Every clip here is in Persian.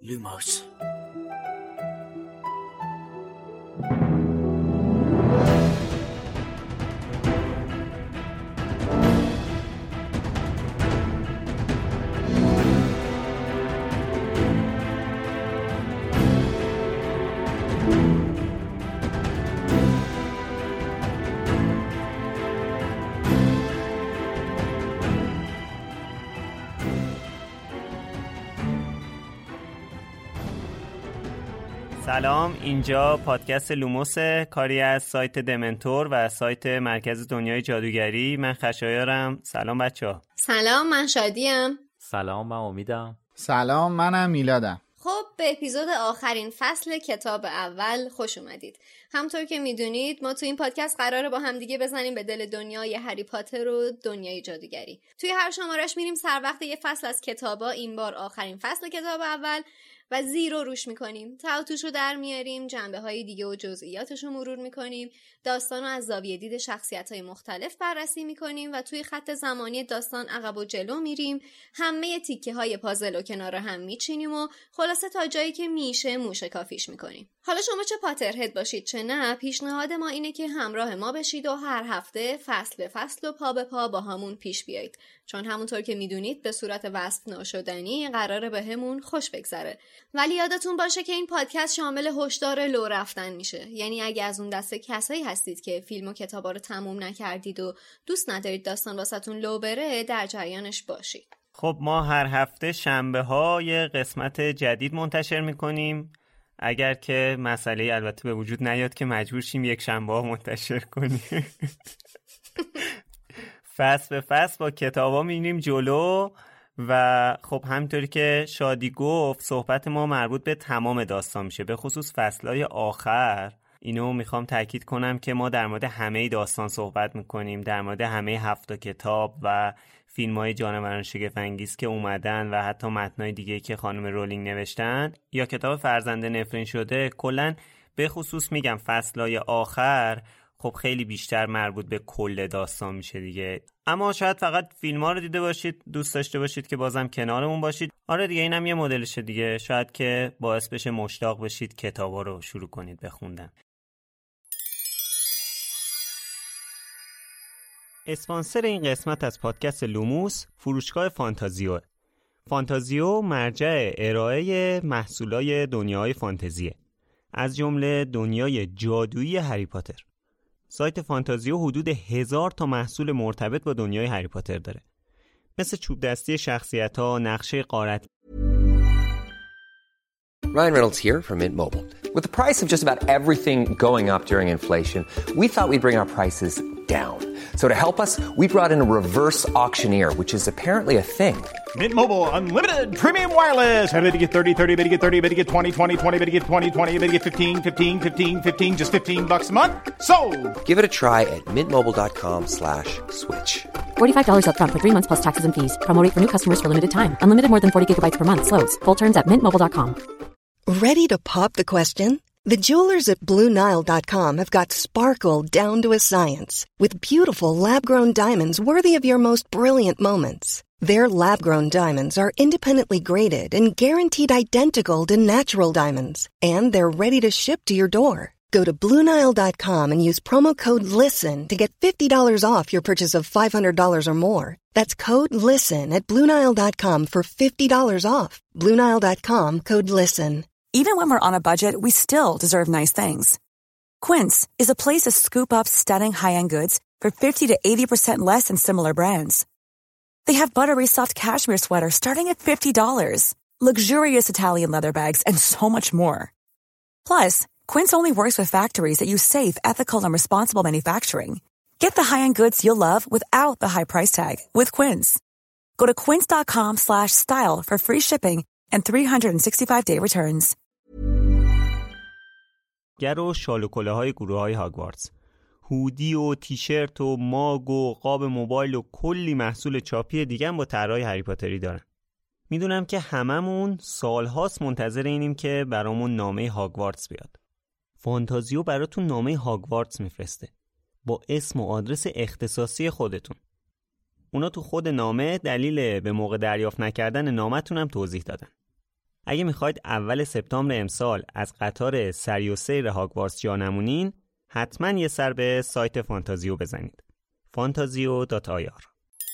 لوموس. سلام، اینجا پادکست لوموس، کاری از سایت دمنتور و سایت مرکز دنیای جادوگری. من خشایارم. سلام بچه‌ها. سلام، من شادیم. سلام، من امیدم. سلام، منم میلادم. خب به اپیزود آخرین فصل کتاب اول خوش اومدید. همطور که میدونید ما تو این پادکست قراره با هم دیگه بزنیم به دل دنیای هری پاتر و دنیای جادوگری. توی هر شمارش میریم سر وقت یه فصل از کتابا، این بار آخرین فصل کتاب اول، و زیرو روش میکنیم، توتوشو در میاریم، جنبه های دیگه و جزئیاتشو مرور میکنیم، داستانو از زاویه دید شخصیت های مختلف بررسی میکنیم و توی خط زمانی داستان عقب و جلو میریم، همه تیکه های پازل و کنار هم میچینیم و خلاصه تا جایی که میشه موشه کافیش میکنیم. حالا شما چه پاترهد باشید چه نه، پیشنهاد ما اینه که همراه ما بشید و هر هفته فصل به فصل و پا به پا با همون پیش بیایید، چون همونطور که میدونید به صورت وصف ناشدنی قراره بهمون خوش بگذره. ولی یادتون باشه که این پادکست شامل هشدار لو رفتن میشه، یعنی اگه از اون دسته کسایی هستید که فیلم و کتابا رو تموم نکردید و دوست ندارید داستان واسهتون لو بره، در جریانش باشید. خب ما هر هفته شنبه ها یه قسمت جدید منتشر میکنیم، اگر که مسئله البته به وجود نیاد که مجبور شیم یک شنبه ها منتشر کنیم. فصل به فصل با کتابا میریم جلو و خب همینطوری که شادی گفت صحبت ما مربوط به تمام داستان میشه، به خصوص فصلهای آخر. اینو میخوام تاکید کنم که ما در مورد همه داستان صحبت میکنیم، در مورد همه 7 کتاب و فیلم‌های جانوران شگفت‌انگیز که اومدن و حتی متنای دیگه که خانم رولینگ نوشتن یا کتاب فرزند نفرین شده. کلاً به خصوص میگم فصلهای آخر خب خیلی بیشتر مربوط به کل داستان میشه دیگه. اما شاید فقط فیلم‌ها رو دیده باشید، دوست داشته باشید که بازم کنارمون باشید. آره دیگه، اینم یه مدلشه دیگه، شاید که باعث بشه مشتاق بشید کتابا رو شروع کنید بخوندن. اسپانسر این قسمت از پادکست لوموس فروشگاه فانتازیو. فانتازیو مرجع ارائه محصولای دنیای فانتزیه، از جمله دنیای جادویی هری پاتر. سایت فانتازیو حدود 1000 تا محصول مرتبط با دنیای هری پاتر داره، مثل چوب دستی شخصیت‌ها، نقشه غارت. Ryan Reynolds here from Mint Mobile. With the price of just about everything going up during inflation, we thought we'd bring our prices down. So to help us, we brought in a reverse auctioneer, which is apparently a thing. Mint Mobile Unlimited Premium Wireless. How to get 30, 30, how to get 30, how to get 20, 20, 20, how to get 20, 20, how to get 15, 15, 15, 15, just $15 a month? Sold! Give it a try at mintmobile.com/switch. $45 up front for 3 months plus taxes and fees. Promo rate for new customers for limited time. Unlimited more than 40 gigabytes per month. Slows full terms at mintmobile.com. Ready to pop the question? The jewelers at BlueNile.com have got sparkle down to a science with beautiful lab-grown diamonds worthy of your most brilliant moments. Their lab-grown diamonds are independently graded and guaranteed identical to natural diamonds, and they're ready to ship to your door. Go to BlueNile.com and use promo code LISTEN to get $50 off your purchase of $500 or more. That's code LISTEN at BlueNile.com for $50 off. BlueNile.com, code LISTEN. Even when we're on a budget, we still deserve nice things. Quince is a place to scoop up stunning high-end goods for 50 to 80% less than similar brands. They have buttery soft cashmere sweaters starting at $50, luxurious Italian leather bags, and so much more. Plus, Quince only works with factories that use safe, ethical, and responsible manufacturing. Get the high-end goods you'll love without the high price tag with Quince. Go to quince.com/style for free shipping and 365-day returns. گر و شال و کلاه‌های گروه‌های هاگوارتس، هودی و تیشرت و ماگ و قاب موبایل و کلی محصول چاپی دیگه هم با طرح‌های هری پاتری دارن. میدونم که هممون سال‌هاست منتظر اینیم که برامون نامه هاگوارتس بیاد. فانتازیو براتون نامه هاگوارتس میفرسته با اسم و آدرس اختصاصی خودتون. اونا تو خود نامه دلیل به موقع دریافت نکردن نامتون هم توضیح دادن. اگه میخواید اول سپتامبر امسال از قطار سری و سیر هاگوارتس جا نمونین، حتما یه سر به سایت فانتازیو بزنید. fantazio.ir.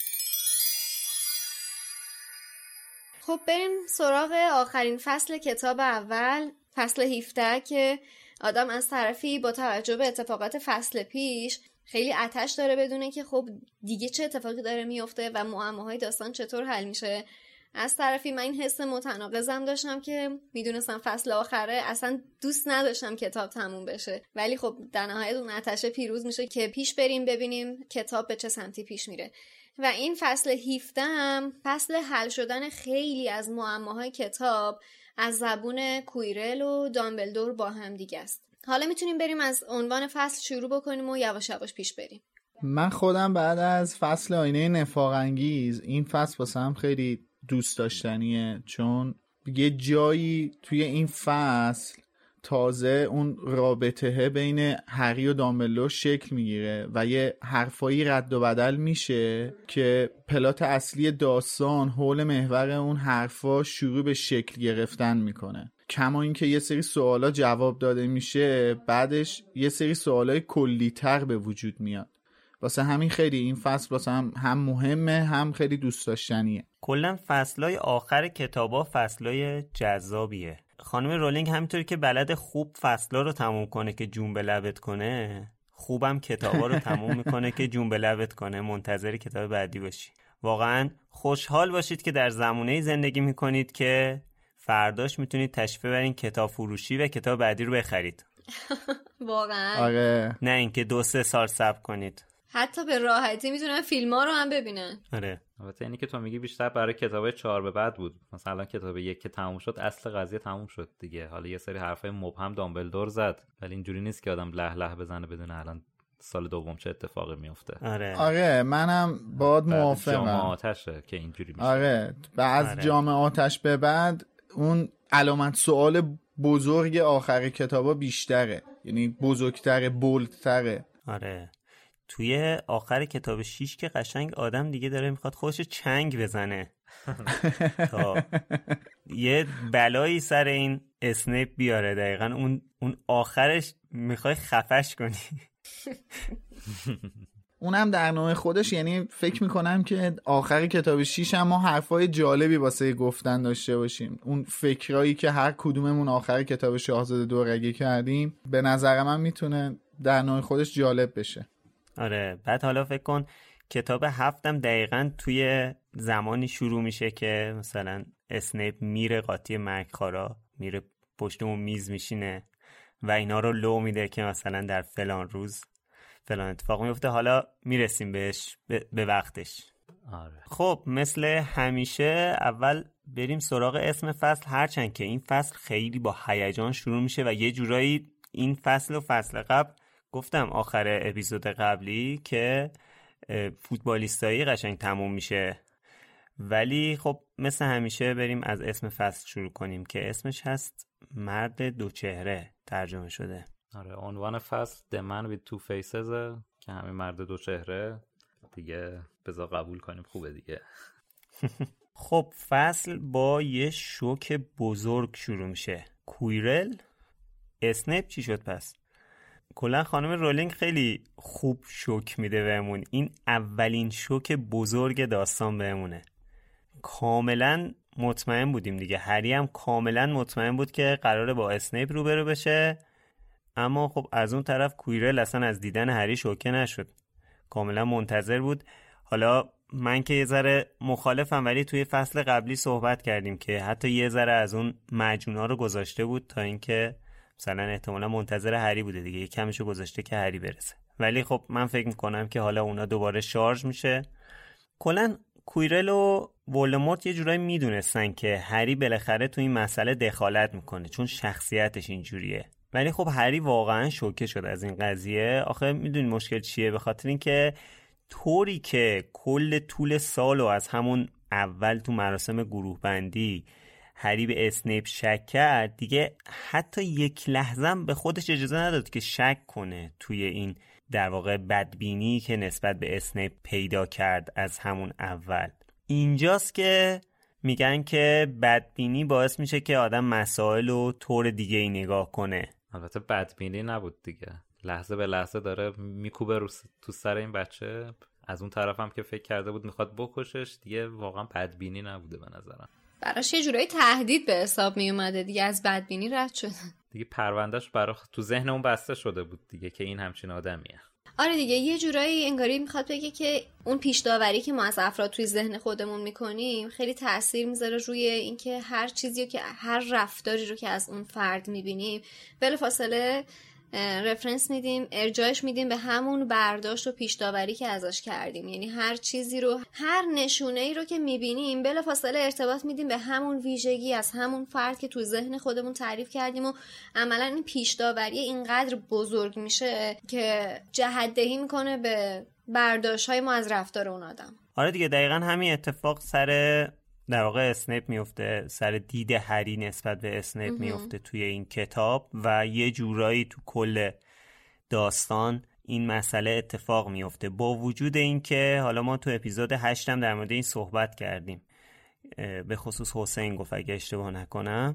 خب بریم سراغ آخرین فصل کتاب اول، فصل 17، که آدم از طرفی با توجه به اتفاقات فصل پیش خیلی آتش داره بدونه که خب دیگه چه اتفاقی داره میفته و معماهای داستان چطور حل میشه. از طرفی من این حس متناقضم داشتم که میدونستم فصل آخره، اصلا دوست نداشتم کتاب تموم بشه، ولی خب در نهایت اون آتش پیروز میشه که پیش بریم ببینیم کتاب به چه سمتی پیش میره. و این فصل 17 هم فصل حل شدن خیلی از معماهای کتاب از زبون کویرل و دامبلدور با هم دیگه است. حالا میتونیم بریم از عنوان فصل شروع بکنیم و یواش یواش پیش بریم. من خودم بعد از فصل آینه نفاق انگیز این فصل واسم خیلی دوست داشتنیه، چون یه جایی توی این فصل تازه اون رابطه بین هری و دامبلدور شکل میگیره و یه حرفایی رد و بدل میشه که پلات اصلی داستان حول محور اون حرفا شروع به شکل گرفتن میکنه. کما اینکه یه سری سوالا جواب داده میشه، بعدش یه سری سوالای کلی‌تر به وجود میاد. واسه همین خیلی این فصل واسه هم مهمه، هم خیلی دوست داشتنیه. کلا فصلای آخر کتابا فصلای جذابیه. خانم رولینگ همینطوری که بلد خوب فصلا رو تموم کنه که جون به لبت کنه، خوبم کتابا رو تموم میکنه که جون به لبت کنه. منتظر کتاب بعدی باشی. واقعا خوشحال باشید که در زمانه‌ای زندگی میکنید که فرداش میتونید تشریف ببرین کتاب فروشی و کتاب بعدی رو بخرید. واقعا آره. نه اینکه 2-3 سال صبر کنید. حتی به راحتی میتونن فیلم‌ها رو هم ببینن. آره. البته اینی که تو میگی بیشتر برای کتاب 4 به بعد بود. مثلا کتاب 1 که تموم شد اصل قضیه تموم شد دیگه. حالا یه سری حرفای مبهم دامبلدور زد، ولی اینجوری نیست که آدم له له بزنه بدون الان سال دوم چه اتفاقی میفته. آره منم باهات موافقم. جام آتشه که اینجوری میشه. آره بعد جام آتش به بعد اون علامت سوال بزرگ آخر کتابا بیشتره، یعنی بزرگتره، بولدتره. آره توی آخر کتاب 6 که قشنگ آدم دیگه داره میخواد خودشو چنگ بزنه تا یه بلایی سر این اسنیپ بیاره. دقیقا اون آخرش میخوای خفش کنی. اونم در نوع خودش، یعنی فکر میکنم که آخر کتاب 6 هم ما حرفای جالبی واسه گفتن داشته باشیم. اون فکرایی که هر کدوممون آخر کتاب شاهزاده دورگه کردیم به نظر من میتونه در نوع خودش جالب بشه. آره بعد حالا فکر کن کتاب 7 هم دقیقاً توی زمانی شروع میشه که مثلا اسنیپ میره قاطی مرگخوارا، میره پشت اون میز میشینه و اینا رو لو میده که مثلا در فلان روز فلان اتفاق میفته. حالا میرسیم بهش به وقتش. آره. خب مثل همیشه اول بریم سراغ اسم فصل، هرچند که این فصل خیلی با هیجان شروع میشه و یه جورایی این فصل و فصل قبل گفتم آخر اپیزود قبلی که فوتبالیستایی قشنگ تموم میشه، ولی خب مثل همیشه بریم از اسم فصل شروع کنیم که اسمش هست مرد دو چهره ترجمه شده. آره عنوان فصل The Man with Two Faces که همین مرد دو چهره دیگه، بذار قبول کنیم خوبه دیگه. خب فصل با یه شوک بزرگ شروع میشه. کویرل اسنیپ چی شد پس؟ کلا خانم رولینگ خیلی خوب شوک میده بهمون. این اولین شوک بزرگ داستان بهمونه. کاملا مطمئن بودیم دیگه، هری هم کاملا مطمئن بود که قراره با اسنیپ روبرو بشه، اما خب از اون طرف کویرل اصلا از دیدن هری شوکه نشد، کاملا منتظر بود. حالا من که یه ذره مخالفم، ولی توی فصل قبلی صحبت کردیم که حتی یه ذره از اون معجونا رو گذاشته بود تا اینکه مثلا احتمالا منتظر هری بوده دیگه، یه کمشو گذاشته که هری برسه. ولی خب من فکر میکنم که حالا اونا دوباره شارژ میشه. کلا کویرل و ولدمورت یه جورایی میدونستن که هری بالاخره تو این مسئله دخالت میکنه چون شخصیتش اینجوریه، ولی خب هری واقعا شوکه شد از این قضیه. آخه میدونی مشکل چیه؟ به خاطر اینکه طوری که کل طول سالو از همون اول تو مراسم گروه بندی هری به اسنیپ شک کرد، دیگه حتی یک لحظه به خودش اجازه نداد که شک کنه توی این در واقع بدبینی که نسبت به اسنیپ پیدا کرد از همون اول. اینجاست که میگن که بدبینی باعث میشه که آدم مسائل رو طور دیگه ای نگاه کنه. البته بدبینی نبود دیگه، لحظه به لحظه داره میکوبه تو سر این بچه. از اون طرف هم که فکر کرده بود میخواد بکشش، دیگه واقعا بدبینی نبوده به نظرم. براش یه جورایی تهدید به حساب می اومده دیگه، از بدبینی رد شده دیگه. پروندهش تو ذهن اون بسته شده بود دیگه که این همچین آدمیه. آره دیگه، یه جورایی انگاری میخواد بگه که اون پیش داوری که ما از افراد توی ذهن خودمون میکنیم خیلی تأثیر میذاره روی اینکه هر چیزی رو که هر رفتاری رو که از اون فرد میبینیم بلافاصله رفرنس میدیم، ارجاعش میدیم به همون برداشت و پیش داوری که ازش کردیم. یعنی هر چیزی رو، هر نشونه ای رو که میبینیم بلافاصله ارتباط میدیم به همون ویژگی از همون فرد که تو ذهن خودمون تعریف کردیم و عملا این پیش داوری اینقدر بزرگ میشه که جهت‌دهی میکنه به برداشت‌های ما از رفتار اون آدم. آره دیگه، دقیقاً همین اتفاق سر در واقع اسنیپ میفته، سر دید هری نسبت به اسنیپ میفته توی این کتاب و یه جورایی تو کل داستان این مسئله اتفاق میفته. با وجود این که حالا ما تو اپیزود 8 هم در مورد این صحبت کردیم، به خصوص حسین گفت اگه اشتباه نکنم،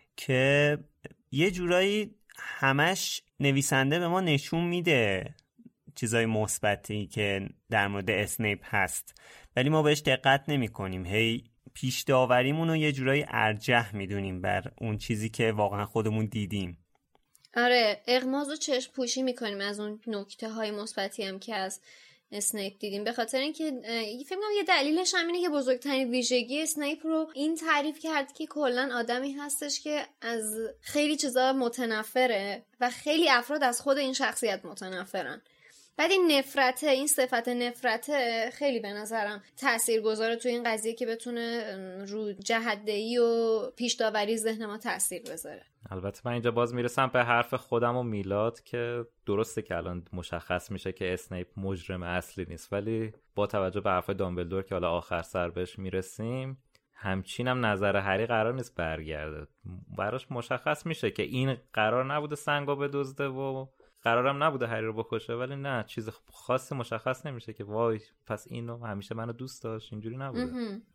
که یه جورایی همش نویسنده به ما نشون میده چیزای مثبتی که در مورد اسنیپ هست، ولی ما بهش دقت نمی کنیم. هی پیش داوریمون رو یه جورایی ارجح میدونیم بر اون چیزی که واقعا خودمون دیدیم. آره، اغماض و چشم پوشی میکنیم از اون نکته های مثبتی هم که از اسنیپ دیدیم، به خاطر اینکه فکر کنم یه دلیلش هم اینه که بزرگترین ویژگی اسنیپ رو این تعریف کرد که کلا آدمی هستش که از خیلی چیزا متنفره و خیلی افراد از خود این شخصیت متنفرن. بعد این نفرته، این صفت نفرته خیلی به نظرم تاثیرگذاره تو این قضیه که بتونه رو جهت‌دهی و پیش داوری ذهن ما تاثیر بذاره. البته من اینجا باز میرسم به حرف خودم و میلاد که درسته که الان مشخص میشه که اسنیپ مجرم اصلی نیست، ولی با توجه به حرف دامبلدور که حالا آخر سر بهش میرسیم، همچینم نظر هری قرار نیست برگرده. براش مشخص میشه که این قرار نبوده سنگو بدزده و قرارم نبوده هری رو بکشه، ولی نه، چیز خاصی مشخص نمیشه که وای پس اینو همیشه منو دوست داشت، اینجوری نبوده.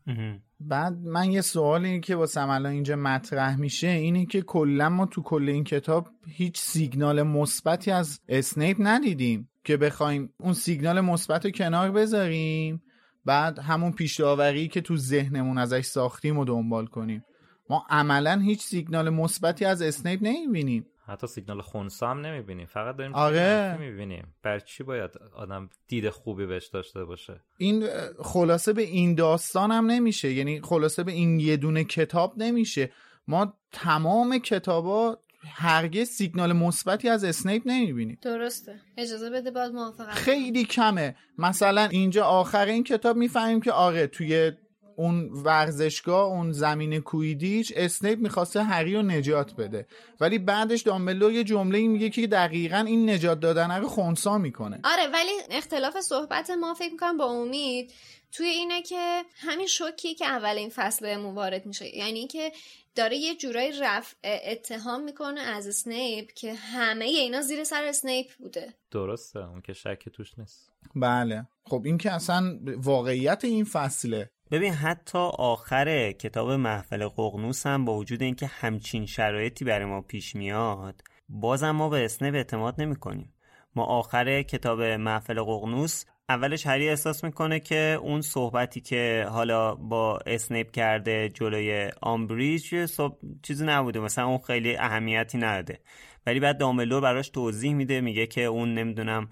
بعد من یه سوالی که واسم الان اینجا مطرح میشه اینه که کلا ما تو کل این کتاب هیچ سیگنال مثبتی از اسنیپ ندیدیم که بخوایم اون سیگنال مثبت رو کنار بذاریم بعد همون پیش داوری که تو ذهنمون ازش ساختیم و دنبال کنیم. ما عملا هیچ سیگنال مثبتی از اسنیپ نمیبینیم، حتی سیگنال خنثی هم نمیبینیم، فقط داریم آره میبینیم. بر چی باید آدم دید خوبی بهش داشته باشه؟ این خلاصه به این داستان هم نمیشه، یعنی خلاصه به این یه دونه کتاب نمیشه. ما تمام کتابا هرگز سیگنال مثبتی از اسنیپ نمیبینیم. درسته، اجازه بده باید موافقم. خیلی کمه. مثلا اینجا آخر این کتاب میفهمیم که آره توی اون ورزشگاه، اون زمین کویدیچ، اسنیپ میخواسته هری رو نجات بده، ولی بعدش دامبلدور یه جمله میگه که دقیقاً این نجات دادن رو خنثی میکنه. آره، ولی اختلاف صحبت ما فکر میکنم با امید توی اینه که همین شوکی که اول این فصل بهمون وارد میشه، یعنی که داره یه جورایی اتهام میکنه از اسنیپ که همه اینا زیر سر اسنیپ بوده. درسته، اون که شک توش نیست. بله، خب این که اصلا واقعیت این فصله. ببین حتی آخر کتاب محفل ققنوس هم با وجود اینکه همچین شرایطی برای ما پیش میاد، بازم ما به اسنیپ اعتماد نمی کنیم. ما آخر کتاب محفل ققنوس اولش هری احساس میکنه که اون صحبتی که حالا با اسنیپ کرده جلوی آمبریج چیزی نبوده، مثلا اون خیلی اهمیتی نداده، ولی بعد دامبلدور براش توضیح میده، میگه که اون نمیدونم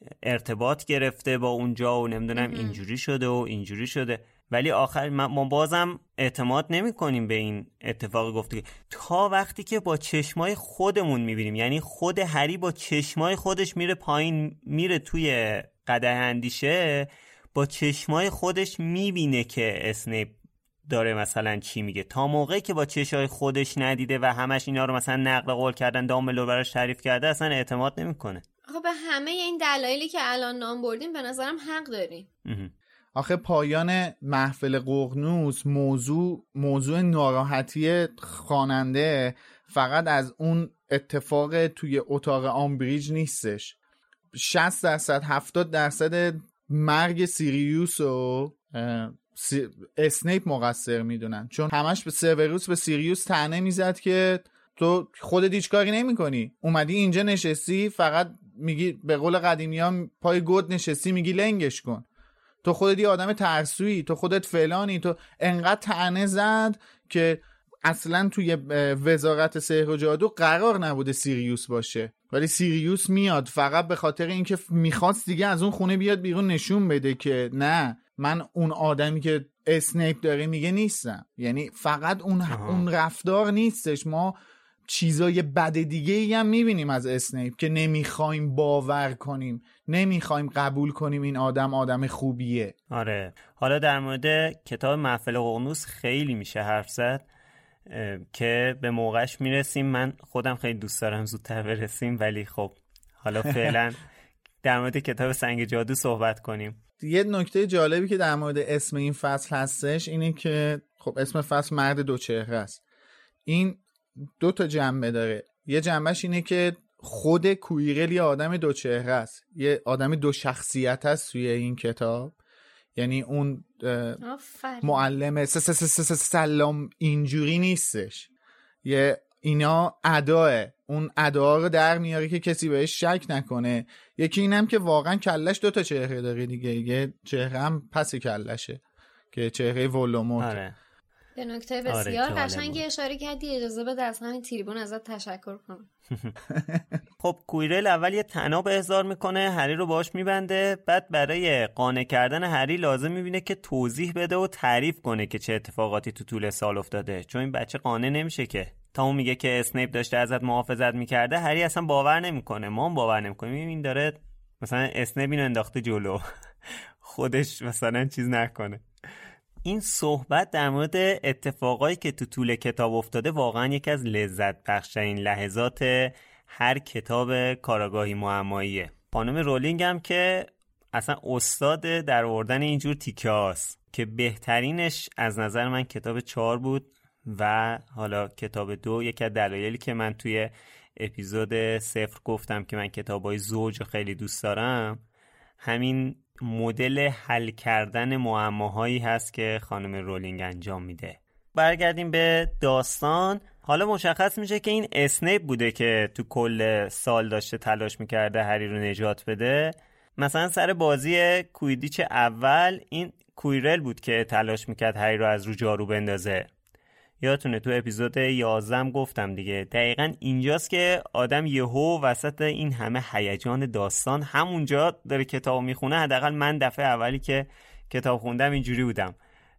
ارتباط گرفته با اونجا و نمیدونم اینجوری شده و اینجوری شده، ولی آخر ما بازم اعتماد نمی کنیم به این اتفاق گفته تا وقتی که با چشمای خودمون میبینیم. یعنی خود هری با چشمای خودش میره پایین، میره توی قدح اندیشه، با چشمای خودش میبینه که اسنیپ داره مثلا چی میگه. تا موقعی که با چشمای خودش ندیده و همش اینا رو مثلا نقل قول کردن دامبلدور براش تعریف کرده، اصلا اعتماد نمیکنه. خب به همه این دلایلی که الان نام بردیم به نظرم حق داریم. آخه پایان محفل ققنوس موضوع ناراحتی خواننده فقط از اون اتفاق توی اتاق آمبریج نیستش. 60% 70% مرگ سیریوس و اسنیپ مقصر میدونن، چون همش به سیوروس به سیریوس طعنه میزد که تو خودت هیچ کاری نمی‌کنی، اومدی اینجا نشستی فقط میگی به قول قدیمی‌ها پای گود نشستی میگی لنگش کن، تو خودت یه آدم ترسویی، تو خودت فلانی، تو انقدر طعنه زد که اصلا توی وزارت سحر و جادو قرار نبوده سیریوس باشه، ولی سیریوس میاد فقط به خاطر اینکه میخواست دیگه از اون خونه بیاد بیرون نشون بده که نه من اون آدمی که اسنیپ داره میگه نیستم. یعنی فقط اون رفتار نیستش، ما چیزای بد دیگه ای هم میبینیم از اسنیپ که نمیخوایم باور کنیم، نمیخوایم قبول کنیم این آدم خوبیه. آره، حالا در مورد کتاب محفل ققنوس خیلی میشه حرف زد که به موقعش میرسیم. من خودم خیلی دوست دارم زودتر برسیم، ولی خب حالا فعلا در مورد کتاب سنگ جادو صحبت کنیم. یه نکته جالبی که در مورد اسم این فصل هستش اینه که خب اسم فصل مرد دو چهره است. این دو تا جنبه داره. یه جنبهش اینه که خود کویرل یه آدم دو چهره است، یه آدم دو شخصیت است توی این کتاب. یعنی اون معلم سلام اینجوری نیستش، یه اینا اداه، اون ادا رو در میاره که کسی بهش شک نکنه. یکی اینم که واقعا کلش دو تا چهره داره دیگه، یه چهره هم پس کلشه که چهره ولوموت. آره. به نکته بسیار قشنگی اشاره کردی، اجازه بده از همین تریبون ازت تشکر کنم. خب کویرل اول یه طناب احضار میکنه، هری رو باش میبنده، بعد برای قانع کردن هری لازم میبینه که توضیح بده و تعریف کنه که چه اتفاقاتی تو طول سال افتاده، چون این بچه قانع نمیشه که. تا اون میگه که اسنیپ داشته ازت محافظت میکرده، هری اصلا باور نمیکنه، ما هم باور نمیکنیم این داره مثلا اسنیپ اینو انداخته جلو خودش مثلا چیز نکنه. این صحبت در مورد اتفاقایی که تو طول کتاب افتاده واقعا یکی از لذت بخشترین لحظات هر کتاب کاراگاهی معماییه. خانم رولینگ هم که اصلا استاد در آوردن اینجور تیکه‌هاست که بهترینش از نظر من کتاب 4 بود و حالا کتاب 2. یکی از دلایلی که من توی اپیزود 0 گفتم که من کتابای زوج خیلی دوست دارم همین مدل حل کردن معماهایی هست که خانم رولینگ انجام میده. برگردیم به داستان. حالا مشخص میشه که این اسنیپ بوده که تو کل سال داشته تلاش میکرده هری رو نجات بده. مثلا سر بازی کویدیچ اول این کویرل بود که تلاش میکرد هری رو از رو جارو بندازه. یادتونه تو اپیزود 11 گفتم دیگه، دقیقاً اینجاست که آدم یهو وسط این همه هیجان داستان همونجا داره کتاب میخونه. حداقل من دفعه اولی که کتاب خوندم اینجوری بودم،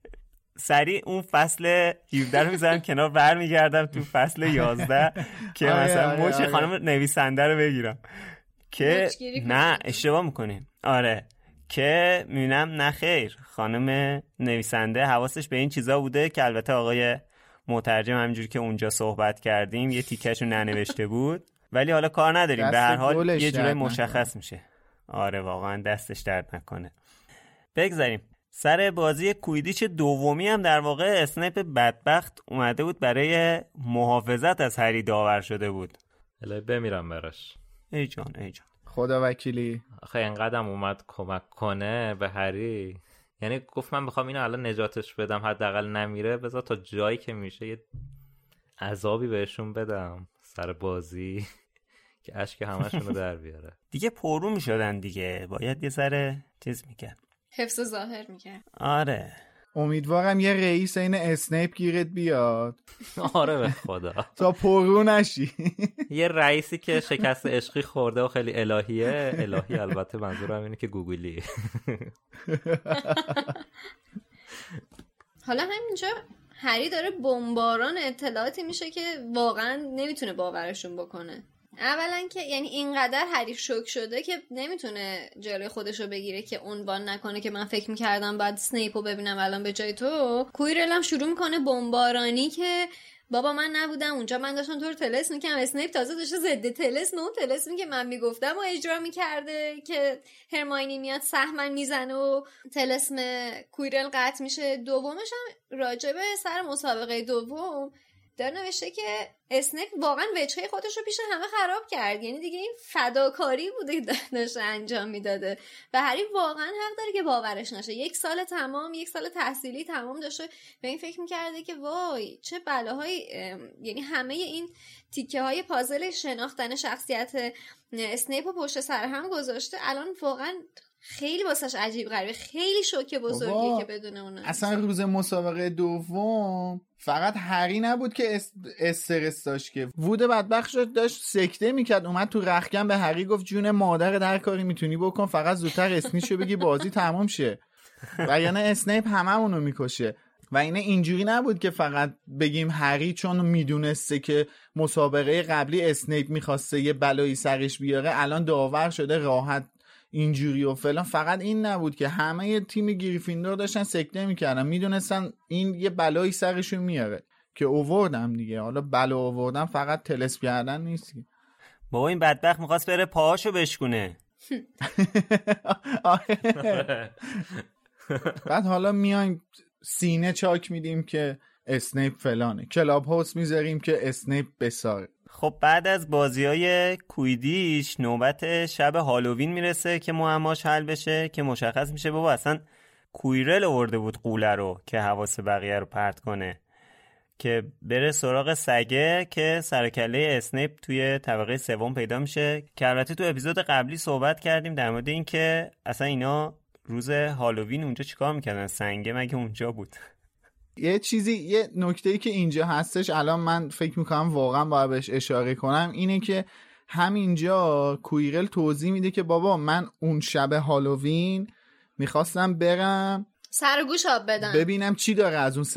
سریع اون فصل 17 رو میذارم کنار، برمیگردم تو فصل 11 که مثلا مچ خانم نویسنده رو بگیرم که نه اشتباه میکنین. آره که میبینم نه خیر، خانم نویسنده حواسش به این چیزا بوده که البته آقای مترجم همینجوری که اونجا صحبت کردیم یه تیکشو ننوشته بود، ولی حالا کار نداریم، به هر حال یه جوری مشخص میشه. آره واقعا دستش درد نکنه. بگذاریم سر بازی کویدیچ دومی هم در واقع اسنیپ بدبخت اومده بود برای محافظت از هری داور شده بود. الهی بمیرم براش. ای جان ای جان خدا وکیلی. آخه اینقدرم اومد کمک کنه به هری، یعنی گفت من بخوام اینو الان نجاتش بدم حداقل نمیره، بذار تا جایی که میشه یه عذابی بهشون بدم سر بازی که اشک همشون رو در بیاره. دیگه پرو میشدن دیگه، باید یه ذره چیز میکرد، حفظ ظاهر میکرد. آره امیدوارم یه رئیس این اسنیپ گیرت بیاد. آره به خدا تا پرو نشی. یه رئیسی که شکست عشقی خورده و خیلی الهیه. الهی البته منظورم اینه که گوگلی. حالا همینجا هری داره بمباران اطلاعاتی میشه که واقعا نمیتونه باورشون بکنه. اولا که یعنی اینقدر هری شوک شده که نمیتونه جلوی خودشو بگیره که عنوان نکنه که من فکر میکردم بعد اسنیپو ببینم الان به جای تو. کویرل هم شروع میکنه بمبارانی که بابا من نبودم اونجا، من داشتم تو رو طلسم میکنم، اسنیپ تازه داشته ضد طلسم اون طلسمی که من میگفتم و اجرا میکرده که هرماینی میاد سهمن میزنه و طلسم کویرل قطع میشه. دومش هم راجبه سر مسابقه دوم داره نوشته که اسنیپ واقعا وجهه خودش رو پیش همه خراب کرد. یعنی دیگه این فداکاری بوده که داشته انجام میداده و هری واقعا حق داره که باورش نشه. یک سال تحصیلی تمام داشته به این فکر میکرده که وای چه بلاهایی، یعنی همه این تیکه های پازل شناختن شخصیت اسنیپ رو پشت سر هم گذاشته. الان واقعا خیلی واسش عجیب غریبه، خیلی شوکه بزرگیه که بدون اونه. اصلا روز مسابقه دوم فقط هری نبود که استرس داشت، که وود بدبخت داشت سکته میکرد، اومد تو رختکن به هری گفت جون مادر در کاری میتونی بکن، فقط زودتر اسمیشو بگی بازی تمام شه، و یعنی اسنیپ هممونو میکشه. و اینجوری نبود که فقط بگیم هری چون میدونسته که مسابقه قبلی اسنیپ میخواسته یه بلایی سرش بیاره الان داور شده راحت اینجوری و فلان. فقط این نبود که همه تیم گریفیندور داشتن سکته میکردن، میدونستن این یه بلایی سرشون میاره که اووردم دیگه. حالا بلا اووردم فقط تلسپ کردن نیست. بابا این بدبخت میخواست بره پاهاشو بشکونه. بعد حالا میایم سینه چاک میدیم که اسنیپ فلانه، کلاب هاوس میذاریم که اسنیپ بساره. خب بعد از بازی‌های کویدیش نوبت شب هالووین میرسه که معماش حل بشه، که مشخص میشه بابا اصلا کویرل آورده بود قوله رو که حواس بقیه رو پرت کنه، که بره سراغ سگه که سرکله اسنیپ توی طبقه سوم پیدا میشه. که البته تو اپیزود قبلی صحبت کردیم در مورد این که اصلا اینا روز هالووین اونجا چیکار میکردن، سنگه مگه اونجا بود؟ یه نکته‌ای که اینجا هستش الان من فکر میکنم واقعا باید بهش اشاره کنم، اینه که همینجا کویرل توضیح میده که بابا من اون شب هالووین میخواستم برم سرگوش آب بدم ببینم چی داره از اون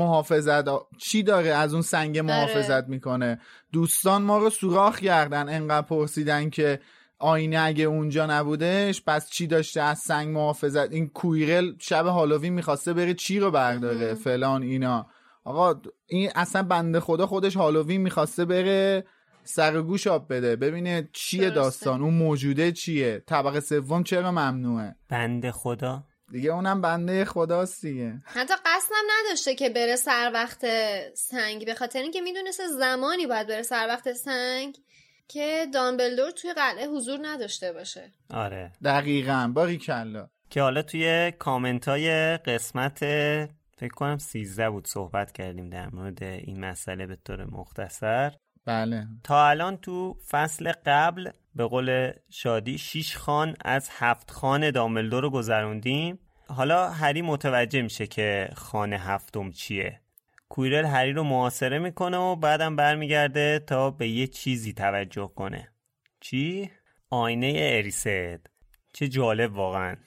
سنگ محافظت میکنه. دوستان ما رو سوراخ کردن، انقدر پرسیدن که آینه اگه اونجا نبودش پس چی داشته از سنگ محافظت. این کویرل شب هالووین میخواسته بره چی رو برداره فلان اینا. آقا این اصلا بنده خدا خودش هالووین میخواسته بره سرگوش آب بده ببینه چیه داستان، اون موجوده چیه، طبقه سوم چرا ممنوعه. بنده خدا دیگه اونم بنده خداست دیگه. حتی قصدم نداشته که بره سر وقت سنگ، به خاطر اینکه میدونسته زمانی باید بره سر وقت سنگ که دامبلدور توی قلعه حضور نداشته باشه. آره دقیقاً، باریکلا. که حالا توی کامنتای قسمت فکر کنم 13 بود صحبت کردیم در مورد این مسئله به طور مختصر. بله. تا الان تو فصل قبل به قول شادی 6 خان از 7 خان دامبلدور رو گذروندیم. حالا هری متوجه میشه که خان هفتم چیه. کویرل هری رو محاصره میکنه و بعدم برمیگرده تا به یه چیزی توجه کنه. چی؟ آینه اریسد. چه جالب واقعا.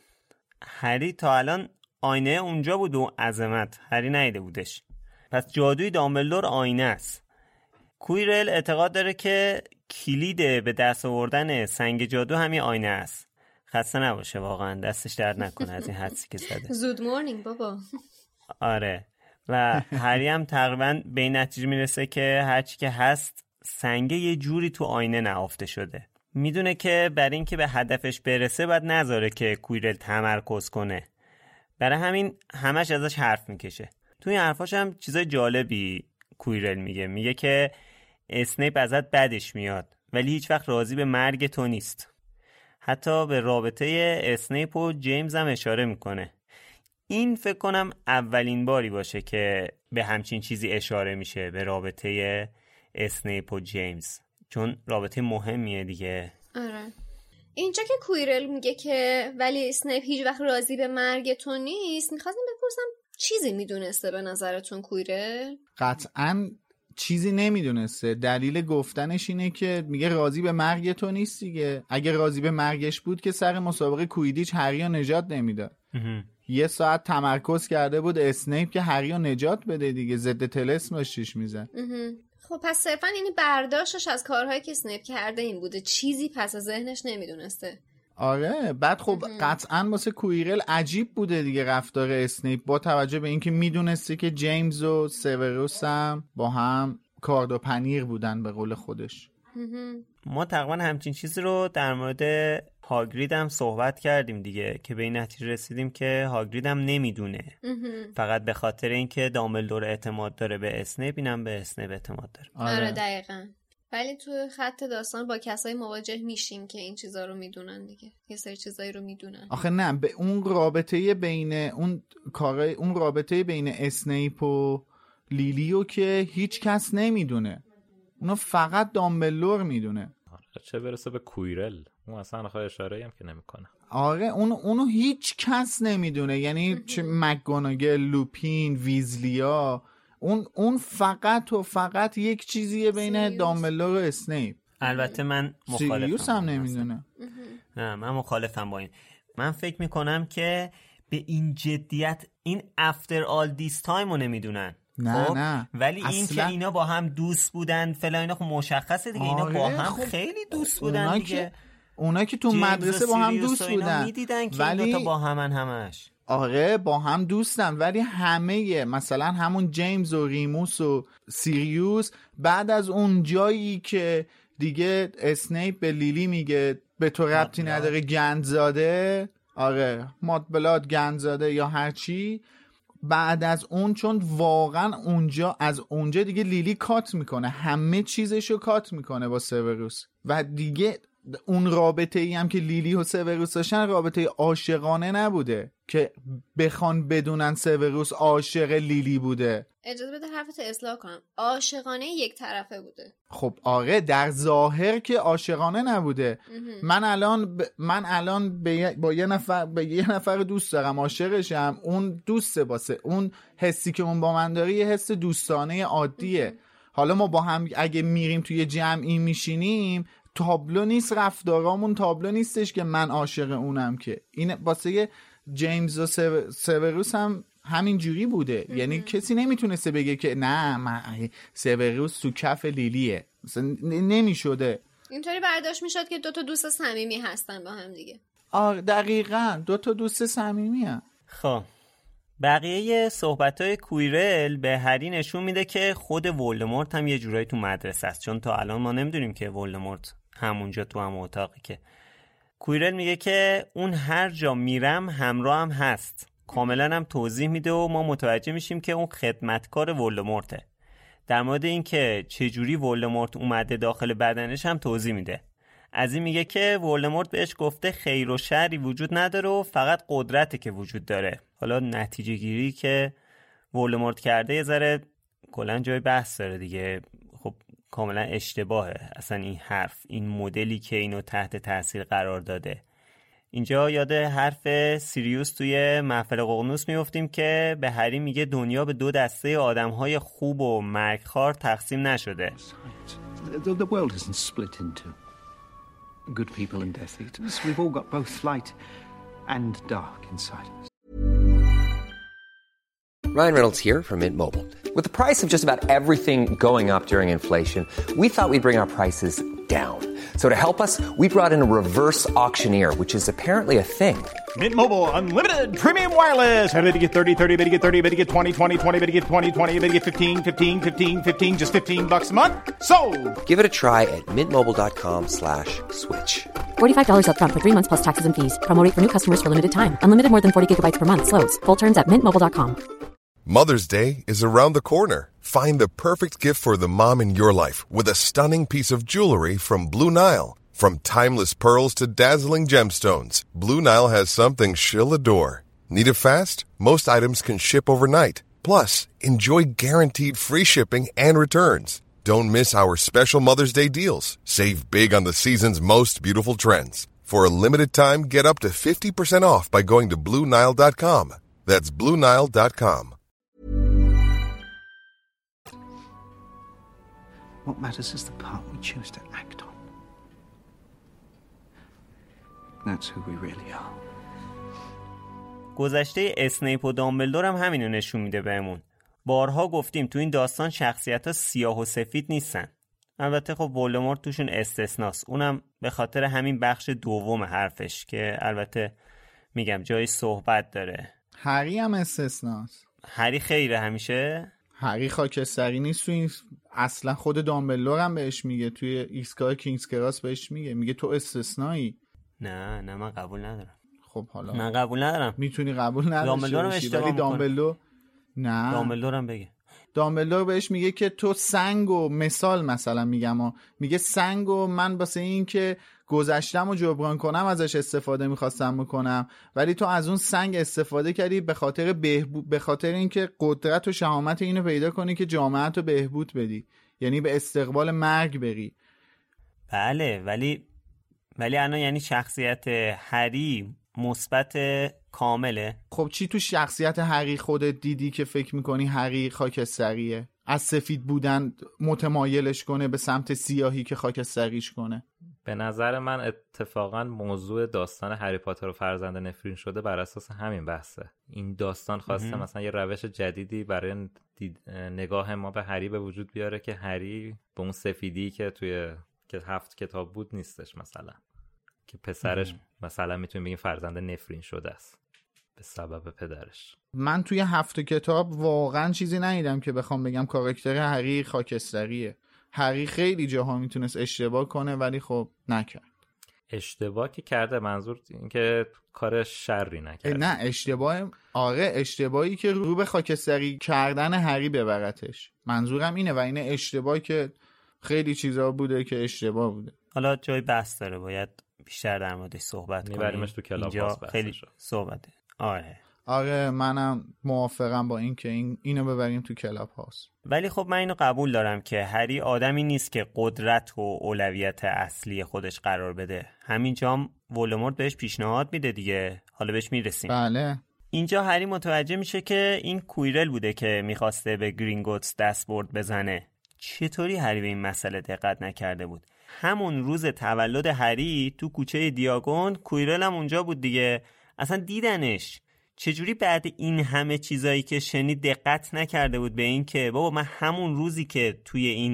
هری تا الان آینه اونجا بود و عظمت هری ندیده بودش. پس جادوی دامبلدور آینه است. کویرل اعتقاد داره که کلید به دست آوردن سنگ جادو همین آینه است. خسته نباشه واقعا، دستش درد نکنه از این حدسی که زده. زود مورنینگ بابا. آره. و هری هم تقریبا به این نتیجه میرسه که هرچی که هست سنگ یه جوری تو آینه نهفته شده. میدونه که برای اینکه به هدفش برسه باید نذاره که کویرل تمرکز کنه. برای همین همش ازش حرف میکشه. توی حرفاش هم چیزای جالبی کویرل میگه که اسنیپ ازت بدش میاد ولی هیچ وقت راضی به مرگ تو نیست. حتی به رابطه اسنیپ و جیمز هم اشاره میکنه. این فکر کنم اولین باری باشه که به همچین چیزی اشاره میشه، به رابطه اسنیپ و جیمز، چون رابطه مهمیه دیگه. آره. اینجا که کویرل میگه که ولی اسنیپ هیچ وقت راضی به مرگ تو نیست، میخواستم بپرسم چیزی میدونسته به نظرتون کویرل؟ قطعاً چیزی نمیدونسته. دلیل گفتنش اینه که میگه راضی به مرگ تو نیست دیگه. اگه راضی به مرگش بود که سر مسابقه کویدیچ هریو نجات نمیداد. یه ساعت تمرکز کرده بود اسنیپ که هریو نجات بده دیگه، ضد طلسم داشتش میزن. خب پس صرفا این برداشتش از کارهایی که اسنیپ کرده این بوده، چیزی پس از ذهنش نمیدونسته. آره. بعد خب قطعاً واسه کویرل عجیب بوده دیگه رفتار اسنیپ، با توجه به اینکه میدونسته که جیمز و سیوروس هم با هم کارد و پنیر بودن به قول خودش. ما تقریبا همچین چیزی رو در مورد هاگرید هم صحبت کردیم دیگه، که به این نتیجه رسیدیم که هاگرید هم نمیدونه، فقط به خاطر اینکه دامبلدور اعتماد داره به اسنیپ، اینم به اسنیپ اعتماد داره. آره دقیقاً. ولی تو خط داستان با کسایی مواجه میشیم که این چیزا رو میدونن دیگه، یه سری چیزایی رو میدونن. آخه نه، به اون رابطه بین اون رابطه بین اسنیپ و لیلیو که هیچ کس نمیدونه، اونو فقط دامبلدور میدونه. چه برسه به کویرل، اون اصلا آخه اشاره‌ای هم که نمیکنه. آره اونو هیچ کس نمیدونه، یعنی چه مکگوناگل، لوپین، ویزلیا، اون فقط یک چیزیه بین دامبلدور و اسنیپ. البته من مخالفم. سیریوس هم نمیدونه. نه من مخالفم با این. من فکر میکنم که به این جدیت این افتر آل دیس تایم رو نمیدونن. نه ولی این که اینا با هم دوست بودن فلان، اینا خب مشخصه دیگه. اینا با هم خیلی دوست بودن دیگه. اونا که تو مدرسه با هم دوست بودن، میدیدن که این دوتا با همن همش. آره با هم دوستن، ولی همه مثلا همون جیمز و ریموس و سیریوس بعد از اون جایی که دیگه اسنیپ به لیلی میگه به تو ربطی نداره گندزاده، آره مادبلاد گندزاده یا هرچی، بعد از اون چون واقعا اونجا دیگه لیلی کات میکنه، همه چیزشو کات میکنه با سیوروس و دیگه اون رابطه ای هم که لیلی و سیوروس داشتن رابطه عاشقانه نبوده که بخوان بدونن سیوروس عاشق لیلی بوده. اجازه بده حرفتو اصلاح کنم، عاشقانه یک طرفه بوده. خب آره در ظاهر که عاشقانه نبوده. من الان با یه نفر دوست دارم، عاشقشم، اون دوسته، واسه اون حسی که اون با من داره یه حس دوستانه عادیه. حالا ما با هم اگه میریم توی جمعی میشینیم، تابلو نیست، رفتارامون تابلو نیستش که من عاشق اونم، که این واسه جیمز و سیوروس هم همین جوری بوده. یعنی کسی نمیتونسته بگه که نه من سیوروس تو کف لیلیه، مثلا نمیشده. اینطوری برداشت میشد که دوتا دوست صمیمی هستن با هم دیگه. آره دقیقاً دوتا دوست صمیمی هستن. خب بقیه صحبت‌های کویرل به هری نشون میده که خود ولدمورت هم یه جورایی تو مدرسه است، چون تا الان ما نمیدونیم که ولدمورت همونجا تو هم اتاقی. که کویرل میگه که اون هر جا میرم همراه هم هست، کاملا هم توضیح میده و ما متوجه میشیم که اون خدمتکار ولدمورته. در مورد این که چجوری ولدمورت اومده داخل بدنش هم توضیح میده. از این میگه که ولدمورت بهش گفته خیر و شری وجود نداره و فقط قدرته که وجود داره. حالا نتیجه گیری که ولدمورت کرده یه ذره کلا جای بحث داره دیگه. خب کاملا اشتباهه اصلا این حرف، این مدلی که اینو تحت تاثیر قرار داده. اینجا یاد حرف سیریوس توی محفل ققنوس میافتیم که به هری میگه دنیا به دو دسته آدم‌های خوب و مرگخوار تقسیم نشده. The world isn't split into good people and Death Eaters. We've all got both light and dark inside us. Ryan Reynolds here from Mint Mobile. With the price of just about everything going up during inflation, we thought we'd bring our prices down. So to help us, we brought in a reverse auctioneer, which is apparently a thing. Mint Mobile Unlimited Premium Wireless. How to get 30, 30, how to get 30, how to get 20, 20, 20, how to get 20, 20, how to get 15, 15, 15, 15, just $15 a month? Sold! Give it a try at mintmobile.com/switch. $45 up front for 3 months plus taxes and fees. Promo rate for new customers for limited time. Unlimited more than 40 gigabytes per month. Slows full terms at mintmobile.com. Mother's Day is around the corner. Find the perfect gift for the mom in your life with a stunning piece of jewelry from Blue Nile. From timeless pearls to dazzling gemstones, Blue Nile has something she'll adore. Need it fast? Most items can ship overnight. Plus, enjoy guaranteed free shipping and returns. Don't miss our special Mother's Day deals. Save big on the season's most beautiful trends. For a limited time, get up to 50% off by going to BlueNile.com. That's BlueNile.com. What matters is the part we choose to act on. That's who we really are. گذشته اسنیپ و دامبلدور هم همینو نشون میده بهمون. بارها گفتیم تو این داستان شخصیت‌ها سیاه و سفید نیستن. البته خب ولدمورت توشون استثناست. اونم به خاطر همین بخش دوم حرفش که البته میگم جای صحبت داره. هری هم استثناست. هری خیره همیشه؟ هری خاکستری نیست تو این اصلا خود دامبلدور هم بهش میگه، توی ایستگاه کینگز کراس بهش میگه تو استثنایی. نه من قبول ندارم. خب حالا من قبول ندارم. میتونی قبول نداشته باشی ولی دامبلدور نه. دامبلدورم بگه. دامبلدور بهش میگه که تو سنگو مثال مثلا میگم میگه سنگو من واسه این که گذشتم و جبران کنم ازش استفاده میخواستم بکنم، ولی تو از اون سنگ استفاده کردی به خاطر به خاطر اینکه قدرت و شهامت اینو پیدا کنی که جامعه رو بهبود بدی، یعنی به استقبال مرگ بری. بله ولی الان یعنی شخصیت هری مثبت کامله. خب چی تو شخصیت هری خودت دیدی که فکر میکنی هری خاکستریه؟ از سفید بودن متمایلش کنه به سمت سیاهی که خاکستریش کنه؟ به نظر من اتفاقا موضوع داستان هری پاتر و فرزند نفرین شده بر اساس همین بحثه. این داستان خواسته مثلا یه روش جدیدی برای نگاه ما به هری به وجود بیاره که هری به اون سفیدی که توی 7 کتاب بود نیستش، مثلا که پسرش مثلا میتونیم بگیم فرزند نفرین شده است به سبب پدرش. من توی 7 کتاب واقعا چیزی ندیدم که بخوام بگم کاراکتر هری خاکستریه. هری خیلی جاها میتونست اشتباه کنه ولی خب نکرد. اشتباه که کرده، منظور این که کار شری نکرد. نه اشتباه، آره اشتباهی که رو به خاکستری کردن هری ببرتش، منظورم اینه. و این اشتباه که خیلی چیزا بوده که اشتباه بوده. حالا جای بحث داره، باید بیشتر در موردش صحبت کنیم. میبریمش تو کلاب هاوس خیلی صحبته. آره منم موافقم با این که اینو ببریم تو کلاب هاوس. ولی خب من اینو قبول دارم که هری آدمی نیست که قدرت و اولویت اصلی خودش قرار بده. همینجا هم ولدمورت بهش پیشنهاد میده دیگه، حالا بهش میرسیم. بله. اینجا هری متوجه میشه که این کویرل بوده که میخواسته به گرینگوتس دستبرد بزنه. چطوری هری به این مسئله دقت نکرده بود؟ همون روز تولد هری تو کوچه دیاگون کویرل هم اونجا بود دیگه، اصلا دیدنش. چجوری بعد این همه چیزایی که شنید دقت نکرده بود به این که بابا من همون روزی که توی این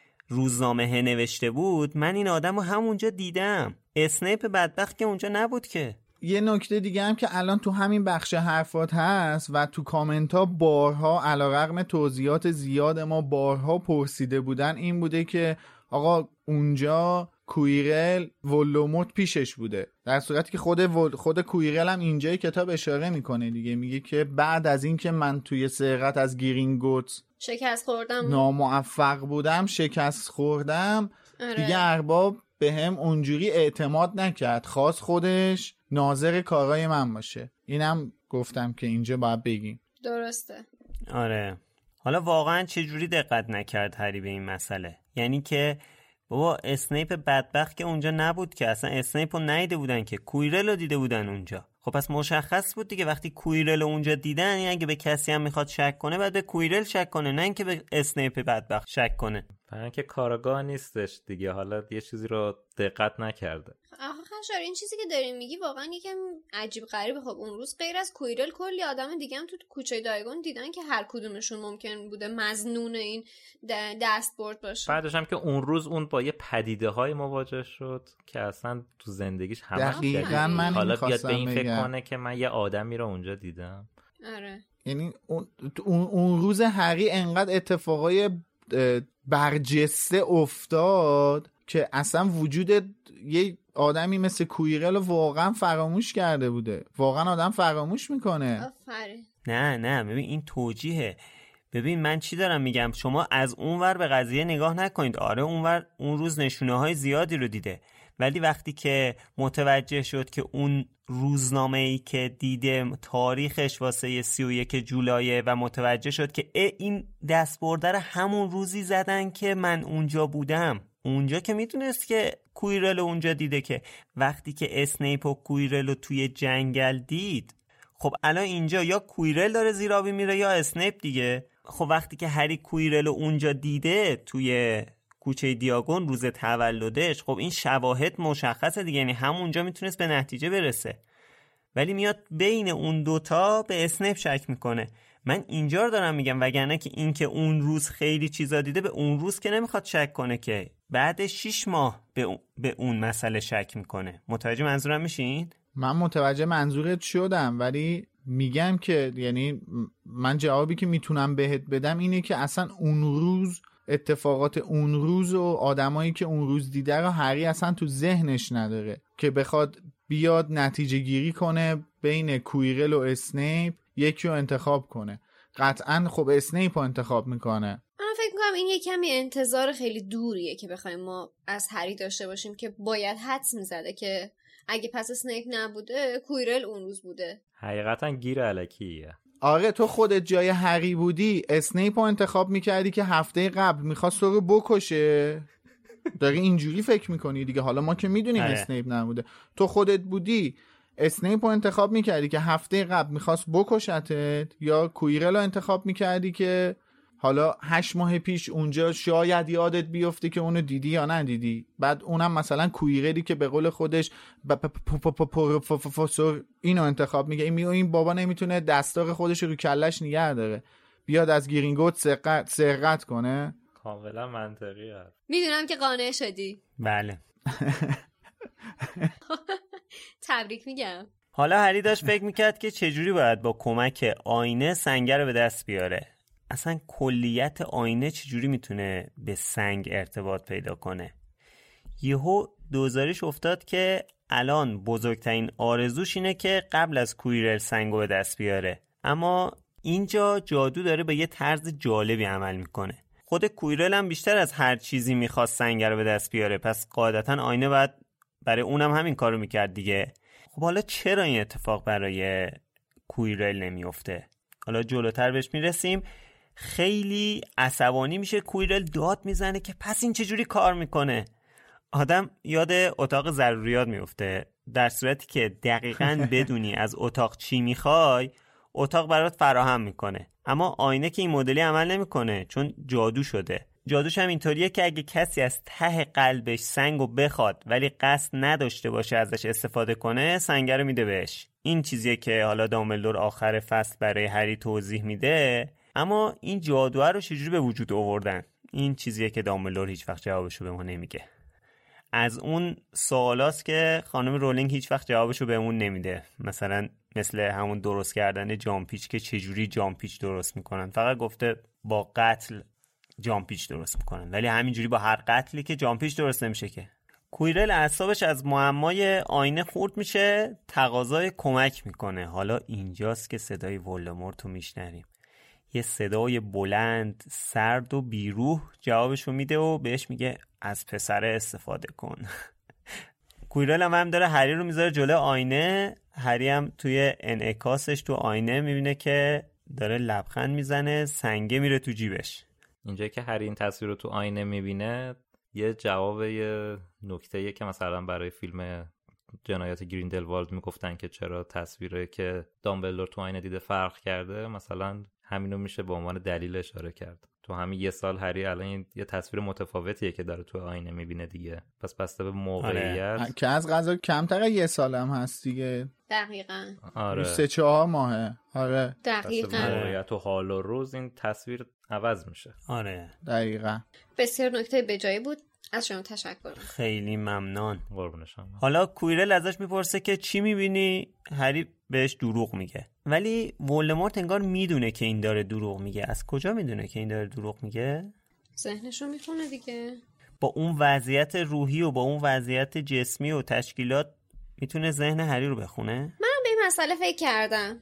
روزنامه نوشته بود من این آدم رو همونجا دیدم. اسنیپ بدبخت که اونجا نبود که. یه نکته دیگه هم که الان تو همین بخش حرفات هست و تو کامنت ها بارها علیرغم توضیحات زیاد ما بارها پرسیده بودن این بوده که آقا اونجا کویرل ولدمورت پیشش بوده، در صورتی که خود کویرل هم اینجای کتاب اشاره میکنه دیگه، میگه که بعد از این که من توی سرقت از گرینگوتس شکست خوردم، ناموفق بودم، شکست خوردم، دیگه ارباب به هم اونجوری اعتماد نکرد، خواست خودش ناظر کارای من باشه. اینم گفتم که اینجا باید بگیم. درسته. آره. حالا واقعا چجوری دقت نکرد هری به این مسئله؟ یعنی که بابا اسنیپ بدبخت که اونجا نبود که، اصلا اسنیپ رو ندیده بودن که، کویرل رو دیده بودن اونجا. خب پس مشخص بود دیگه وقتی کویرل رو اونجا دیدن، یعنی اگه به کسی هم میخواد شک کنه بعد به کویرل شک کنه، نه اینکه به اسنیپ بدبخت شک کنه. برای اینکه کارآگاه نیستش دیگه، حالا یه چیزی رو دقت نکرده. آخه خشار این چیزی که داریم میگی واقعا یکم عجیب غریبه. خب اون روز غیر از کویرل کلی آدم دیگه هم تو کوچه دایگون دیدن که هر کدومشون ممکن بوده مظنون این دستبرد باشه. بعدش هم که اون روز اون با یه پدیده های مواجه شد که اصلا تو زندگیش همش دقیقاً من حالا بیاد به این فکر کنه که من یه آدمی رو اونجا دیدم. آره. یعنی اون روز هری انقدر اتفاقای برجسته افتاد که اصلا وجود یه آدمی مثل کویرل واقعا فراموش کرده بوده. واقعا آدم فراموش میکنه. آفرین. نه ببین این توجیهه. ببین من چی دارم میگم، شما از اونور به قضیه نگاه نکنید. آره اونور اون روز نشونه های زیادی رو دیده، ولی وقتی که متوجه شد که اون روزنامه‌ای که دیده تاریخش واسه 31 جولایه و متوجه شد که این دستبرده رو همون روزی زدن که من اونجا بودم، اونجا که میتونست که کویرل اونجا دیده. که وقتی که اسنیپ و کویرل رو توی جنگل دید، خب الان اینجا یا کویرل داره زیر آبی میره یا اسنیپ دیگه. خب وقتی که هری کویرل اونجا دیده توی کوچه دیاگون روز تولدش، خب این شواهد مشخصه دیگه، یعنی همونجا میتونست به نتیجه برسه، ولی میاد بین اون دوتا به اسنیپ شک میکنه. من اینجا رو دارم میگم، وگرنه که این که اون روز خیلی چیزا دیده، به اون روز که نمیخواد شک کنه، که بعد 6 ماه به اون مسئله شک میکنه. متوجه منظورم میشین؟ من متوجه منظورت شدم، ولی میگم که یعنی من جوابی که میتونم بهت بدم اینه که اصلا اون روز اتفاقات اون روز و آدمایی که اون روز دیده رو هری اصلا تو ذهنش نداره که بخواد بیاد نتیجه گیری کنه بین کویرل و اسنیپ یکی رو انتخاب کنه. قطعا خب اسنیپ رو انتخاب میکنه. من فکر میکنم این یه کمی انتظار خیلی دوریه که بخوایم ما از هری داشته باشیم که باید حدس میزده که اگه پس اسنیپ نبوده کویرل اون روز بوده. حقیقتا گیر الکیه. آره تو خودت جای هری بودی اسنیپ رو انتخاب میکردی که هفته قبل میخواست تو رو بکشه. داری اینجوری فکر میکنی دیگه. حالا ما که میدونیم اسنیپ نبوده. تو خودت بودی اسنیپ رو انتخاب میکردی که هفته قبل میخواست بکشتت، یا کویرل رو انتخاب میکردی که حالا 8 ماه پیش اونجا شاید یادت بیفته که اونو دیدی یا ندیدی. بعد اونم مثلا کویرلی که به قول خودش پروفسور اینو انتخاب میگه. این بابا نمیتونه دستار خودش رو کلش نگه داره، بیاد از گرینگوت سرقت کنه. کاملا منطقیه. میدونم که قانع شدی. بله. تبریک میگم. حالا هری داشت فکر میکرد که چجوری باید با کمک آینه سنگ رو به دست بیاره. اصلا کلیت آینه چجوری میتونه به سنگ ارتباط پیدا کنه. یهو دوزارش افتاد که الان بزرگترین آرزوش اینه که قبل از کویرل سنگ رو به دست بیاره، اما اینجا جادو داره به یه طرز جالبی عمل میکنه. خود کویرل هم بیشتر از هر چیزی میخواست سنگ رو به دست بیاره، پس قاعدتا آینه باید برای اونم همین کارو میکرد دیگه. خب حالا چرا این اتفاق برای کویرل نمیفته؟ حالا جلوتر بهش میرسیم. خیلی عصبانی میشه کویرل، داد میزنه که پس این چجوری کار میکنه. آدم یاد اتاق ضروریات میفته. در صورتی که دقیقاً بدونی از اتاق چی میخوای، اتاق برات فراهم میکنه. اما آینه که این مدلی عمل نمیکنه چون جادو شده. جادوش هم اینطوریه که اگه کسی از ته قلبش سنگو بخواد ولی قصد نداشته باشه ازش استفاده کنه، سنگ رو میده بهش. این چیزیه که حالا دامبلدور آخر فصل برای هری توضیح میده. اما این جادوه رو چجوری به وجود آوردن؟ این چیزیه که دامبلدور هیچ وقت جوابشو به ما نمیگه. از اون سوالاست که خانم رولینگ هیچ وقت جوابشو بهمون نمیده. مثل همون درست کردن جامپیچ که چجوری جامپیچ درست میکنن. فقط گفته با قتل جامپیچ درست میکنن، ولی همینجوری با هر قتلی که جامپیچ درست نمیشه که. کویرل اعصابش از معمای آینه خورد میشه، تقاضای کمک میکنه. حالا اینجاست که صدای ولدمورت رو میشنویم. یه صدای بلند، سرد و بیروح جوابشو میده و بهش میگه از پسره استفاده کن. کویرل هم داره هری رو میذاره جلو آینه. هری هم توی انعکاسش تو آینه میبینه که داره لبخند میزنه، سنگه میره تو جیبش. اینجا که هری این تصویر رو تو آینه میبینه یه جواب یه نکته‌ایه که مثلا برای فیلم جنایات گریندلوالد میگفتن که چرا تصویری که دامبلدور تو آینه دیده فرق کرده، مثلا همینو میشه به عنوان دلیل اشاره کرد. تو همین یه سال هری الان یه تصویر متفاوتیه که داره تو آینه میبینه دیگه. پس بسته به موقعیت که از قضا کمتر یه سال هم هست دیگه. دقیقاً. آره 3-4 ماهه. آره دقیقاً. موقعیت و حال و روز این تصویر عوض میشه. آره دقیقاً. بسیار نکته بجایی بود. از شما تشکر. خیلی ممنون. قربون شما. حالا کویرل ازش میپرسه که چی میبینی؟ هری بهش دروغ میگه. ولی ولدمورت انگار میدونه که این داره دروغ میگه. از کجا میدونه که این داره دروغ میگه؟ ذهنشو میخونه دیگه. با اون وضعیت روحی و با اون وضعیت جسمی و تشکیلات میتونه ذهن هری رو بخونه؟ من به این مسئله فکر کردم.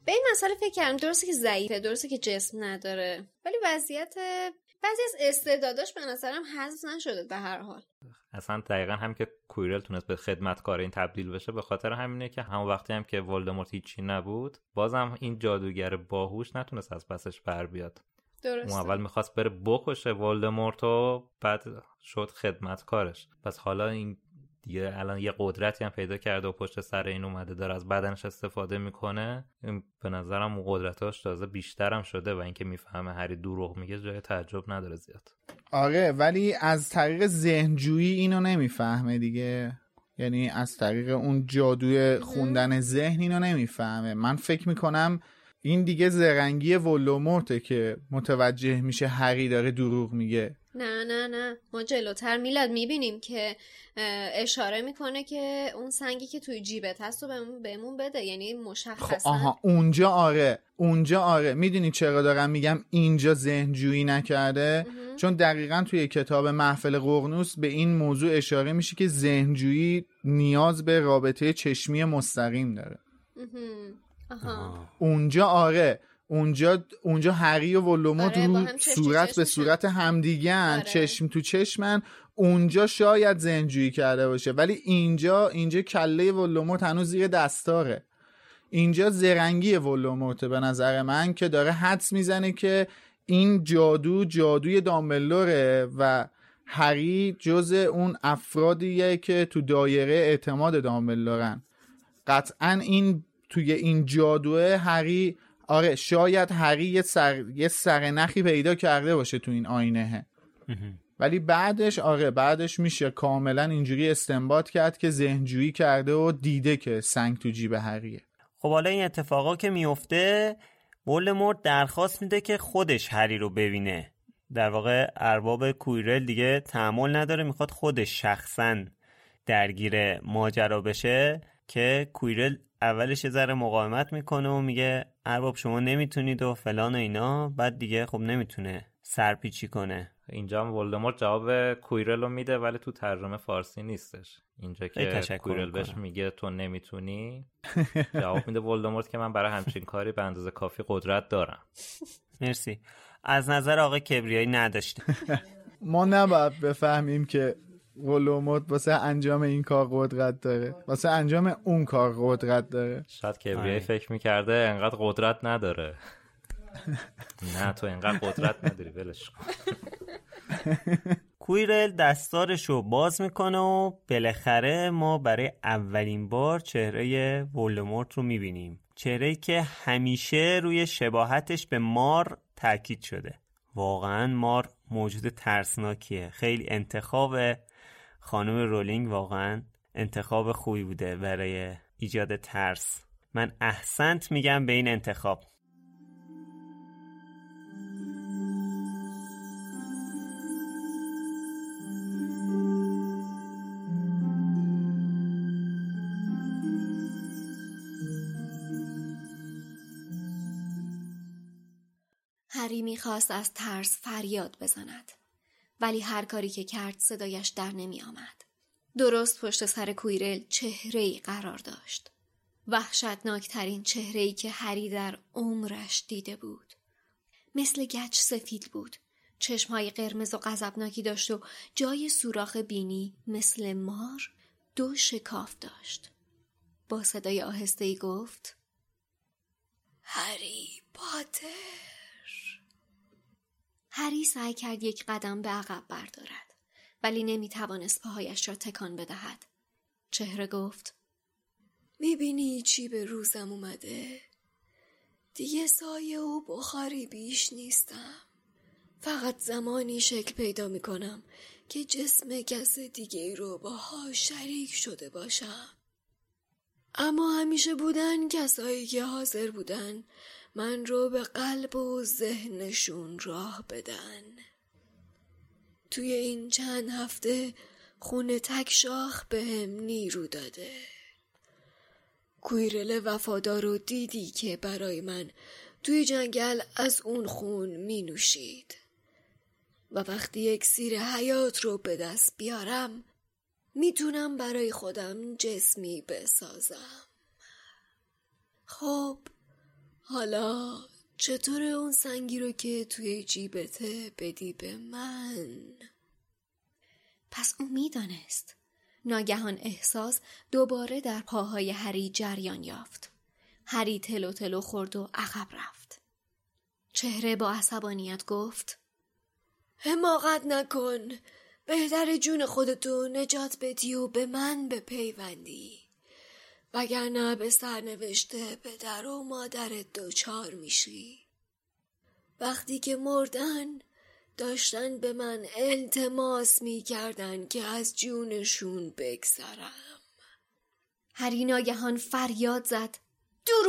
درسته که ضعیفه، درسته که جسم نداره، ولی بعضی از استعداداش به نظرم حذف نشده به هر حال. اصلا دقیقا هم که کویرل تونست به خدمتکار این تبدیل بشه به خاطر همینه که همون وقتی هم که ولدمورت هیچی نبود، بازم این جادوگر باهوش نتونست از پسش بر بیاد. درسته. اون اول میخواست بره بکشه ولدمورتو، بعد شد خدمتکارش. پس حالا این دیگه الان یه قدرتی هم پیدا کرده و پشت سر این اومده داره از بدنش استفاده میکنه. به نظرم اون قدرتاش تازه بیشتر هم شده و اینکه میفهمه هری دروغ میگه جای تعجب نداره زیاد. آره ولی از طریق ذهنجویی اینو نمیفهمه دیگه. یعنی از طریق اون جادوی خوندن ذهن اینو نمیفهمه. من فکر میکنم این دیگه زرنگی ولدمورته که متوجه میشه هری داره دروغ میگه. نه ما جلوتر میلاد میبینیم که اشاره میکنه که اون سنگی که توی جیبت هست و بهمون بده، یعنی مشخصا آها اونجا آره میدونی چرا دارم میگم اینجا ذهنجویی نکرده؟ چون دقیقاً توی کتاب محفل ققنوس به این موضوع اشاره میشه که ذهنجویی نیاز به رابطه چشمی مستقیم داره. اونجا آره اونجا هری و ولدمورت رو صورت به صورت همدیگن، چشم تو چشمن، اونجا شاید ذهنجویی کرده باشه، ولی اینجا کله ولدمورت هنوز زیر دستاره. اینجا زرنگی ولدمورت به نظر من که داره حدس میزنه که این جادوی دامبلدوره و هری جز اون افرادیه که تو دایره اعتماد دامبلدورن. قطعاً این توی این جادوه هری آره شاید هری یه سرنخی پیدا کرده باشه تو این آینه، ولی بعدش میشه کاملا اینجوری استنباط کرد که ذهنجویی کرده و دیده که سنگ تو جیب هریه. خب حالا این اتفاقا که میفته ولدمورت درخواست میده که خودش هری رو ببینه. در واقع ارباب کویرل دیگه تحمل نداره، میخواد خودش شخصا درگیر ماجرا بشه که کویرل اولش یه ذره مقاومت میکنه و میگه ارباب شما نمیتونید و فلان و اینا، بعد دیگه خب نمیتونه سرپیچی کنه. اینجا هم ولدمورت جواب کویرل رو میده ولی تو ترجمه فارسی نیستش. اینجا که کویرل بهش میگه تو نمیتونی، جواب میده ولدمورت که من برای همچین کاری به اندازه کافی قدرت دارم. مرسی. از نظر آقای کبریایی نداشته. ما نباید بفهمیم که ولدمورت واسه انجام این کار قدرت داره، واسه انجام اون کار قدرت داره. شاید کبریایی فکر میکرده انقدر قدرت نداره. نه تو انقدر قدرت نداری، ولش کن. کویرل دستارشو باز میکنه و بالاخره ما برای اولین بار چهره ولدمورت رو میبینیم، چهره‌ای که همیشه روی شباهتش به مار تاکید شده. واقعا مار موجود ترسناکیه. خیلی انتخاب خانم رولینگ واقعا انتخاب خوبی بوده برای ایجاد ترس. من احسنت میگم به این انتخاب. هری میخواست از ترس فریاد بزند، ولی هر کاری که کرد صدایش در نمی آمد. درست پشت سر کویرل چهره‌ای قرار داشت. وحشتناکترین چهره‌ای که هری در عمرش دیده بود. مثل گچ سفید بود. چشمهای قرمز و غضبناکی داشت و جای سوراخ بینی مثل مار 2 شکاف داشت. با صدای آهسته‌ای گفت: هری پاتر. هری سعی کرد یک قدم به عقب بردارد، ولی نمیتوانست پاهایش را تکان بدهد. چهره گفت: میبینی چی به روزم اومده؟ دیگه سایه و بخاری بیش نیستم. فقط زمانی شکل پیدا میکنم که جسم کس دیگه رو باها شریک شده باشم. اما همیشه بودن کسایی که حاضر بودن من رو به قلب و ذهنشون راه بدن. توی این چند هفته خون تک شاخ بهم نیرو داده. کویرل وفادار رو دیدی که برای من توی جنگل از اون خون می نوشید و وقتی اکسیر حیات رو به دست بیارم میتونم برای خودم جسمی بسازم. خب حالا چطور اون سنگی رو که توی جیبته بدی به من؟ پس او میدانست. ناگهان احساس دوباره در پاهای هری جریان یافت. هری تلو تلو خورد و عقب رفت. چهره با عصبانیت گفت: حماقت نکن. بهتر جون خودتو نجات بدی و به من بپیوندی، وگرنه به سرنوشته پدر و مادرت دچار میشی. وقتی که مردن داشتن به من التماس میکردن که از جونشون بگذرم. هری ناگهان فریاد زد: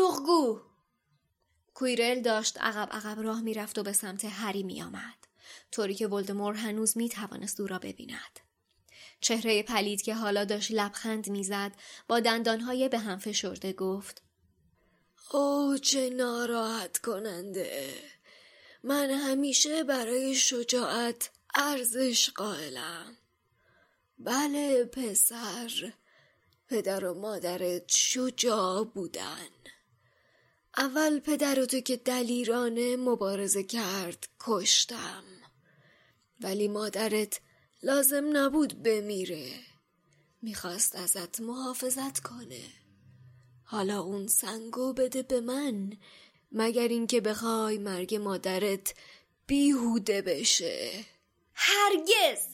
دروغگو! کویرل داشت عقب عقب راه میرفت و به سمت هری میآمد. طوری که ولدمورت هنوز میتوانست او را ببیند. چهره پلید که حالا داشت لبخند میزد با دندانهای به هم فشرده گفت: اوه چه ناراحت کننده. من همیشه برای شجاعت ارزش قائلم. بله پسر، پدر و مادرت شجاع بودن. اول پدرتو که دلیرانه مبارزه کرد کشتم، ولی مادرت لازم نبود بمیره. میخواست ازت محافظت کنه. حالا اون سنگو بده به من، مگر اینکه بخوای مرگ مادرت بیهوده بشه. هرگز!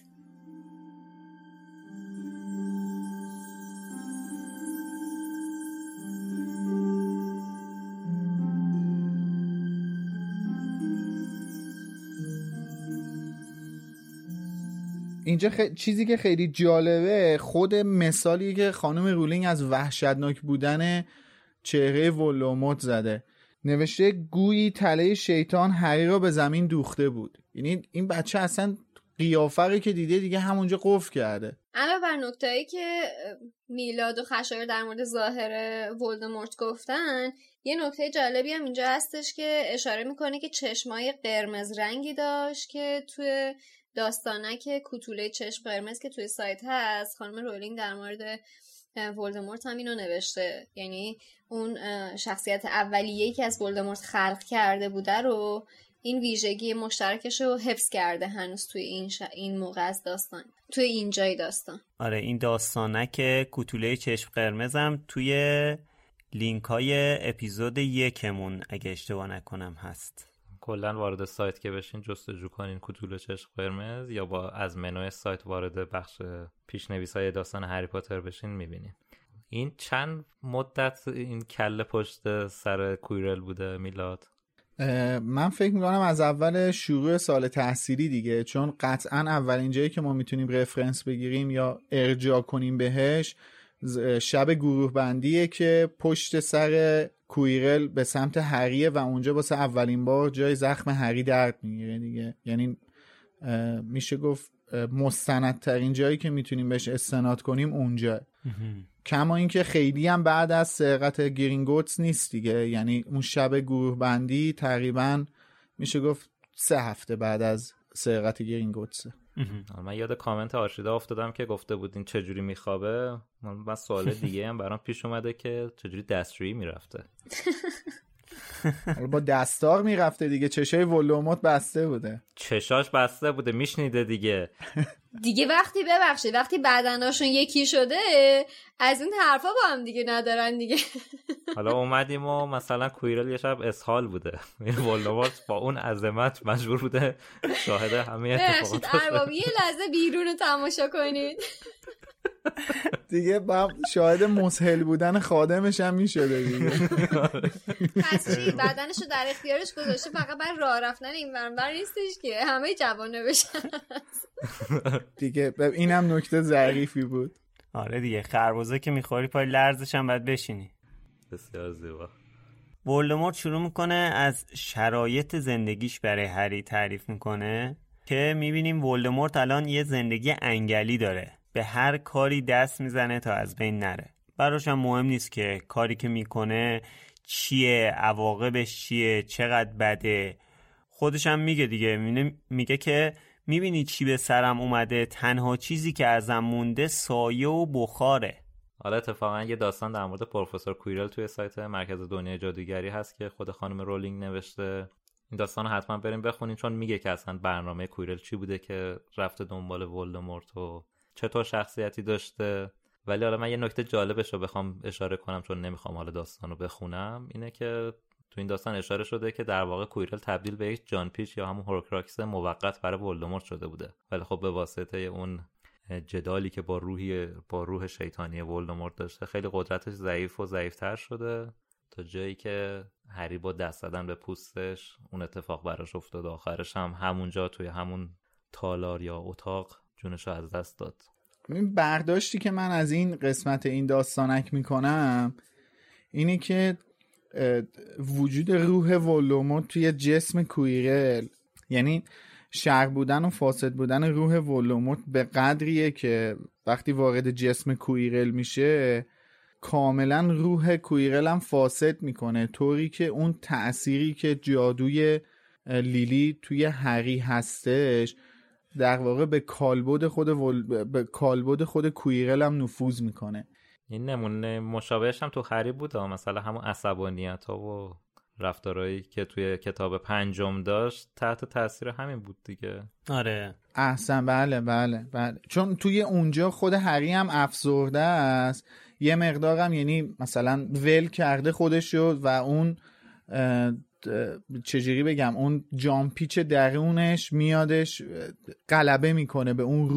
اینجا چیزی که خیلی جالبه خود مثالی که خانم رولینگ از وحشتناک بودن چهره ولدمورت زده. نوشته گویی تله شیطان هری را به زمین دوخته بود. یعنی این بچه اصلا قیافه که دیده دیگه همونجا قفل کرده. علاوه بر نکته‌ای که میلاد و خشایار در مورد ظاهر ولدمورت گفتن، یه نکته جالبی هم اینجا هستش که اشاره میکنه که چشمای قرمز رنگی داشت که توی داستانک کوتوله چشم قرمز که توی سایت هست خانم رولینگ در مورد ولدمورت هم اینو نوشته. یعنی اون شخصیت اولیه‌ای که از ولدمورت خلق کرده بوده رو این ویژگی مشترکش رو حفظ کرده هنوز توی این موقع از داستان، توی این جای داستان. آره این داستانک کوتوله چشم قرمزم توی لینک های اپیزود 1 اگه اشتباه نکنم هست. کلا وارد سایت که بشین جستجو کنین کوتوله چشم قرمز یا با از منوی سایت وارد بخش پیشنویس‌های داستان هری پاتر بشین میبینین. این چند مدت این کله پشت سر کویرل بوده میلاد؟ من فکر میکنم از اول شروع سال تحصیلی دیگه، چون قطعا اولین جایی که ما میتونیم رفرنس بگیریم یا ارجاع کنیم بهش شب گروه بندیه که پشت سر کویرل به سمت هریه و اونجا واسه اولین بار جای زخم هری درد میگیره دیگه. یعنی میشه گفت مستندترین جایی که میتونیم بهش استناد کنیم اونجا. کما اینکه خیلی هم بعد از سرقت گرینگوتس نیست دیگه، یعنی اون شب گروه بندی تقریبا میشه گفت 3 هفته بعد از سرقت گرینگوتس. من یاد کامنت آرشیدا افتادم که گفته بود این چجوری میخوابه. من سوال دیگه هم برام پیش اومده که چجوری دستشویی میرفته. با دستار میرفته دیگه، چشای ولدمورت بسته بوده. چشاش بسته بوده میشنیده دیگه. دیگه وقتی بدناشون یکی شده از این حرفا با هم دیگه ندارن دیگه. حالا اومدیم و مثلا کویرل یه شب اسهال بوده، ولدمورت با اون عظمت مجبور بوده شاهد همه اتفاقات باشه. یه لحظه بیرون رو تماشا کنید دیگه با شاهد مسهل بودن خادمش هم میشده دیگه. پس چی بدنشو در اختیارش گذاشته فقط برای راه رفتن این ور نیستش که همه جوانه بشن دیگه. اینم نکته ظریفی بود. آره دیگه خربزه که میخوری پای لرزش هم باید بشینی. بسیار زیبا. ولدمورت شروع میکنه از شرایط زندگیش برای هری تعریف میکنه که میبینیم ولدمورت الان یه زندگی انگلی داره، به هر کاری دست میزنه تا از بین نره. براش هم مهم نیست که کاری که میکنه چیه، عواقبش چیه، چقدر بده. خودش هم میگه دیگه، میگه که میبینی چی به سرم اومده، تنها چیزی که ازم مونده سایه و بخاره. حالا اتفاقا یه داستان در مورد پروفسور کویرل توی سایت مرکز دنیای جادوگری هست که خود خانم رولینگ نوشته. این داستان رو حتما بریم بخونین، چون میگه که اصلا برنامه کویرل چی بوده که رفته دنبال ولدمورت و چطور شخصیتی داشته. ولی حالا من یه نکته جالبش رو بخوام اشاره کنم، چون نمیخوام حالا داستان رو بخونم، اینه که تو این داستان اشاره شده که در واقع کویرل تبدیل به یک جان پیچ یا همون هورکراکس موقت برای ولدمورت شده بوده، ولی خب به واسطه اون جدالی که با روح شیطانی ولدمورت داشته خیلی قدرتش ضعیف و ضعیفتر شده تا جایی که هری با دست زدن به پوستش اون اتفاق براش افتاد. آخرش هم همونجا توی همون تالار یا اتاق جونشو از دست داد. این برداشتی که من از این قسمت این داستانک میکنم اینه که وجود روح ولدمورت توی جسم کویرل، یعنی شر بودن و فاسد بودن روح ولدمورت به قدریه که وقتی وارد جسم کویرل میشه کاملا روح کویرل هم فاسد میکنه، طوری که اون تأثیری که جادوی لیلی توی هری هستش در واقع به کالبد خود کویرل هم نفوذ میکنه. این نمونه مشابهش هم تو هری بود، مثلا همون عصبانیت ها و رفتارهایی که توی کتاب 5 داشت تحت تاثیر همین بود دیگه. آره احسن، بله چون توی اونجا خود هری هم افسرده است یه مقدار هم، یعنی مثلا ول کرده خودشو و اون چجوری بگم اون جامپیچ درونش میادش غلبه میکنه به اون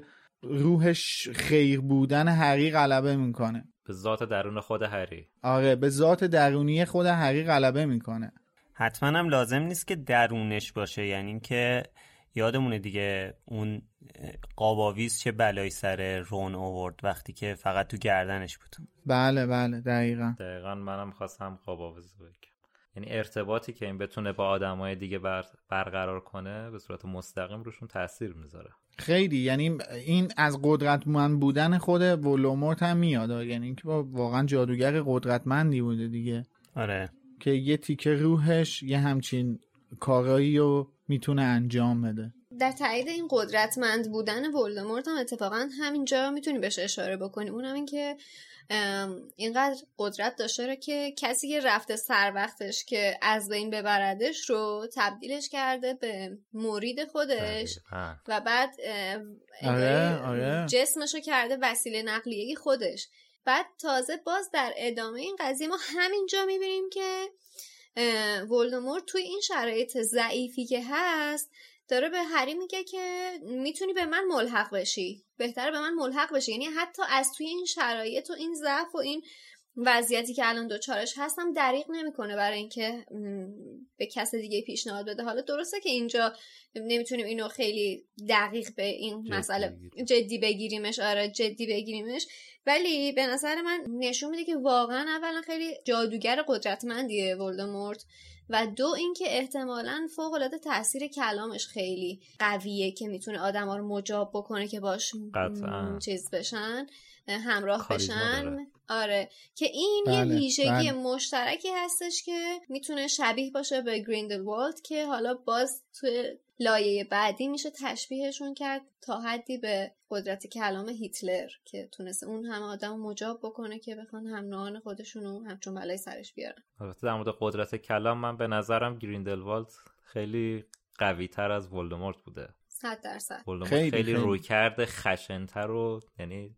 روحش خیر بودن هری غلبه میکنه، به ذات درون خود هری. آره به ذات درونی خود هری غلبه میکنه. حتما هم لازم نیست که درونش باشه، یعنی این که یادمونه دیگه اون قاباویز چه بلایی سر رون آورد وقتی که فقط تو گردنش بود. بله دقیقاً منم خواستم قاباویز بگم، یعنی ارتباطی که این بتونه با آدمای دیگه برقرار کنه به صورت مستقیم روشون تاثیر میذاره خیلی. یعنی این از قدرتمند بودن خود ولدمورت هم میاد، یعنی اینکه واقعا جادوگر قدرتمندی بوده دیگه. آره که یه تیکه روحش یه همچین کارایی رو میتونه انجام بده. در تایید این قدرتمند بودن ولدمورت هم اتفاقا همینجا میتونی بهش اشاره بکنی، اونم این که اینقدر قدرت داشته که کسی که رفته سر وقتش که از بین ببردش رو تبدیلش کرده به مرید خودش و بعد جسمش رو کرده وسیله نقلیه خودش. بعد تازه باز در ادامه این قضیه ما همینجا میبینیم که ولدمورت توی این شرایط ضعیفی که هست داره به هری میگه که میتونی به من ملحق بشی، بهتره به من ملحق بشی. یعنی حتی از توی این شرایط و این ضعف و این وضعیتی که الان دوچارش هستم دریغ نمیکنه برای اینکه به کس دیگه پیشنهاد بده. حالا درسته که اینجا نمیتونیم اینو خیلی دقیق به این مسئله جدی بگیریمش، ولی به نظر من نشون میده که واقعا اولا خیلی جادوگر قدرتمندیه ولدمورت و دو اینکه احتمالاً فوق‌العاده تاثیر کلامش خیلی قویه که میتونه آدما رو مجاب بکنه که باش چیز بشن، همراه بشن. آره که این یه ویژگی مشترکی هستش که میتونه شبیه باشه به گریندلوالد که حالا باز توی لایه بعدی میشه تشبیهشون کرد تا حدی به قدرت کلام هیتلر که تونسته اون همه آدم مجاب بکنه که بخوان هم نوعان خودشونو همچون بلای سرش بیارن. البته در مورد قدرت کلام من به نظرم گریندلوالد خیلی قوی تر از ولدمورت بوده. 100%. ولدمورت خیلی روی کرده خشن‌تر و یعنی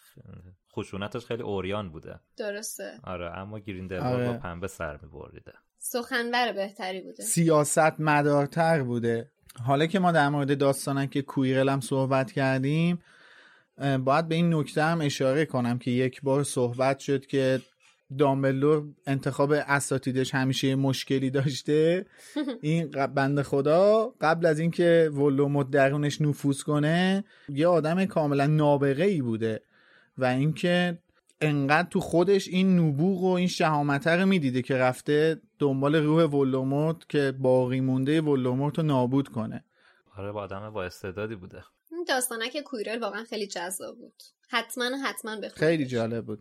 خشونتش خیلی اوریان بوده. درسته. آره اما گریندلوالد با پنبه سر می‌بریده. سخنور بهتری بوده. سیاست مدارتر بوده. حالا که ما در مورد داستانک که کویرل هم صحبت کردیم باید به این نکته هم اشاره کنم که یک بار صحبت شد که دامبلدور انتخاب اساتیدش همیشه مشکلی داشته. این بنده خدا قبل از اینکه ولدمورت درونش نفوذ کنه یه آدم کاملا نابغه‌ای بوده و اینکه انقدر تو خودش این نبوغ و این شهامت رو میدیده که رفته دنبال روح ولدمورت که باقی مونده ولدمورت رو نابود کنه. آره با آدم با استعدادی بوده. این داستانک کویرل واقعا خیلی جذاب بود. حتما بخونید. خیلی جالب بود.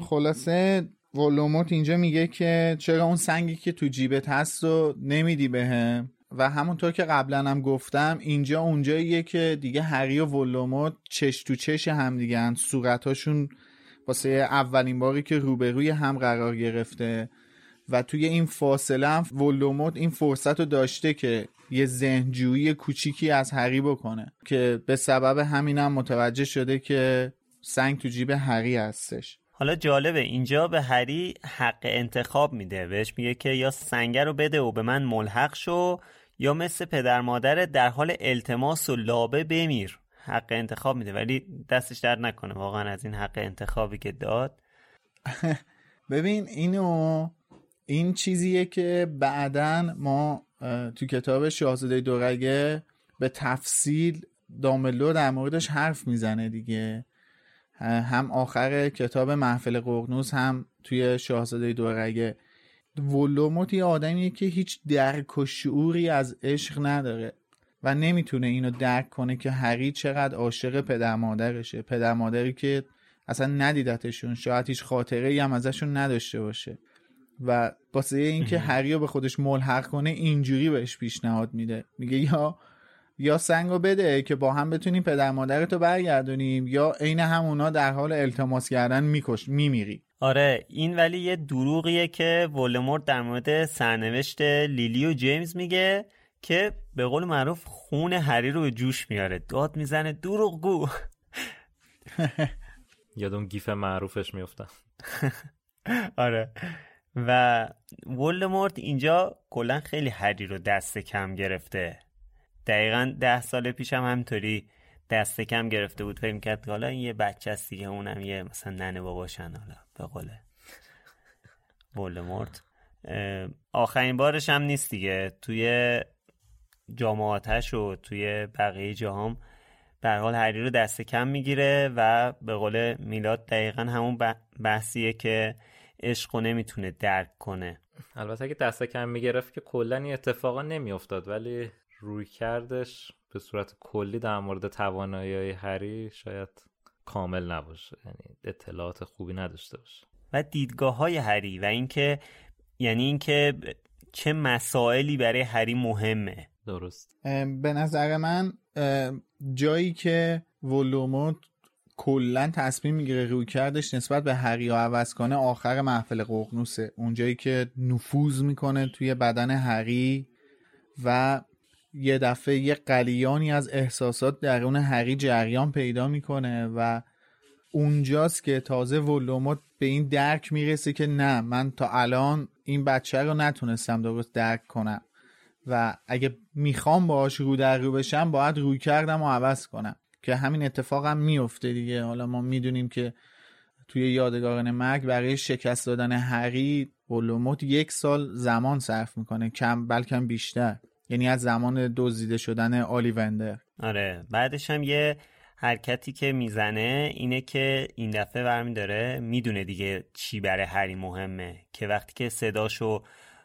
خلاصه ولدمورت اینجا میگه که چرا اون سنگی که تو جیبت هست رو نمیدی بهم و همونطور که قبلا هم گفتم اینجا اونجاییه که دیگه هری و ولدمورت چش تو چش هم دیگه هن. صورتاشون واسه اولین باری که روبروی هم قرار گرفته و توی این فاصله هم ولدمورت این فرصت رو داشته که یه ذهنجویی کوچیکی از هری بکنه که به سبب همینم متوجه شده که سنگ تو جیب هری هستش. حالا جالبه اینجا به هری حق انتخاب میده، بهش میگه که یا سنگ رو بده و به من ملحق شو یا مثل پدر مادر در حال التماس و لابه بمیر. حق انتخاب میده ولی دستش درد نکنه واقعا از این حق انتخابی که داد. ببین این چیزیه که بعدن ما تو کتاب شاهزاده دورگه به تفصیل دامبلدور در موردش حرف میزنه دیگه، هم آخر کتاب محفل ققنوس هم توی شاهزاده دورگه. ولدمورت یه آدمیه که هیچ درک و شعوری از عشق نداره و نمیتونه اینو درک کنه که هری چقدر عاشق پدر مادرشه، پدر مادری که اصلا ندیدتشون، شاید هیچ خاطره‌ای هم ازشون نداشته باشه و واسه اینکه هری رو به خودش ملحق کنه اینجوری بهش پیشنهاد میده، میگه یا سنگو بده که با هم بتونیم پدر مادرتو برگردونیم یا عین همونا در حال التماس کردن میمیری. آره این ولی یه دروغیه که ولدمورت در مورد سرنوشت لیلی و جیمز میگه که به قول معروف خون هری رو به جوش میاره، داد میزنه دروغگو. یادم گیف معروفش میفته. آره و ولدمورت اینجا کلا خیلی هری رو دست کم گرفته. دقیقاً 10 سال پیشم همطوری دست کم گرفته بود، فکر می‌کرد حالا این یه بچه است دیگه، اونم یه مثلا ننه باباشن. حالا به قول ولدمورت آخرین بارش هم نیست دیگه، توی جامعاتش و توی بقیه جاهام به هر حال هری رو دست کم میگیره و به قول میلاد دقیقاً همون بحثیه که عشقو نمیتونه درک کنه. البته اگه دست کم میگرفت که کلا این اتفاقا نمیافتاد، ولی روی کردش به صورت کلی در مورد توانایی هری شاید کامل نباشه، یعنی اطلاعات خوبی نداشته باشه. و دیدگاه‌های هری و اینکه یعنی اینکه چه مسائلی برای هری مهمه. درست. به نظر من جایی که ولدمورت کلا تصمیم میگیره روی کردش نسبت به هری رو عوض کنه آخر محفل ققنوسه، اونجایی که نفوذ میکنه توی بدن هری و یه دفعه یه قلیانی از احساسات درون هری جریان پیدا میکنه و اونجاست که تازه ولدمورت به این درک میرسه که نه، من تا الان این بچه رو نتونستم درست درک کنم و اگه میخوام باهاش رو در رو بشم باید روی کردم و عوض کنم، که همین اتفاق هم میفته دیگه. حالا ما میدونیم که توی یادگاران مرگ برای شکست دادن هری ولدمورت 1 سال زمان صرف میکنه، کم بلکه بیشتر، یعنی از زمان دزدیده شدن اولیوندر. آره بعدش هم یه حرکتی که میزنه اینه که این دفعه برمی داره میدونه دیگه چی برای هری مهمه، که وقتی که صداشو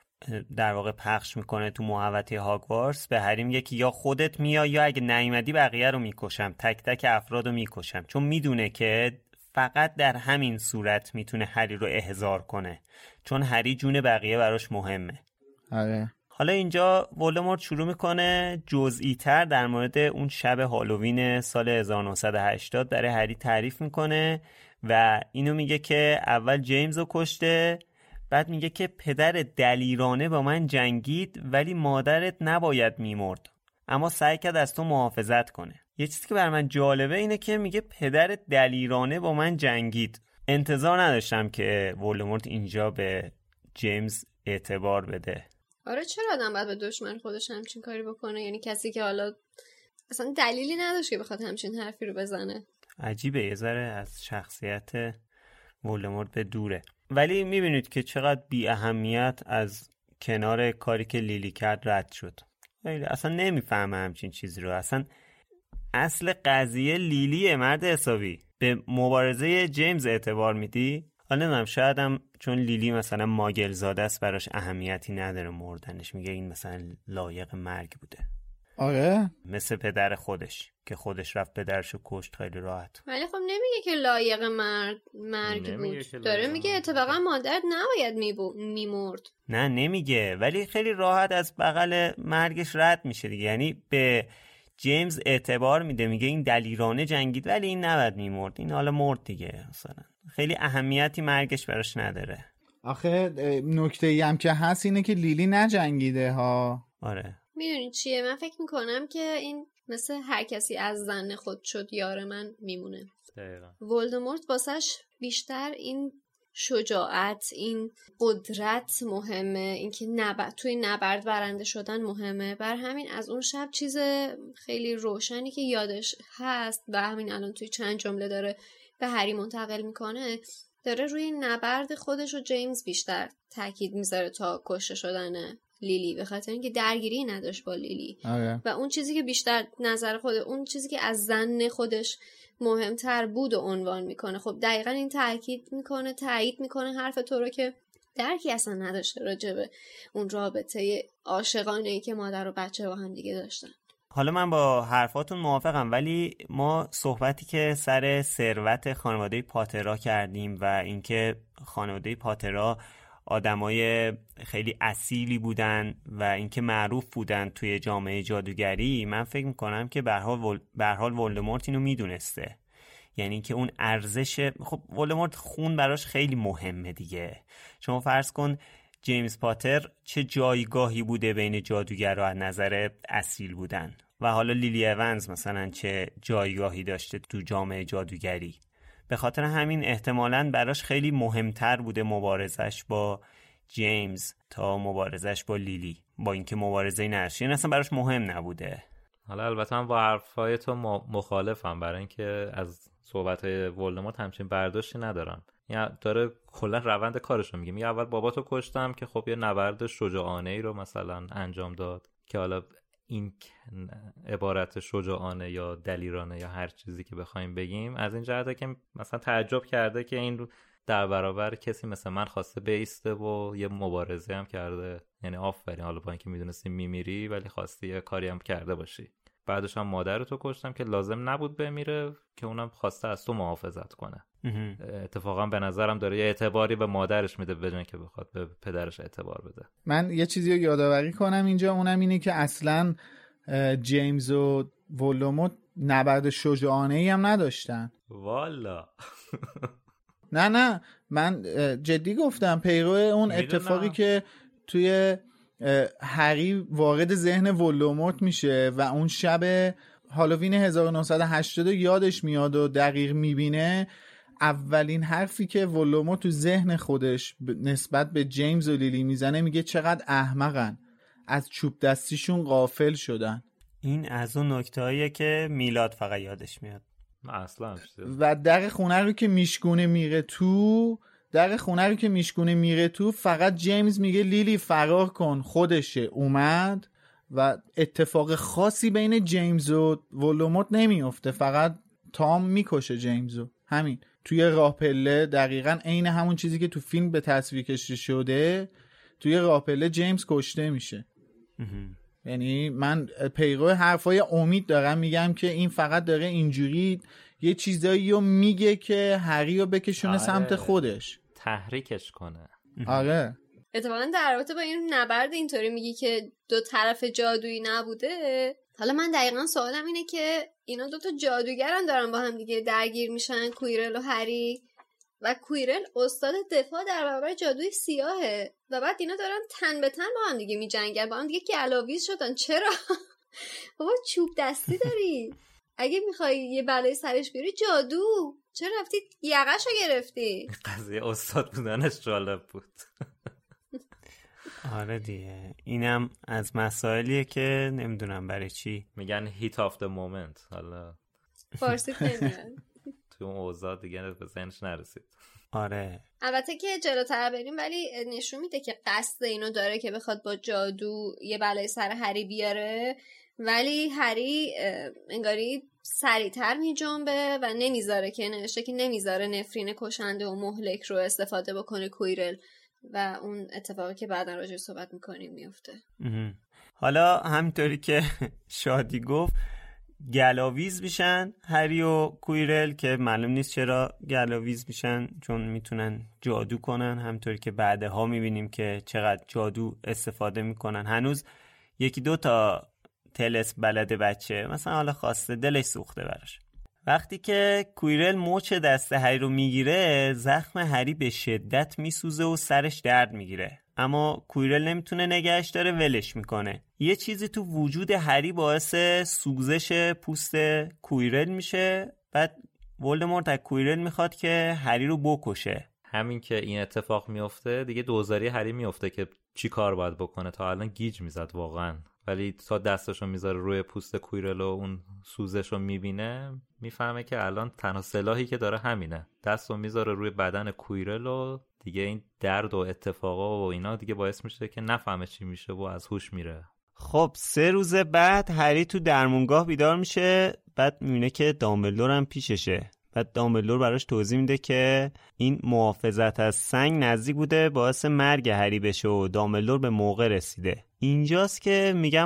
در واقع پخش میکنه تو محوطه هاگوارتس به هری میگه که یا خودت میای یا اگه نیومدی بقیه رو میکشم، تک تک افراد رو میکشم، چون میدونه که فقط در همین صورت میتونه هری رو احضار کنه، چون هری جون بقیه براش مهمه. آره. حالا اینجا ولدمورت شروع میکنه جزئی تر در مورد اون شب هالووین سال 1980 برای هری تعریف میکنه و اینو میگه که اول جیمز رو کشته، بعد میگه که پدر دلیرانه با من جنگید ولی مادرت نباید میمرد، اما سعی کرد از تو محافظت کنه. یه چیزی که بر من جالبه اینه که میگه پدر دلیرانه با من جنگید. انتظار نداشتم که ولدمورت اینجا به جیمز اعتبار بده. آره چرا آدم باید به دشمن خودش همچین کاری بکنه؟ یعنی کسی که حالا اصلا دلیلی نداشت که بخواد همچین حرفی رو بزنه. عجیبه، یه ذره از شخصیت ولدمورت به دوره. ولی میبینید که چقدر بی اهمیت از کنار کاری که لیلی کرد رد شد. اصلا نمیفهمه همچین چیزی رو. اصلا اصل قضیه لیلیه مرد حسابی. به مبارزه جیمز اعتبار میدی؟ حالا نمیدونم، شاید هم چون لیلی مثلا ماگل زاده است براش اهمیتی نداره مردنش، میگه این مثلا لایق مرگ بوده. آره مثل پدر خودش که خودش رفت پدرشو کشت خیلی راحت. ولی خب نمیگه که لایق مرگ بود، داره میگه اتفاقا مادرت نباید میمرد. نه نمیگه، ولی خیلی راحت از بغل مرگش رد میشه دیگه. یعنی به جیمز اعتبار میده، میگه این دلیرانه جنگید ولی این نباید میمرد، این حالا مرد دیگه، مثلا خیلی اهمیتی مرگش براش نداره. آخه نکته‌ای هم که هست اینه که لیلی نجنگیده ها. آره میدونی چیه، من فکر میکنم که این مثل هر کسی از زن خود شد یار من میمونه. دقیقا. ولدمورت واسش بیشتر این شجاعت، این قدرت مهمه، اینکه توی نبرد برنده شدن مهمه. بر همین از اون شب چیز خیلی روشنی که یادش هست و همین الان توی چند جمله داره به هری منتقل میکنه، داره روی نبرد خودش و جیمز بیشتر تاکید میذاره تا کشته شدن لیلی، به خاطر اینکه درگیری نداشت با لیلی. و اون چیزی که بیشتر نظر خود، اون چیزی که از زن خودش مهمتر بود و عنوان میکنه. خب دقیقا این تایید میکنه حرف تو رو که درکی اصلا نداشته راجع به اون رابطه عاشقانه‌ای که مادر و بچه با هم دیگه داشتن. حالا من با حرفاتون موافقم، ولی ما صحبتی که سر ثروت خانواده پاترا کردیم و اینکه خانواده پاترا آدمای خیلی اصیلی بودن و اینکه معروف بودن توی جامعه جادوگری، من فکر میکنم که به هر حال ولدمورت اینو میدونسته. یعنی که اون ارزش، خب ولدمورت خون براش خیلی مهمه دیگه. شما فرض کن جیمز پاتر چه جایگاهی بوده بین جادوگرها از نظر اصیل بودن، و حالا لیلی اونز مثلا چه جایگاهی داشته تو جامعه جادوگری. به خاطر همین احتمالاً براش خیلی مهمتر بوده مبارزش با جیمز تا مبارزش با لیلی، با اینکه مبارزه نرشه اصلا براش مهم نبوده. حالا البته من با حرفای تو مخالفم، برای اینکه از صحبت‌های ولدمورت همچین برداشتی ندارم. یعنی داره کلا روند کارشو میگه اول باباتو کشتم که خب یه نبرد شجاعانه‌ای رو مثلا انجام داد، که حالا این عبارت شجاعانه یا دلیرانه یا هر چیزی که بخوایم بگیم از این جهته که مثلا تعجب کرده که این در برابر کسی مثل من خواسته بیسته و یه مبارزه هم کرده. یعنی آفرین، حالا با اینکه میدونستی میمیری ولی خواستی یه کاری هم کرده باشی. بعدش هم مادرتو کشتم که لازم نبود بمیره، که اونم خواسته از تو محافظت کنه. اتفاقا به نظرم داره یه اعتباری به مادرش میده بدون که بخواد به پدرش اعتبار بده. من یه چیزی رو یادآوری کنم اینجا، اونم اینه که اصلا جیمز و ولدمورت نبرد شجاعانه‌ای هم نداشتن. والا نه من جدی گفتم، پیرو اون اتفاقی که توی هری وارد ذهن ولدمورت میشه و اون شب هالووین 1980 یادش میاد و دقیق میبینه، اولین حرفی که ولدمورت تو ذهن خودش نسبت به جیمز و لیلی میزنه میگه چقدر احمقن، از چوب دستیشون غافل شدن. این از اون نکتهاییه که میلاد فقط یادش میاد. اصلا و در خونه رو که میشکونه میره تو فقط جیمز میگه لیلی فرار کن، خودشه اومد، و اتفاق خاصی بین جیمز و ولدمورت نمیفته، فقط تام میکشه جیمزو. همین توی راه پله دقیقاً عین همون چیزی که تو فیلم به تصویر کشیده شده، توی راه پله جیمز کشته میشه. یعنی من پیرو حرفای امید دارم میگم که این فقط داره اینجوری یه چیزایی رو میگه که هری رو بکشونه سمت خودش، تحریکش کنه. آره اتفاقا در رابطه با این نبرد اینطوری میگی که دو طرف جادویی نبوده. حالا من دقیقا سوالم اینه که اینا دوتا جادوگرن دارن با هم دیگه درگیر میشن، کویرل و هری، و کویرل استاد دفاع در برابر جادوی سیاهه و بعد اینا دارن تن به تن با هم دیگه میجنگن، با هم دیگه گلاویز شدن. چرا؟ بابا چوب دستی داری، اگه میخوای یه بلای سرش بیاری جادو، چرا رفتی یقه‌شو گرفتی؟ قضیه استاد بودنش جالب بود. آره دیگه، اینم از مسائلیه که نمیدونم برای چی میگن هیت آف د مومنت. حالا فارسی نمیاد تو اون اوضاع دیگه به ذهنش نرسید. آره البته که جلوتر بریم ولی نشون میده که قصد اینو داره که بخواد با جادو یه بلای سر هری بیاره، ولی هری انگاری سریعتر میجنبه و نمیذاره، که نوشته که نمیذاره نفرین کشنده و مهلک رو استفاده بکنه کویرل، و اون اتفاقی که بعدا راجعش صحبت میکنیم میفته. حالا همینطوری که شادی گفت گلاویز میشن هری و کویرل، که معلوم نیست چرا گلاویز میشن، چون میتونن جادو کنن، همینطوری که بعدها میبینیم که چقدر جادو استفاده میکنن. هنوز یکی دو تا تلس بلده بچه، مثلا حالا خواسته دلش سوخته براش. وقتی که کویرل مچ دست هری رو میگیره، زخم هری به شدت میسوزه و سرش درد میگیره، اما کویرل نمیتونه نگهش داره، ولش میکنه. یه چیزی تو وجود هری باعث سوزش پوست کویرل میشه، بعد ولدمورت از کویرل میخواد که هری رو بکشه. همین که این اتفاق میفته دیگه دوزاری هری میفته که چی کار باید بکنه. تا الان گیج میزد واقعا، ولی تا دستشو میذاره روی پوست کویرل و اون سوزشو میبینه، میفهمه که الان تنها سلاحی که داره همینه. دستو میذاره روی بدن کویرل و دیگه این درد و اتفاقا و اینا دیگه باعث میشه که نفهمه چی میشه و از هوش میره. خب 3 روز بعد هری تو درمونگاه بیدار میشه، بعد میبینه که دامبلدور هم پیششه. بعد دامبلدور براش توضیح میده که این محافظت از سنگ نزدیک بوده باعث مرگ هری بشه و دامبلدور به موقع رسیده. اینجاست که میگم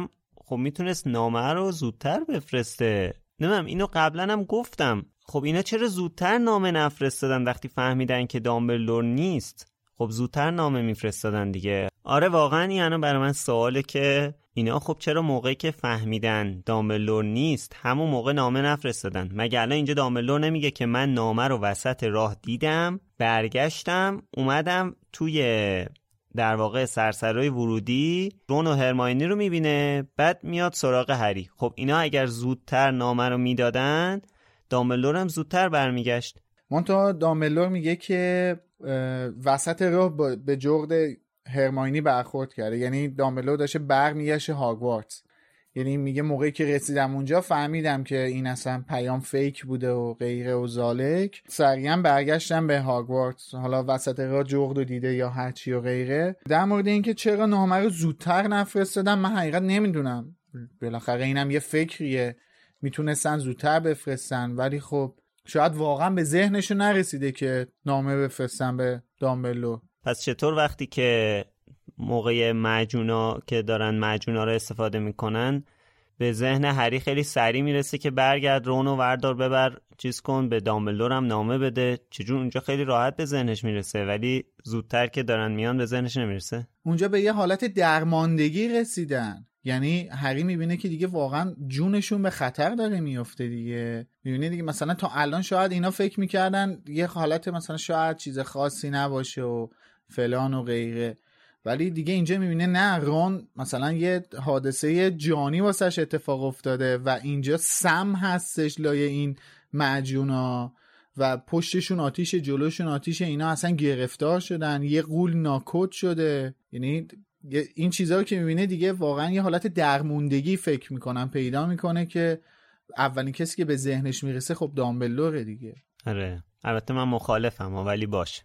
خب میتونست نامه رو زودتر بفرسته. نمیدونم، اینو قبلا هم گفتم. خب اینا چرا زودتر نامه نفرستادن وقتی فهمیدن که دامبلدور نیست؟ خب زودتر نامه میفرستادن دیگه. آره واقعا این برای من سواله که اینا خب چرا موقعی که فهمیدن دامبلدور نیست همون موقع نامه نفرستادن؟ مگه الان اینجا دامبلدور نمیگه که من نامه رو وسط راه دیدم، برگشتم، اومدم توی در واقع سرسرای ورودی رون و هرماینی رو میبینه، بعد میاد سراغ هری. خب اینا اگر زودتر نامه رو میدادن دامبلدور هم زودتر برمیگشت. منتها دامبلدور میگه که وسط راه به جغد هرماینی برخورد کرده، یعنی دامبلدور داشته برمیگشت هاگوارتس. یعنی میگه موقعی که رسیدم اونجا فهمیدم که این اصلا پیام فیک بوده و غیره و ذالک، سریعا برگشتم به هاگوارتس. حالا وسط راه جغد رو دیده یا هرچی و غیره. در مورد اینکه چرا نامه رو زودتر نفرستادم من حقیقت نمیدونم. بالاخره اینم یه فکریه، میتونستن زودتر بفرستن، ولی خب شاید واقعا به ذهنشو نرسیده که نامه بفرستن به دامبلدور. پس چطور وقتی که موقع معجونا که دارن معجونا رو استفاده میکنن به ذهن هری خیلی سریع میرسه که برگرد رونو وردار ببر چیز کن، به دامبلدور هم نامه بده؟ چجور اونجا خیلی راحت به ذهنش میرسه ولی زودتر که دارن میان به ذهنش نمیرسه؟ اونجا به یه حالت درماندگی رسیدن. یعنی هری میبینه که دیگه واقعا جونشون به خطر داره میفته دیگه. میبینه دیگه مثلا تا الان شاید اینا فکر میکردن یه حالت مثلا شاید چیز خاصی نباشه و فلان و غیره، ولی دیگه اینجا میبینه نه، رون مثلا یه حادثه جانی واسش اتفاق افتاده و اینجا سم هستش لای این معجونا و پشتشون آتیش، جلوشون آتیش، اینا اصلا گرفتار شدن، یه غول ناکوت شده. یعنی این چیزا رو که میبینه دیگه واقعا یه حالت درموندگی فکر میکنم پیدا میکنه که اولین کسی که به ذهنش میرسه خب دامبلدوره دیگه. آره البته من مخالفم ولی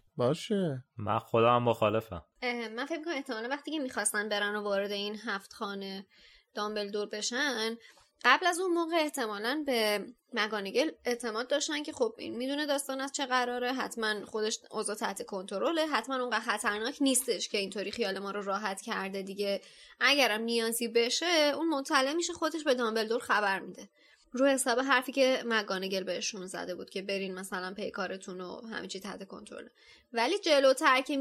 باشه. من خودم مخالفم. من فکر میکنم احتمالا وقتی که میخواستن برن و وارد این 7 خانه دامبلدور بشن، قبل از اون موقع احتمالاً به مگانگل اعتماد داشتن که خب این میدونه داستان از چه قراره، حتما خودش اوضاع تحت کنترله، حتما اونقدر خطرناک نیستش که اینطوری خیال ما رو راحت کرده دیگه. اگرم نیازی بشه اون مطلع میشه خودش به دامبلدور خبر میده، رو حساب حرفی که مگانگل بهشون زده بود که برین مثلا پیکارتون و همه چی تحت کنترله. ولی جلوتر که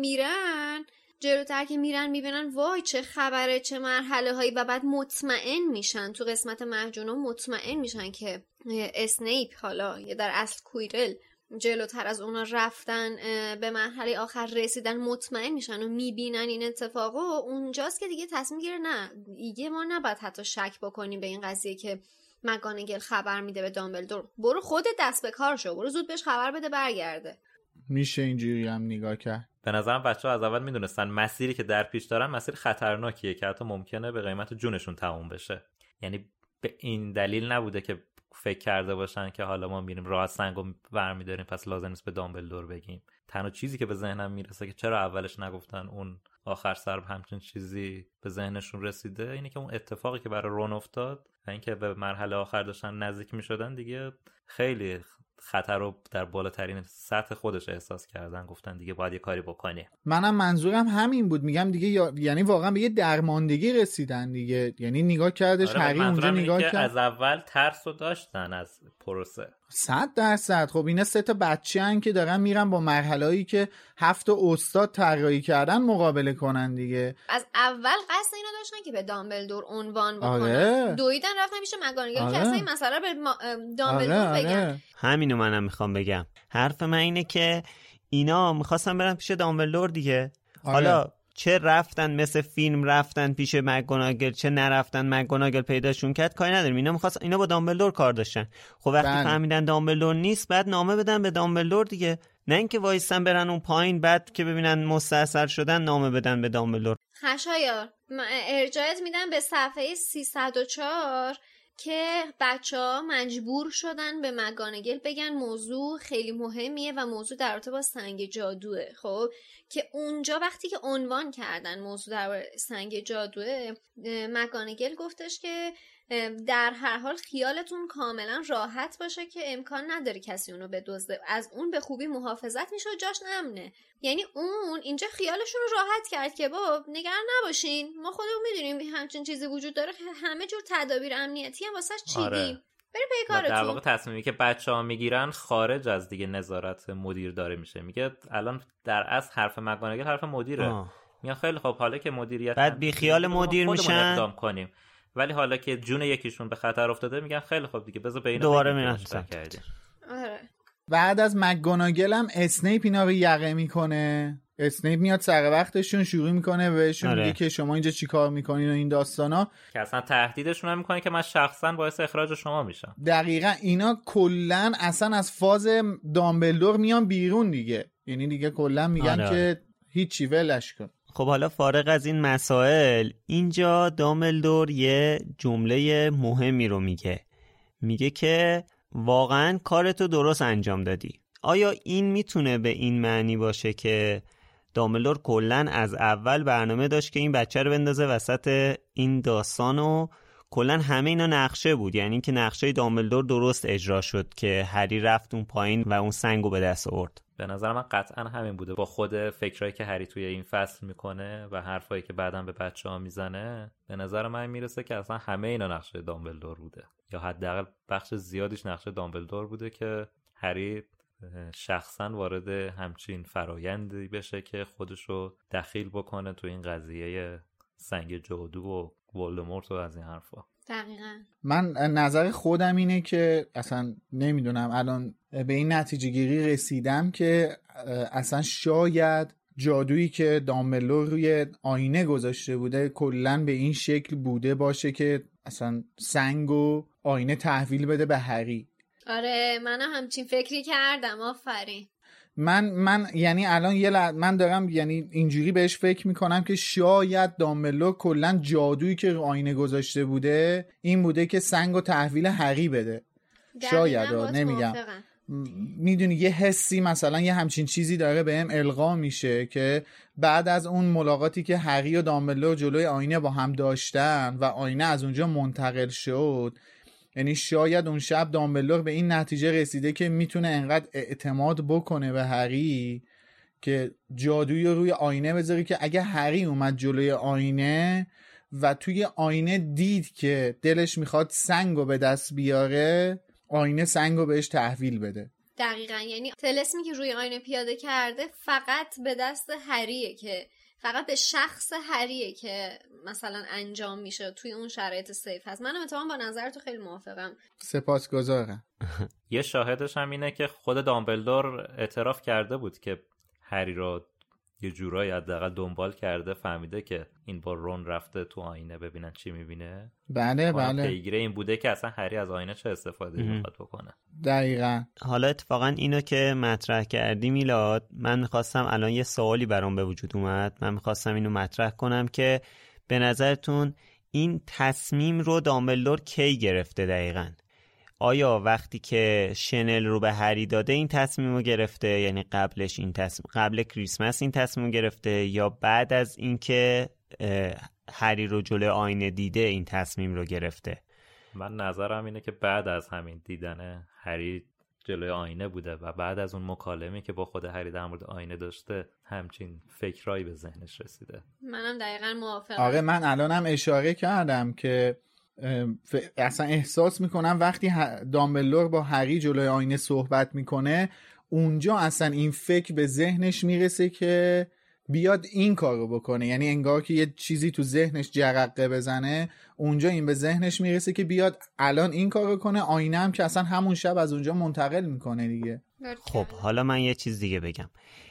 میرن میبینن وای چه خبره، چه مرحله هایی، و بعد مطمئن میشن تو قسمت محجونا، مطمئن میشن که اسنیپ حالا یا در اصل کویرل جلوتر از اونا رفتن، به مرحله آخر رسیدن، مطمئن میشن و میبینن این اتفاقو. اونجاست که دیگه تصمیم گیره نه دیگه ما نباید حتی شک بکنیم به این قضیه که مگانگل خبر میده به دامبلدور، برو خودت دست به کار شو، برو زود بهش خبر بده برگرده. میشه اینجوری هم نگاه کرد. به نظرم بچه‌ها از اول میدونستن مسیری که در پیش دارن مسیر خطرناکیه که حتی ممکنه به قیمت جونشون تموم بشه. یعنی به این دلیل نبوده که فکر کرده باشن که حالا ما میریم راه سنگو برمی‌داریم پس لازم نیست به دامبلدور بگیم. تنها چیزی که به ذهنم میرسه که چرا اولش نگفتن اون آخر سر همچین چیزی به ذهنشون رسیده اینه که اون اتفاقی که برای رون افتاد و اینکه به مرحله آخر داشتن نزدیک می‌شدن دیگه خیلی خطر رو در بالاترین سطح خودش احساس کردن، گفتن دیگه باید یه کاری بکنی. منم منظورم همین بود، میگم دیگه یعنی واقعا به یه درماندگی رسیدن دیگه. یعنی نگاه کردش هری اونجا نگاه کرد، از اول ترس رو داشتن از پروسه 100%. خب اینا 3 تا بچه‌ان که دارن میرن با مرحله‌ای که 7 تا استاد طراحی کردن مقابله کنن دیگه. از اول قصد اینا داشتن که به دامبلدور عنوان بکنن. آره. دویدن رفتن میشه مگانگل که اصلا این مسئله به آره. دامبلدور بگن. همینو منم میخوام بگم. حرف من اینه که اینا میخواستن برن پیش دامبلدور دیگه. حالا چه رفتن مثل فیلم رفتن پیش مگوناگل، چه نرفتن مگوناگل پیداشون کرد، کاری نداریم. اینا با دامبلدور کار داشتن. خب وقتی فهمیدن دامبلدور نیست بعد نامه بدن به دامبلدور دیگه، نه اینکه وایسن برن اون پایین بعد که ببینن مستاصل شدن نامه بدن به دامبلدور. خشایار ارجاعت میدم به صفحه 304 که بچه‌ها مجبور شدن به مگانگل بگن موضوع خیلی مهمیه و موضوع در رابطه با سنگ جادوه. خب که اونجا وقتی که عنوان کردن موضوع در سنگ جادوه، مگانگل گفتش که در هر حال خیالتون کاملا راحت باشه که امکان نداره کسی اونو بدزده، از اون به خوبی محافظت میشه و جاش نمونه. یعنی اون اینجا خیالشون رو راحت کرد که بابا نگران نباشین، ما خودمون میدونیم همچین چیزی وجود داره، همه جور تدابیر امنیتی هم واسش چیدیم. آره. بریم پی کارتون. در واقع تصمیمی که بچه‌ها میگیرن خارج از دیگه نظارت مدیر داره میشه. میگه الان در اصل حرف مک‌گوناگل حرف مدیره. میگه خیلی خب حالا که مدیریت بعد بی خیال مدیر میشن اقدام کنیم، ولی حالا که جون یکیشون به خطر افتاده میگن خیلی خب دیگه بذار بین دوباره میرن. آره. بعد از مک‌گوناگل هم اسنیپ اینا رو یقه میکنه. اسنیپ میاد سر وقتشون شروع میکنه بهشون میگه که شما اینجا چی کار میکنین و این داستانا، که اصلا تهدیدشون هم میکنه که من شخصا باعث اخراج شما میشم. دقیقاً اینا کلن اصلا از فاز دامبلدور میان بیرون دیگه، یعنی دیگه کلن میگن که هیچی ولش کن. خب حالا فارغ از این مسائل، اینجا دامبلدور یه جمله مهمی رو میگه که واقعا کارتو درست انجام دادی. آیا این میتونه به این معنی باشه که دامبلدور کلن از اول برنامه داشت که این بچه رو بندازه وسط این داستان و کلن همه اینا نقشه بود، یعنی که نقشه دامبلدور درست اجرا شد که هری رفت اون پایین و اون سنگو به دست آورد؟ به نظر من قطعا همین بوده، با خود فکرایی که هری توی این فصل میکنه و حرفایی که بعداً به بچه‌ها میزنه، به نظر من میرسه که اصلا همه اینا نقشه دامبلدور بوده، یا حداقل بخش زیادیش نقشه دامبلدور بوده که هری شخصا وارد همچین فرایندی بشه که خودشو دخیل بکنه تو این قضیه سنگ جادو و ولدمورت و از این حرفا. دقیقاً من نظر خودم اینه که اصلا نمیدونم، الان به این نتیجه گیری رسیدم که اصلا شاید جادویی که دامبلدور روی آینه گذاشته بوده کلن به این شکل بوده باشه که اصلا سنگ و آینه تحویل بده به هری. آره منم همچین فکری کردم. آفرین. من یعنی الان من دارم یعنی اینجوری بهش فکر میکنم که شاید دامبلدور کلا جادویی که رو آینه گذاشته بوده این بوده که سنگو تحویل هری بده. شاید نمیگم، میدونی یه حسی مثلا یه همچین چیزی داره بهم القا میشه که بعد از اون ملاقاتی که هری و دامبلدور جلوی آینه با هم داشتن و آینه از اونجا منتقل شد، یعنی شاید اون شب دامبلدور به این نتیجه رسیده که میتونه انقدر اعتماد بکنه به هری که جادویی روی آینه بذاره که اگه هری اومد جلوی آینه و توی آینه دید که دلش میخواد سنگو به دست بیاره، آینه سنگو بهش تحویل بده. دقیقاً، یعنی طلسمی که روی آینه پیاده کرده فقط به دست هریه، که فقط به شخص هریه که مثلا انجام میشه توی اون شرایط سیف هست. منم اتفاقا با نظرتو خیلی موافقم. سپاسگزارم. یه شاهدش هم اینه که خود دامبلدور اعتراف کرده بود که هری رو یه جورایی حداقل دنبال کرده، فهمیده که این با رون رفته تو آینه ببینن چی میبینه. بله پیگیر این بوده که اصلا هری از آینه چه استفاده میخواد بکنه. دقیقاً. حالا اتفاقا اینو که مطرح کردی میلاد، من میخواستم الان یه سوالی برام به وجود اومد، من میخواستم اینو مطرح کنم که به نظرتون این تصمیم رو دامبلدور کی گرفته دقیقاً؟ آیا وقتی که شنل رو به هری داده این تصمیم رو گرفته، یعنی قبلش این تصمیم، قبل کریسمس این تصمیم رو گرفته، یا بعد از اینکه هری رو جلوی آینه دیده این تصمیم رو گرفته؟ من نظرم اینه که بعد از همین دیدن هری جلوی آینه بوده و بعد از اون مکالمه‌ای که با خود هری در مورد آینه داشته همچین فکرایی به ذهنش رسیده. منم دقیقاً موافقم. آره من الانم اشاره کردم که اصلا احساس میکنم وقتی دامبلدور با هری جلوی آینه صحبت میکنه اونجا اصلا این فکر به ذهنش میرسه که بیاد این کارو بکنه، یعنی انگار که یه چیزی تو ذهنش جرقه بزنه، اونجا این به ذهنش میرسه که بیاد الان این کارو کنه. آینه هم که اصلا همون شب از اونجا منتقل میکنه دیگه. خب حالا من یه چیز دیگه بگم.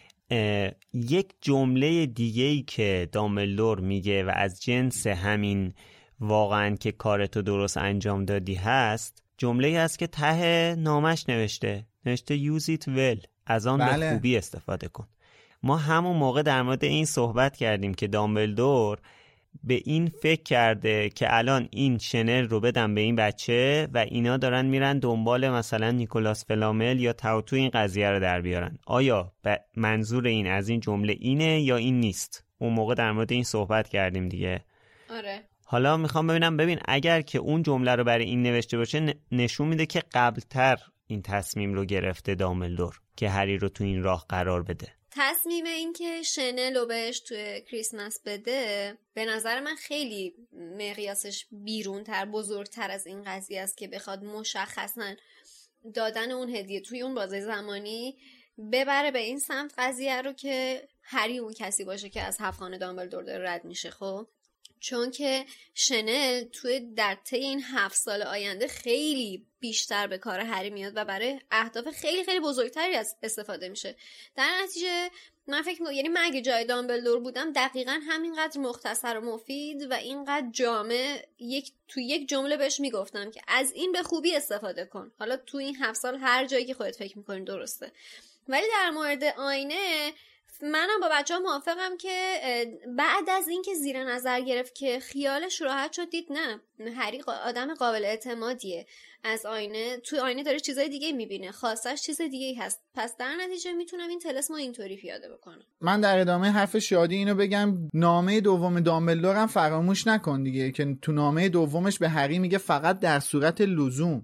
یک جمله دیگه‌ای که دامبلدور میگه و از جنس همین واقعا که کارتو درست انجام دادی هست، جمله‌ای هست که ته نامش نوشته use it well، از آن به خوبی استفاده کن. ما همون موقع در مورد این صحبت کردیم که دامبلدور به این فکر کرده که الان این شنل رو بدم به این بچه و اینا دارن میرن دنبال مثلا نیکولاس فلامل یا تاوتو این قضیه رو در بیارن. آیا منظور این از این جمله اینه یا این نیست؟ اون موقع در مورد این صحبت کردیم دیگه. آره. حالا میخوام ببین اگر که اون جمله رو برای این نوشته باشه نشون میده که قبلتر این تصمیم رو گرفته دامبلدور که هری رو تو این راه قرار بده. تصمیم این که شنل رو بهش توی کریسمس بده به نظر من خیلی مقیاسش بیرونتر بزرگتر از این قضیه است که بخواد مشخصا دادن اون هدیه توی اون بازه زمانی ببره به این سمت قضیه رو که هری اون کسی باشه که از هفت‌خانه دامبلدور داره رد میشه. خب چون که شنل در طی این 7 سال آینده خیلی بیشتر به کار هری میاد و برای اهداف خیلی خیلی بزرگتری از استفاده میشه. در نتیجه من فکر میکنم، یعنی من اگه جای دامبلدور بودم دقیقاً همینقدر مختصر و مفید و اینقدر جامع تو یک جمله بهش میگفتم که از این به خوبی استفاده کن. حالا تو این 7 سال هر جایی که خودت فکر میکنی درسته. ولی در مورد آینه منم با بچه‌ها موافقم که بعد از اینکه زیر نظر گرفت که خیالش راحت شد، دید نه هری آدم قابل اعتمادیه، از آینه تو آینه داره چیزای دیگه میبینه، خواستش چیز دیگه هست، پس در نتیجه میتونم این طلسم اینطوری پیاده بکنم. من در ادامه حرف شادی اینو بگم، نامه دوم دامبلدور هم فراموش نکن دیگه که تو نامه دومش به هری میگه فقط در صورت لزوم.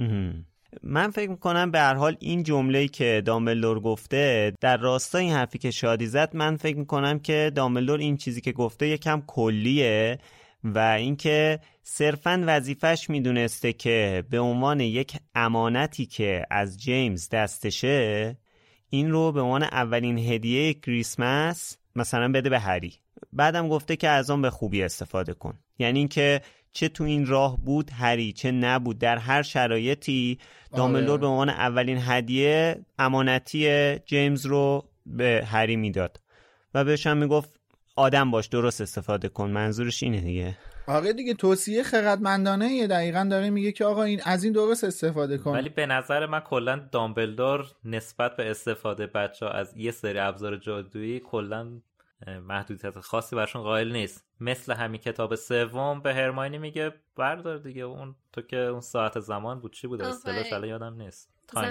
من فکر میکنم به هر حال این جمله‌ای که دامبلدور گفته در راستای این حرفی که شادی زد، من فکر میکنم که دامبلدور این چیزی که گفته یکم کلیه و اینکه صرفاً وظیفش میدونسته که به عنوان یک امانتی که از جیمز دستشه این رو به عنوان اولین هدیه کریسمس مثلا بده به هری. بعدم گفته که از آن به خوبی استفاده کن، یعنی اینکه چه تو این راه بود هری چه نبود، در هر شرایطی دامبلدور به عنوان اولین هدیه امانتی جیمز رو به هری میداد و بهش هم میگفت آدم باش، درست استفاده کن. منظورش اینه دیگه. آقا دیگه توصیه خردمندانه یه دقیقاً داره میگه که آقا این از این درست استفاده کن. ولی به نظر من کلا دامبلدور نسبت به استفاده بچه‌ها از یه سری ابزار جادویی کلا محدودیت خاصی برشون قائل نیست. مثل همین کتاب سوم به هرماینی میگه بردار دیگه، اون تو که اون ساعت زمان بود چی بود اصطلاحش الان یادم نیست،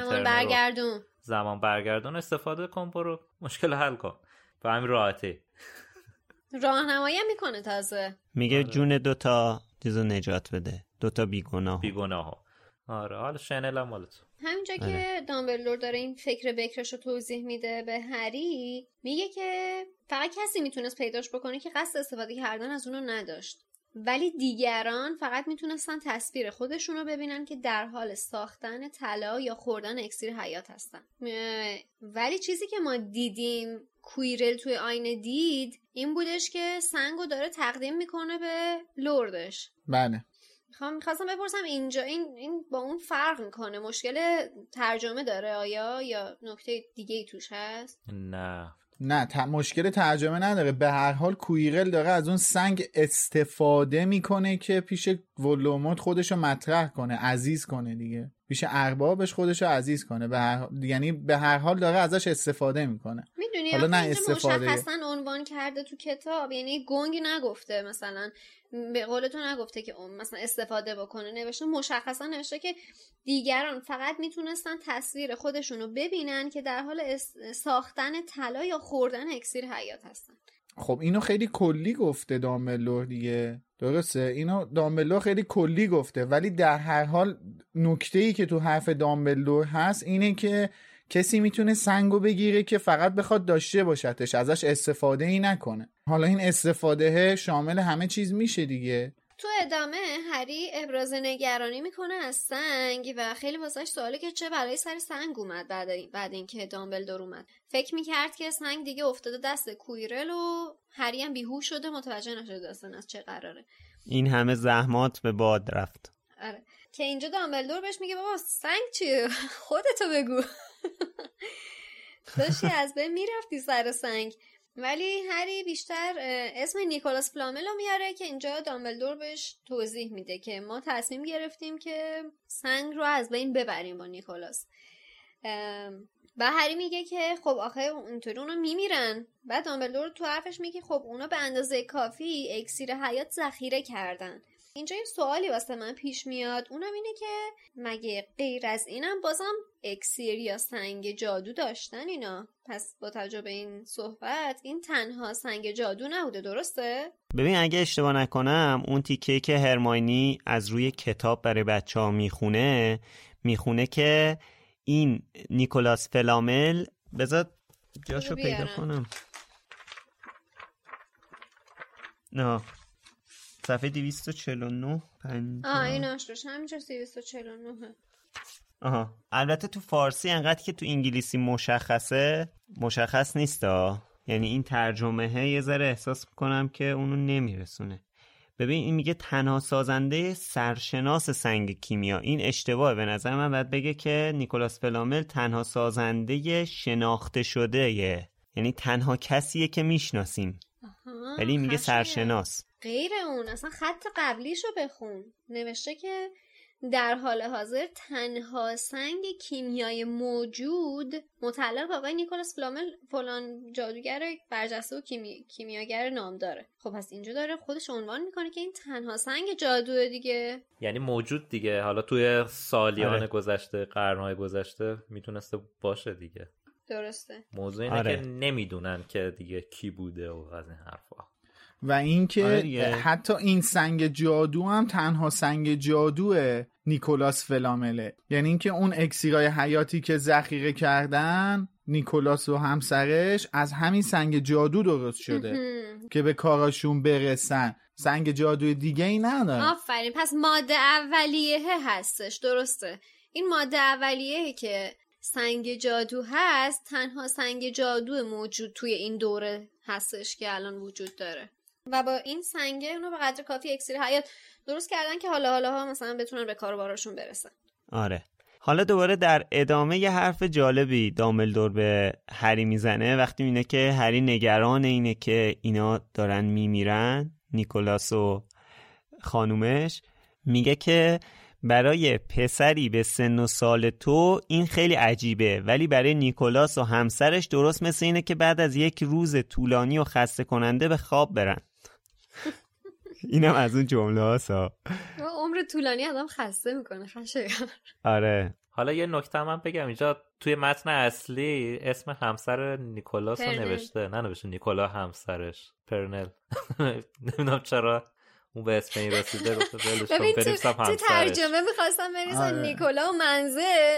زمان برگردون استفاده کن، برو مشکل حل کن. به همین راحتی راهنمایی میکنه. تازه میگه جون دوتا چیزو نجات بده، دوتا بیگناه. آره حالا شنل هم مالت. همینجا که دامبلدور داره این فکر بکرش رو توضیح میده به هری، میگه که فقط کسی میتونست پیداش بکنه که قصد استفاده کردن از اونو نداشت، ولی دیگران فقط میتونستن تصویر خودشون رو ببینن که در حال ساختن طلا یا خوردن اکسیر حیات هستن. ولی چیزی که ما دیدیم کویرل توی آینه دید این بودش که سنگو داره تقدیم میکنه به لردش. بله. میخواستم بپرسم اینجا این با اون فرق میکنه؟ مشکل ترجمه داره آیا یا نکته دیگه ای توش هست؟ نه مشکل ترجمه نداره. به هر حال کویرل داره از اون سنگ استفاده میکنه که پیش ولوموت خودشو مطرح کنه، عزیز کنه دیگه، پیش اربابش خودشو عزیز کنه. یعنی به هر حال داره ازش استفاده میکنه. میدونی حالا نه استفاده مشخصا عنوان کرده تو کتاب، یعنی گنگ نگفته، مثلا به قولتون نگفته که مثلا استفاده بکنه، نوشته مشخصا نوشته که دیگران فقط میتونستن تصویر خودشونو ببینن که در حال ساختن طلا یا خوردن اکسیر حیات هستن. خب اینو خیلی کلی گفته دامبلدور دیگه، درسته؟ اینو دامبلدور خیلی کلی گفته، ولی در هر حال نکته‌ای که تو حرف دامبلدور هست اینه که کسی میتونه سنگو بگیره که فقط بخواد داشته باشدش، ازش استفاده ای نکنه. حالا این استفاده شامل همه چیز میشه دیگه. تو ادامه هری ابراز نگرانی میکنه از سنگ و خیلی واسش سواله که چه بلایی سر سنگ اومد بعد اینکه دامبلدور اومد. فکر میکرد که سنگ دیگه افتاده دست کویرل و هری هم بیهوش شده، متوجه نشده اصلا از چه قراره. این همه زحمات به باد رفت. آره که اینجا دامبلدور بهش میگه بابا سنگ چیه؟ خودتو بگو. داشتی از بین میرفتی سر سنگ. ولی هری بیشتر اسم نیکولاس فلامل رو میاره که اینجا دامبلدور بهش توضیح میده که ما تصمیم گرفتیم که سنگ رو از بین ببریم با نیکولاس. و هری میگه که خب آخه اونطوری اونا میمیرن. بعد دامبلدور تو حرفش میگه خب اونا به اندازه کافی اکسیر حیات ذخیره کردن. اینجا یه سوالی واسه من پیش میاد، اونم اینه که مگه غیر از اینم بازم اکسیر یا سنگ جادو داشتن اینا. پس با توجه به این صحبت این تنها سنگ جادو نبوده، درسته؟ ببین اگه اشتباه نکنم اون تیکه‌ای که هرماینی از روی کتاب برای بچه‌ها میخونه که این نیکولاس فلامل، بذار جاشو پیدا کنم. نه صفحه 249 ایناش روش همینجا 249. البته تو فارسی انقدر که تو انگلیسی مشخص نیستا، یعنی این ترجمه یه ذره احساس میکنم که اونو نمیرسونه. ببین این میگه تنها سازنده سرشناس سنگ کیمیا. این اشتباهه، به نظر من باید بگه که نیکولاس فلامل تنها سازنده شناخته شده یعنی تنها کسیه که میشناسیم، ولی میگه سرشناس. غیر اون اصلا خط قبلیشو بخون، نوشته که در حال حاضر تنها سنگ کیمیایی موجود متعلق به آقای نیکولاس فلامل فلان جادوگر برجسته و کیمیاگر نام داره. خب پس اینجا داره خودش عنوان میکنه که این تنها سنگ جادوه دیگه، یعنی موجود دیگه. حالا توی سالیان گذشته، قرنهای گذشته میتونسته باشه دیگه. درسته. موضوع اینه که نمیدونن که دیگه کی بوده و از این حرفا. و اینکه حتی این سنگ جادو هم تنها سنگ جادو نیکولاس فلامله، یعنی اینکه اون اکسیرای حیاتی که ذخیره کردن نیکولاس و همسرش از همین سنگ جادو درست شده که به کاراشون برسن. سنگ جادوی دیگه ای نداره. آفرین. پس ماده اولیه هستش، درسته. این ماده اولیه که سنگ جادو هست تنها سنگ جادو موجود توی این دوره هستش که الان وجود داره و با این سنگه اونو به قدر کافی اکسیر حیات درست کردن که حالا ها مثلا بتونن به کار و بارشون برسن. آره. حالا دوباره در ادامه یه حرف جالبی دامبلدور به هری میزنه وقتی میینه که هری نگران اینه که اینا دارن میمیرن، نیکولاس و خانومش. میگه که برای پسری به سن و سال تو این خیلی عجیبه، ولی برای نیکولاس و همسرش درست مثل اینه که بعد از یک روز طولانی و خسته کننده به خواب برن. اینم از اون جمله هاستا. عمر طولانی آدم خسته میکنه خشه. آره. حالا یه نکته من بگم، اینجا توی متن اصلی اسم همسر نیکولاس رو ننوشته نیکولا همسرش پرنل. نمیدونم چرا اون به اسم این رسیده. ببین تو ترجمه میخواستم بنویسن نیکولا و منزل.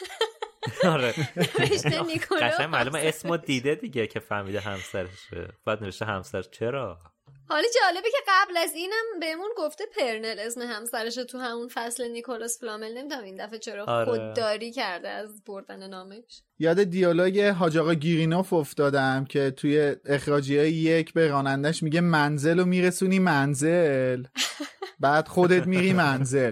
آره قشنگ معلومه اسمو دیده دیگه که فهمیده همسرشه، بعد نوشته همسر. چرا؟ حالا جالبه که قبل از اینم بهمون گفته پرنل اسم همسرشه تو همون فصل نیکولاس فلامل. نمیدونم این دفعه چرا خودداری کرده از بردن نامش. یاد دیالوگ حاج آقا گیرینوف افتادم که توی اخراجیه 1 به رانندش میگه منزل رو میرسونی منزل، بعد خودت میری منزل.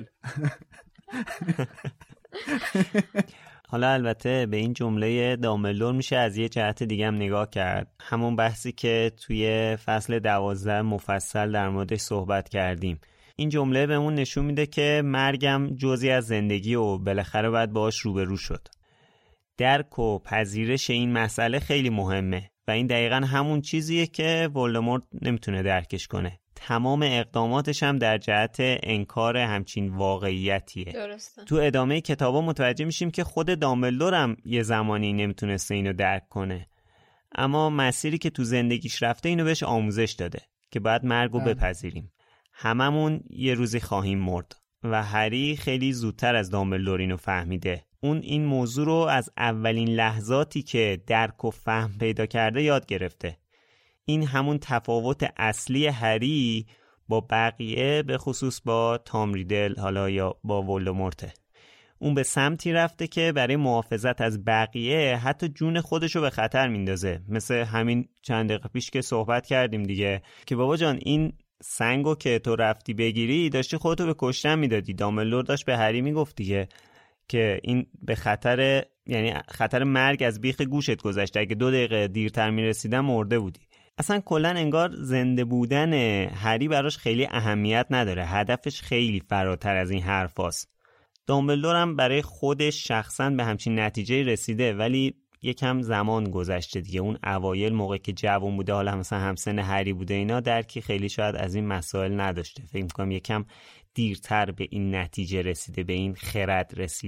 حالا البته به این جمله دامبلدور میشه از یه جهت دیگه هم نگاه کرد، همون بحثی که توی فصل 12 مفصل در موردش صحبت کردیم. این جمله بهمون نشون میده که مرگم جزئی از زندگی و بالاخره باید باهاش روبرو شد. درک و پذیرش این مسئله خیلی مهمه و این دقیقاً همون چیزیه که ولدمورت نمیتونه درکش کنه. تمام اقداماتش هم در جهت انکار همچین واقعیتیه. درسته. تو ادامه کتابا متوجه میشیم که خود دامبلدور هم یه زمانی نمیتونسته اینو درک کنه، اما مسیری که تو زندگیش رفته اینو بهش آموزش داده که باید مرگو بپذیریم. هممون یه روزی خواهیم مرد و هری خیلی زودتر از دامبلدور اینو فهمیده. اون این موضوع رو از اولین لحظاتی که درک و فهم پیدا کرده یاد گرفته. این همون تفاوت اصلی هری با بقیه، به خصوص با تام ریدل حالا یا با ولدمورت. اون به سمتی رفته که برای محافظت از بقیه حتی جون خودشو به خطر میندازه، مثل همین چند دقیقه پیش که صحبت کردیم دیگه که بابا جان این سنگو که تو رفتی بگیری داشتی خودتو به کشتن میدادی. دامبلدور داشت به هری میگفت دیگه که این به خطر، یعنی خطر مرگ از بیخ گوشت گذشته، اگه 2 دقیقه دیرتر میرسیدن مرده بودی. اصلا کلن انگار زنده بودن هری براش خیلی اهمیت نداره، هدفش خیلی فراتر از این حرفاست. دامبلدور هم برای خودش شخصا به همچین نتیجه رسیده، ولی یکم زمان گذشته دیگه. اون اوایل موقع که جوان بوده، حالا مثلا همسن هری بوده، اینا درکی خیلی شاید از این مسائل نداشته. فکر می‌کنم یکم دیرتر به این نتیجه رسیده، به این خرد رسیده.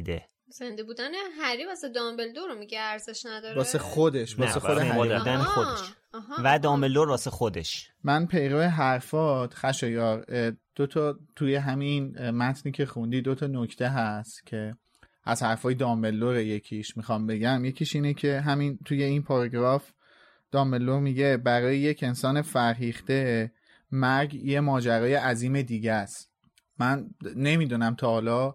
زنده بودن هری واسه دامبلدور رو میگه ارزش نداره؟ واسه خودش، واسه خود هری بودن خودش و دامبلدور واسه خودش. من پیرو حرفات خشایار، دو تا توی همین متنی که خوندی دو تا نکته هست که از حرفای دامبلدور یکیش میخوام بگم. یکیش اینه که همین توی این پاراگراف دامبلدور میگه برای یک انسان فرهیخته مرگ یه ماجرای عظیم دیگه است. من نمیدونم تا حالا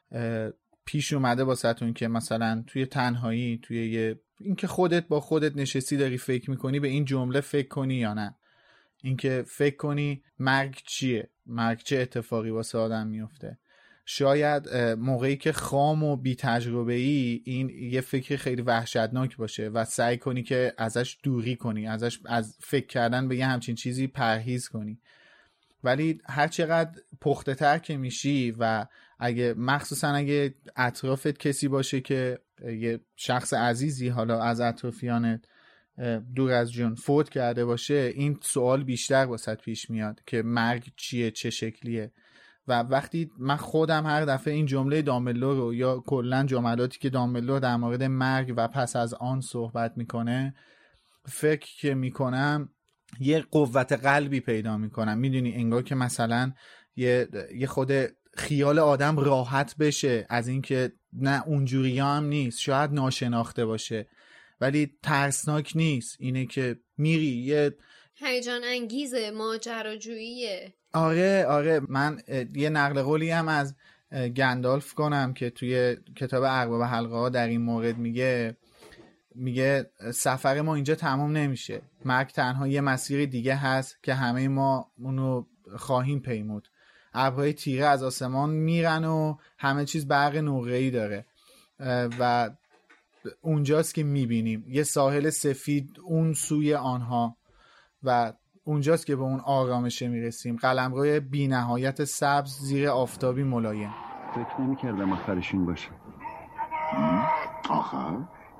پیش اومده واسهتون که مثلا توی تنهایی، توی اینکه خودت با خودت نشستی داری فکر میکنی به این جمله فکر کنی یا نه، اینکه فکر کنی مرگ چیه، مرگ چه اتفاقی واسه آدم میفته. شاید موقعی که خام و بی تجربه‌ای این یه فکر خیلی وحشتناک باشه و سعی کنی که ازش دوری کنی، از فکر کردن به یه همچین چیزی پرهیز کنی. ولی هر چقدر پخته تر که میشی و مخصوصا اگه اطرافت کسی باشه که یه شخص عزیزی حالا از اطرافیانت دور از جون فوت کرده باشه، این سوال بیشتر واسط پیش میاد که مرگ چیه، چه شکلیه. و وقتی من خودم هر دفعه این جمله دامبلدور رو یا کلا جملاتی که دامبلدور در مورد مرگ و پس از آن صحبت میکنه فکر که میکنم، یه قوت قلبی پیدا میکنم. میدونی انگار که مثلا یه خود خیال آدم راحت بشه از اینکه نه اونجوری هم نیست، شاید ناشناخته باشه ولی ترسناک نیست، اینه که میری یه هیجان انگیزه، ماجراجوییه. آره من یه نقل قولی هم از گندالف کنم که توی کتاب ارباب حلقه ها در این مورد میگه سفر ما اینجا تمام نمیشه، مرگ تنها یه مسیر دیگه هست که همه ما اونو خواهیم پیمود. ابرهای تیره از آسمان میرن و همه چیز برق نقره‌ای داره و اونجاست که میبینیم یه ساحل سفید اون سوی آنها و اونجاست که به اون آرامشه میرسیم. قلمروی بی نهایت سبز زیر آفتابی ملایم. فکر نمی کردم آخرش این باشه. آخر؟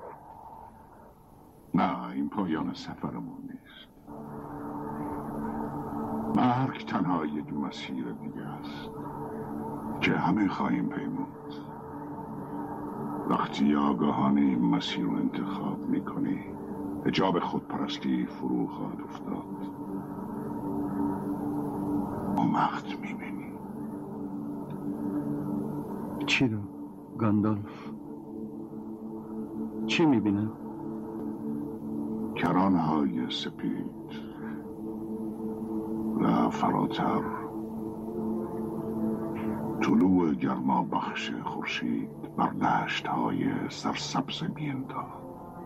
نه، این پایان سفرمون نیست. مرگ تنها یه دو مسیر دیگه است که همه خواهیم پیمود. وقتی آگاهانه این مسیر رو انتخاب میکنی حجاب خودپرستی فرو خواهد افتاد. اون وقت میبینی. چی رو؟ گاندالف چی میبینم؟ کرانهای سپید و فراتر طلوع گرما بخش خورشید بر دشت‌های سرسبز میانتا.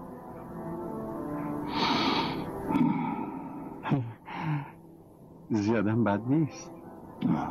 زیادم بد نیست. نه،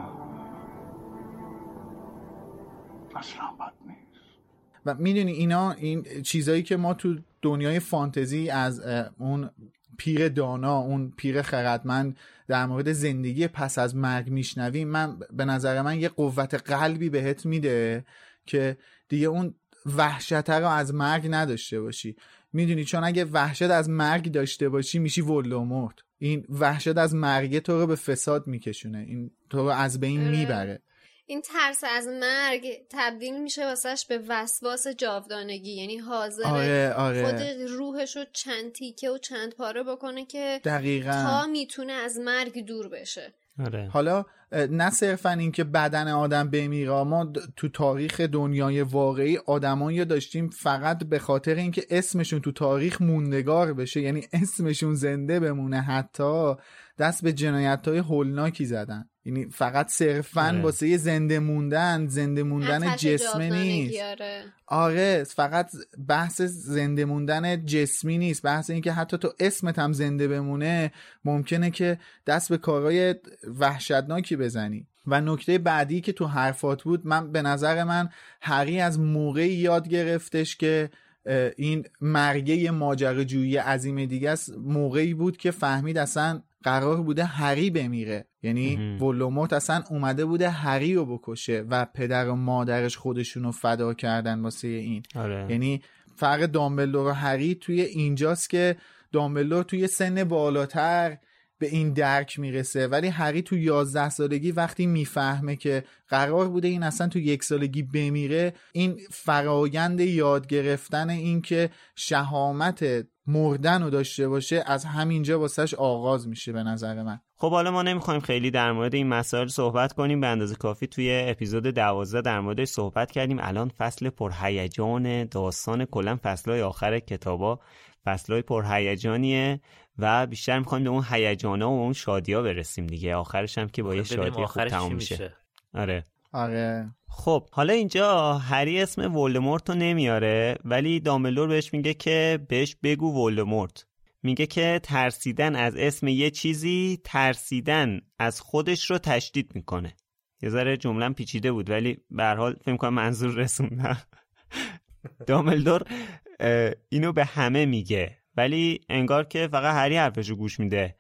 اصلا بد نیست. و میدونی این چیزایی که ما تو دنیای فانتزی از اون پیر دانا، اون پیر خردمند در مورد زندگی پس از مرگ میشنویم، من به نظر من یه قوت قلبی بهت میده که دیگه اون وحشت رو از مرگ نداشته باشی. میدونی چون اگه وحشت از مرگ داشته باشی میشی ولدمورت. این وحشت از مرگ تو رو به فساد میکشونه، این تو رو از بین میبره. این ترس از مرگ تبدیل میشه واسش به وسواس جاودانگی، یعنی حاضر خود روحشو چند تیکه و چند پاره بکنه که دقیقاً تا میتونه از مرگ دور بشه. حالا نه صرفا این که بدن آدم بمیره، ما تو تاریخ دنیای واقعی آدمایی داشتیم فقط به خاطر اینکه اسمشون تو تاریخ موندگار بشه، یعنی اسمشون زنده بمونه، حتی دست به جنایت‌های هولناکی زدن. یعنی فقط صرفاً واسه زنده موندن جسمی نیست. آره فقط بحث زنده موندن جسمی نیست، بحث این که حتی تو اسمت هم زنده بمونه ممکنه که دست به کارهای وحشتناکی بزنی. و نکته بعدی که تو حرفات بود، من به نظر من هری از موقعی یاد گرفتش که این مرگه ماجراجویی عظیم دیگه است، موقعی بود که فهمید اصلا قرار بوده هری بمیره. یعنی ولدمورت اصلا اومده بوده هری رو بکشه و پدر و مادرش خودشونو فدا کردن واسه این. یعنی فرق دامبلدور و هری توی اینجاست که دامبلدور توی سن بالاتر به به این درک میرسه. ولی هری تو 11 سالگی وقتی میفهمه که قرار بوده این اصلا تو 1 سالگی بمیره، این فرایند یاد گرفتن این که شهامت مردن رو داشته باشه از همینجا واسش آغاز میشه به نظر من. خب حالا ما نمیخوایم خیلی در مورد این مسائل صحبت کنیم، به اندازه کافی توی اپیزود 12 در موردش صحبت کردیم. الان فصل پرهیجان داستان، کلا فصل‌های آخر کتابا فصل‌های پرهیجانیه و بیشتر میخوایم به اون هیجانا و اون شادی‌ها برسیم دیگه. آخرش هم که با یه شادی خوب تموم میشه. آره. خب حالا اینجا هری اسم ولدمورت رو نمیاره، ولی دامبلدور بهش میگه که بهش بگو ولدمورت. میگه که ترسیدن از اسم یه چیزی ترسیدن از خودش رو تشدید میکنه. یه ذره جمله‌ام پیچیده بود ولی به هر حال فکر کنم منظور رسوندم. دامبلدور اینو به همه میگه ولی انگار که فقط هری حرفشو گوش میده.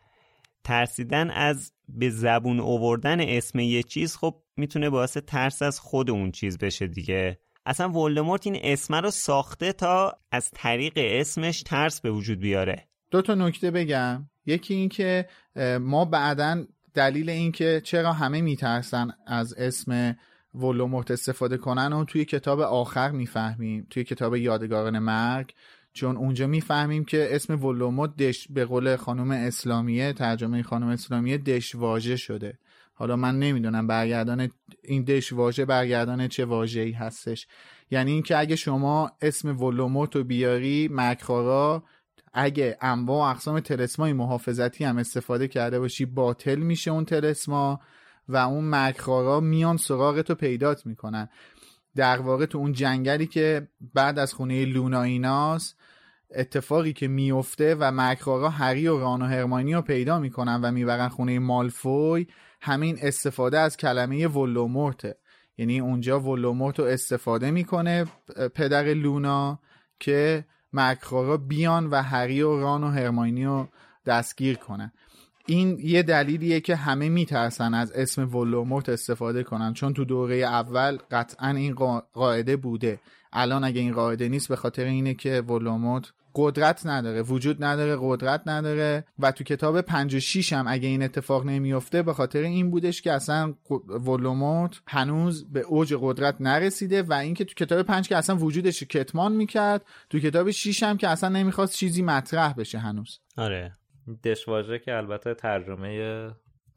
ترسیدن از به زبون آوردن اسم یه چیز خب میتونه باعث ترس از خود اون چیز بشه دیگه. اصلا ولدمورت این اسم رو ساخته تا از طریق اسمش ترس به وجود بیاره. 2 نکته بگم. یکی این که ما بعداً دلیل این که چرا همه میترسن از اسم ولدمورت استفاده کنن و توی کتاب آخر میفهمیم، توی کتاب یادگاران مرگ، چون اونجا میفهمیم که اسم ولدمورت به قول خانم اسلامیه، ترجمه خانم اسلامیه، دشواژه شده. حالا من نمیدونم برگردان این دشواژه برگردان چه واژه‌ای هستش. یعنی این که اگه شما اسم ولدمورت رو بیاری، مکرارا اگه انواع و اقسام طلسمای محافظتی هم استفاده کرده باشی باطل میشه اون طلسما و اون مکرارا میان سراغتو پیدات میکنن. در واقع تو اون جنگلی که بعد از خونه لونا ایناست اتفاقی که میفته و مکرارا هری و ران و هرماینی رو پیدا میکنن و میبرن خونه مالفوی، همین استفاده از کلمه ولدمورت. یعنی اونجا ولدمورت رو استفاده میکنه پدر لونا که مکرارا بیان و هری و ران و هرماینی رو دستگیر کنن. این یه دلیلیه که همه میترسن از اسم ولدمورت استفاده کنن، چون تو دوره اول قطعا این قاعده بوده. الان اگه این قاعده نیست به خاطر اینه که ولدمورت قدرت نداره، وجود نداره، قدرت نداره. و تو کتاب 5 و 6 هم اگه این اتفاق نمیفته به خاطر این بودش که اصلا ولدمورت هنوز به اوج قدرت نرسیده و اینکه تو کتاب 5 که اصلا وجودش کتمان میکرد، تو کتاب 6 هم که اصلا نمیخواست چیزی مطرح بشه هنوز. آره. دشواژه که البته ترجمه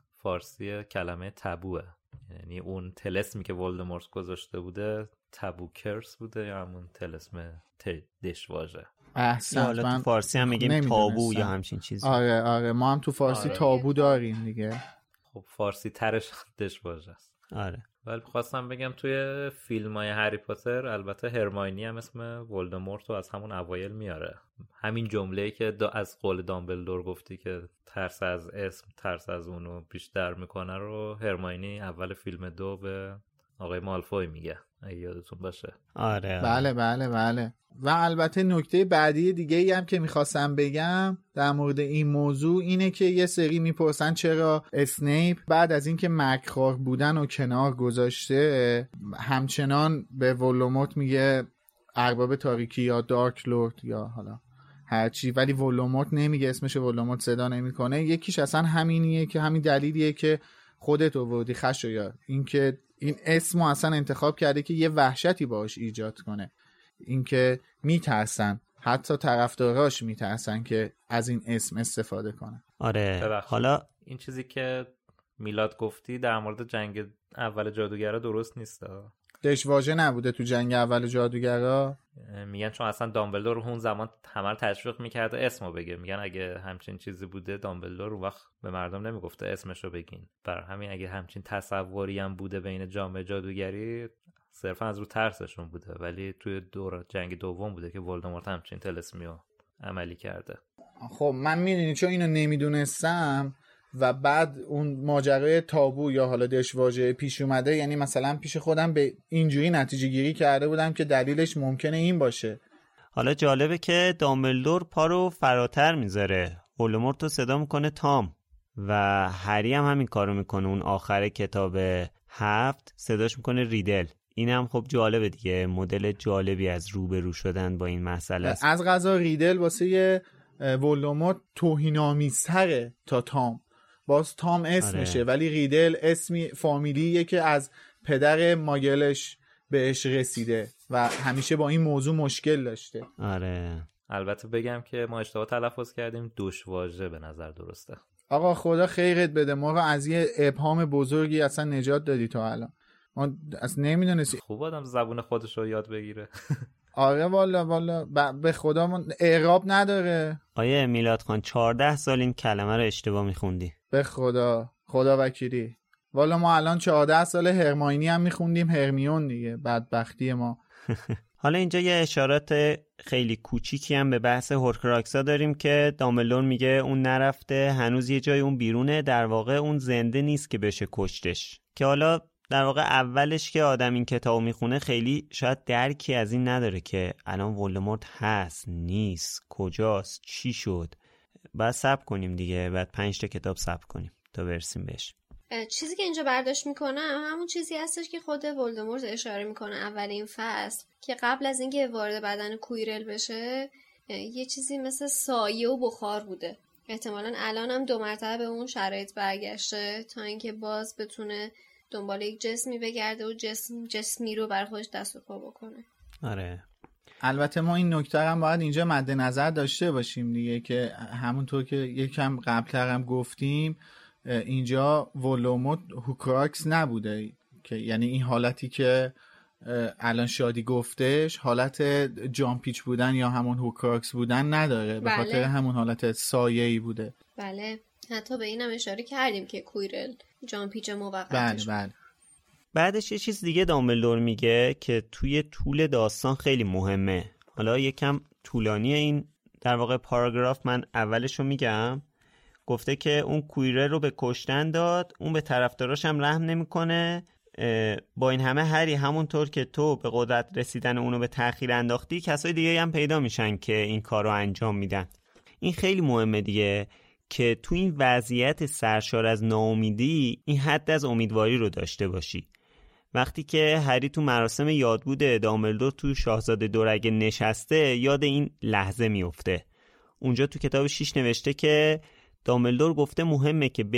فارسی کلمه تابوه، یعنی اون طلسمی که ولدمورت گذاشته بوده تابو کرس بوده یا همون طلسم دشواژه. حالا تو فارسی هم میگیم تابو یا همچین چیزی. آره ما هم تو فارسی تابو داریم دیگه. خب فارسی ترش دشواژه است. آره. ولی خواستم بگم توی فیلم‌های هری پاتر البته هرماینی هم اسم ولدمورت رو از همون اوایل میاره. همین جمله‌ای که از قول دامبلدور گفتی که ترس از اسم، ترس از اونو بیشتر میکنه رو هرماینی اول فیلم 2 به آقای مالفوی میگه، اگه یادتون باشه. آره. بله. و البته نکته بعدی دیگه ای هم که میخواستم بگم در مورد این موضوع اینه که یه سری میپرسن چرا اسنیپ بعد از اینکه مکرار بودن و کنار گذاشته همچنان به ولدمورت میگه ارباب تاریکی یا دارک لورد یا حالا هرچی، ولی ولدمورت نمیگه، اسمش ولدمورت صدا نمیکنه. یکیش اصلا همینیه که همین دلیلیه که خودت آوردی خشایار، اینکه این اسمو اصلا انتخاب کرده که یه وحشتی باهاش ایجاد کنه. اینکه میترسن، حتی طرفداراش میترسن که از این اسم استفاده کنن. آره. حالا این چیزی که میلاد گفتی در مورد جنگ اول جادوگرا درست نیست. دشواژه نبوده تو جنگ اول جادوگرا. میگن چون اصلا دامبلدور اون زمان همه رو تشویق میکرده اسمو بگه. میگن اگه همچین چیزی بوده دامبلدور اون وقت به مردم نمیگفته اسمشو بگین. برای همین اگه همچین تصوری هم بوده بین جامعه جادوگری صرفا از رو ترسشون بوده، ولی توی دور جنگ دوم بوده که ولدمورت همچین طلسمیو عملی کرده. خب من میدونی چون اینو نمیدونستم و بعد اون ماجرای تابو یا حالا دشواژه پیش اومده، یعنی مثلا پیش خودم به اینجوری نتیجه گیری کرده بودم که دلیلش ممکنه این باشه. حالا جالبه که دامبلدور پا رو فراتر میذاره، ولدمورت رو صدا میکنه تام و هری هم همین کارو میکنه. اون آخر کتاب 7 صداش میکنه ریدل. این هم خب جالبه دیگه، مدل جالبی از روبرو شدن با این مسئله است. از قضا ریدل واسه ولدمورت توهین‌آمیزتره تا تام. باز تام اسمشه ولی ریدل اسمی فامیلیه که از پدر ماگلش بهش رسیده و همیشه با این موضوع مشکل داشته. آره. البته بگم که ما اشتباه تلفظ کردیم، دوشواژه به نظر درسته. آقا خدا خیرت بده، ما رو از یه ابهام بزرگی اصلا نجات دادی تا الان. ما اصلا نمیدونستی. خوب آدم زبون خودش رو یاد بگیره. آره والا به خدا من اعراب نداره. آیه میلاد خان 14 سال این کلمه رو اشتباه میخوندی. به خدا وکیلی. والا ما الان 14 سال هرماینی هم میخوندیم هرمیون دیگه، بدبختی ما. حالا اینجا یه اشارات خیلی کوچیکی هم به بحث هورکراکسا داریم که دامبلدور میگه اون نرفته، هنوز یه جای اون بیرونه، در واقع اون زنده نیست که بشه کشتش. که حالا در واقع اولش که آدم این کتابو میخونه خیلی شاید درکی از این نداره که الان ولدمورت هست نیست، کجاست، چی شد. بعد صبر کنیم دیگه، بعد 5 تا کتاب صبر کنیم تا برسیم بهش. چیزی که اینجا برداشت میکنم همون چیزی هستش که خود ولدمورت اشاره میکنه اول این فصل، که قبل از اینکه وارد بدن کویرل بشه یه چیزی مثل سایه و بخار بوده. احتمالاً الان هم 2 مرتبه به اون شرایط برگشته تا اینکه باز بتونه دنبال یک جسمی بگرده و جسمی رو بر خودش دست و پا بکنه. آره. البته ما این نکته هم باید اینجا مد نظر داشته باشیم دیگه که همونطور که یکم قبل‌تر هم گفتیم اینجا ولدمورت هوکراکس نبوده، که یعنی این حالتی که الان شادی گفتش حالت جامپیچ بودن یا همون هوکراکس بودن نداره. به خاطر همون حالت سایه‌ای بوده. بله، حتی به اینم اشاره کردیم که کویرل جامپیچ موقتش. بله. بعدش یه چیز دیگه دامبلدور میگه که توی طول داستان خیلی مهمه. حالا یکم طولانیه این در واقع پاراگراف، من اولشو میگم. گفته که اون کویرل رو به کشتن داد، اون به طرفداراش هم رحم نمیکنه. با این همه هری همونطور که تو به قدرت رسیدن اونو به تأخیر انداختی، کسای دیگه هم پیدا میشن که این کار رو انجام میدن. این خیلی مهمه دیگه که تو این وضعیت سرشار از ناامیدی این حد از امیدواری رو داشته باشی. وقتی که هری تو مراسم یادبود دامبلدور تو شاهزاده دورگه نشسته، یاد این لحظه میفته. اونجا تو کتاب 6 نوشته که دامبلدور گفته مهمه که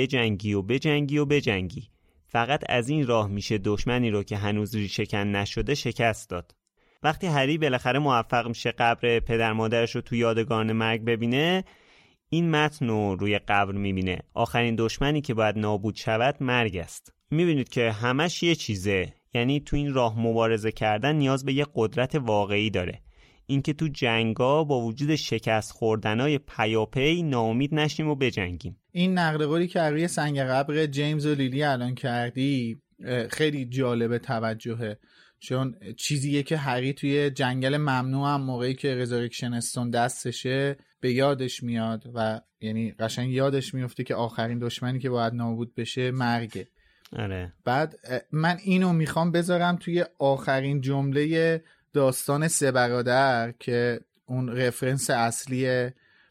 بجنگی. فقط از این راه میشه دشمنی رو که هنوز ریشه کن نشده شکست داد. وقتی هری بالاخره موفق میشه قبر پدر مادرش رو تو یادگارن مرگ ببینه، این متن رو روی قبر میبینه. آخرین دشمنی که باید نابود شود مرگ است. میبینید که همش یه چیزه، یعنی تو این راه مبارزه کردن نیاز به یه قدرت واقعی داره. اینکه تو جنگا با وجود شکست خوردنای پیاپی ناامید نشیم و بجنگیم. این نقل قولی که روی سنگ قبر جیمز و لیلی الان کردی خیلی جالب توجهه، چون چیزیه که هری توی جنگل ممنوع هم موقعی که رزرکشن استون دستشه به یادش میاد و یعنی قشنگ یادش میفته که آخرین دشمنی که باید نابود بشه مرگه. آره. بعد من اینو میخوام بذارم توی آخرین جمله داستان 3 برادر که اون رفرنس اصلی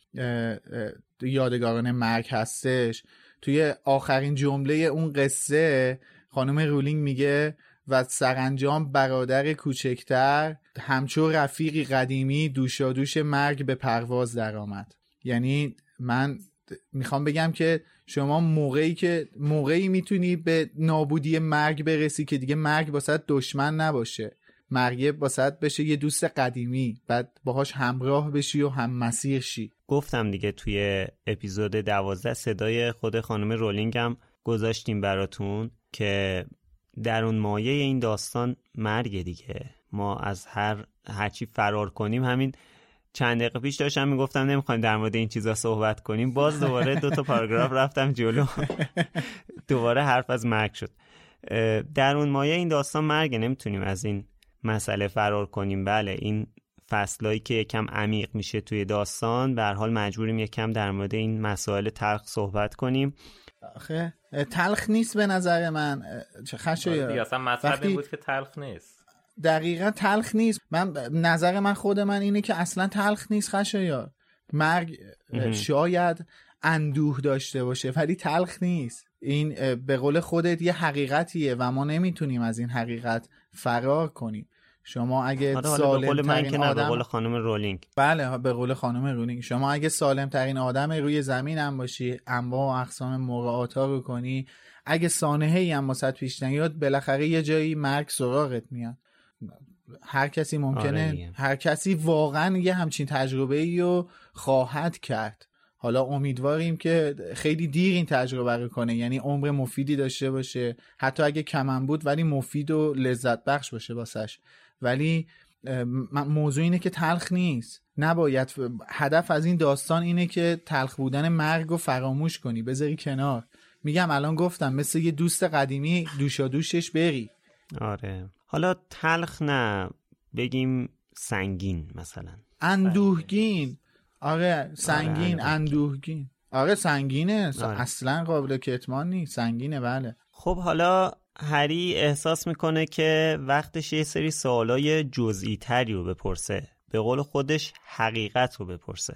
یادگاران مرگ هستش. توی آخرین جمله اون قصه خانم رولینگ میگه و سرانجام برادر کوچکتر همچو رفیقی قدیمی دوشادوش مرگ به پرواز درآمد. یعنی من میخوام بگم که شما موقعی میتونی به نابودی مرگ برسی که دیگه مرگ واسه دشمن نباشه، مرگ واسه بشه یه دوست قدیمی، بعد باهاش همراه بشی و هم مسیر شی. گفتم دیگه توی اپیزود 12 صدای خود خانم رولینگ هم گذاشتیم براتون که در اون مایه این داستان مرگ دیگه. ما از هرچی فرار کنیم، همین چند دقیقه پیش داشتم میگفتم نمیخوایم در مورد این چیزا صحبت کنیم، باز دوباره 2 تا پاراگراف رفتم جلو دوباره حرف از مرگ شد. در اون مایه این داستان مرگ، نمیتونیم از این مسئله فرار کنیم. بله، این فصلایی که یکم عمیق میشه توی داستان، به هر حال مجبوریم یکم در مورد این مسائل تلخ صحبت کنیم. آخه تلخ نیست به نظر من. دیگه اصلا مطلب این بود که تلخ نیست. دقیقا تلخ نیست. نظر من خود من اینه که اصلا تلخ نیست. خشایار مرگ شاید اندوه داشته باشه ولی تلخ نیست. این به قول خودت یه حقیقتیه و ما نمیتونیم از این حقیقت فرار کنیم. شما اگه سالم به قول من که نه، به قول خانم رولینگ. بله به قول خانم رولینگ، شما اگه سالم ترین آدم روی زمین هم باشی، انواع و اقسام مراعات‌ها رو کنی، اگه سانحه‌ای هم واسط پیش نیاد، بالاخره یه جایی مرگ سراغت میاد. هر کسی ممکنه هر کسی واقعا یه همچین تجربه‌ای رو خواهد کرد. حالا امیدواریم که خیلی دیر این تجربه رو کنه، یعنی عمر مفیدی داشته باشه، حتی اگه کمم بود ولی مفید و لذت بخش باشه واسش. ولی موضوع اینه که تلخ نیست. نباید هدف از این داستان اینه که تلخ بودن مرگ رو فراموش کنی، بذاری کنار. میگم الان گفتم مثل یه دوست قدیمی دوشا دوشش بری. آره حالا تلخ نه، بگیم سنگین مثلا، اندوهگین. آره سنگین، اندوهگین. آره سنگینه. آره. اصلا قابل کتمان نیست، سنگینه. بله. خب حالا هری احساس میکنه که وقتش یه سری سوالای جزئی تری رو بپرسه، به قول خودش حقیقت رو بپرسه.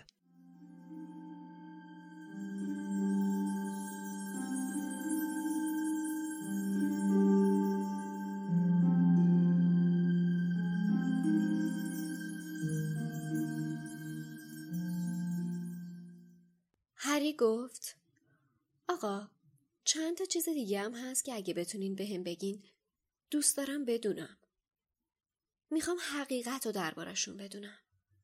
هری گفت آقا چند تا چیز دیگه هم هست که اگه بتونین بهم بگین دوست دارم بدونم. میخوام حقیقت رو دربارشون بدونم.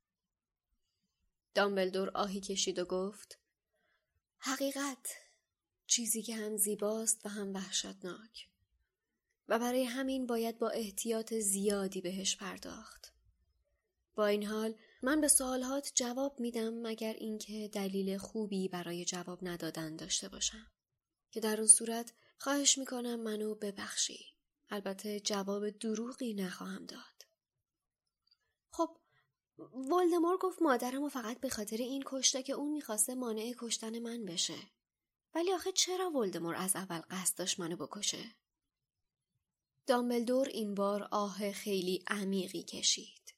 دامبلدور آهی کشید و گفت حقیقت چیزی که هم زیباست و هم وحشتناک و برای همین باید با احتیاط زیادی بهش پرداخت. با این حال من به سوالات جواب میدم مگر اینکه دلیل خوبی برای جواب ندادن داشته باشم، که در اون صورت خواهش میکنم منو ببخشی. البته جواب دروغی نخواهم داد. خب ولدمور گفت مادرمو فقط به خاطر این کشته که اون میخواسته مانع کشتن من بشه. ولی آخه چرا ولدمور از اول قصد داشت منو بکشه؟ دامبلدور این بار آه خیلی عمیقی کشید.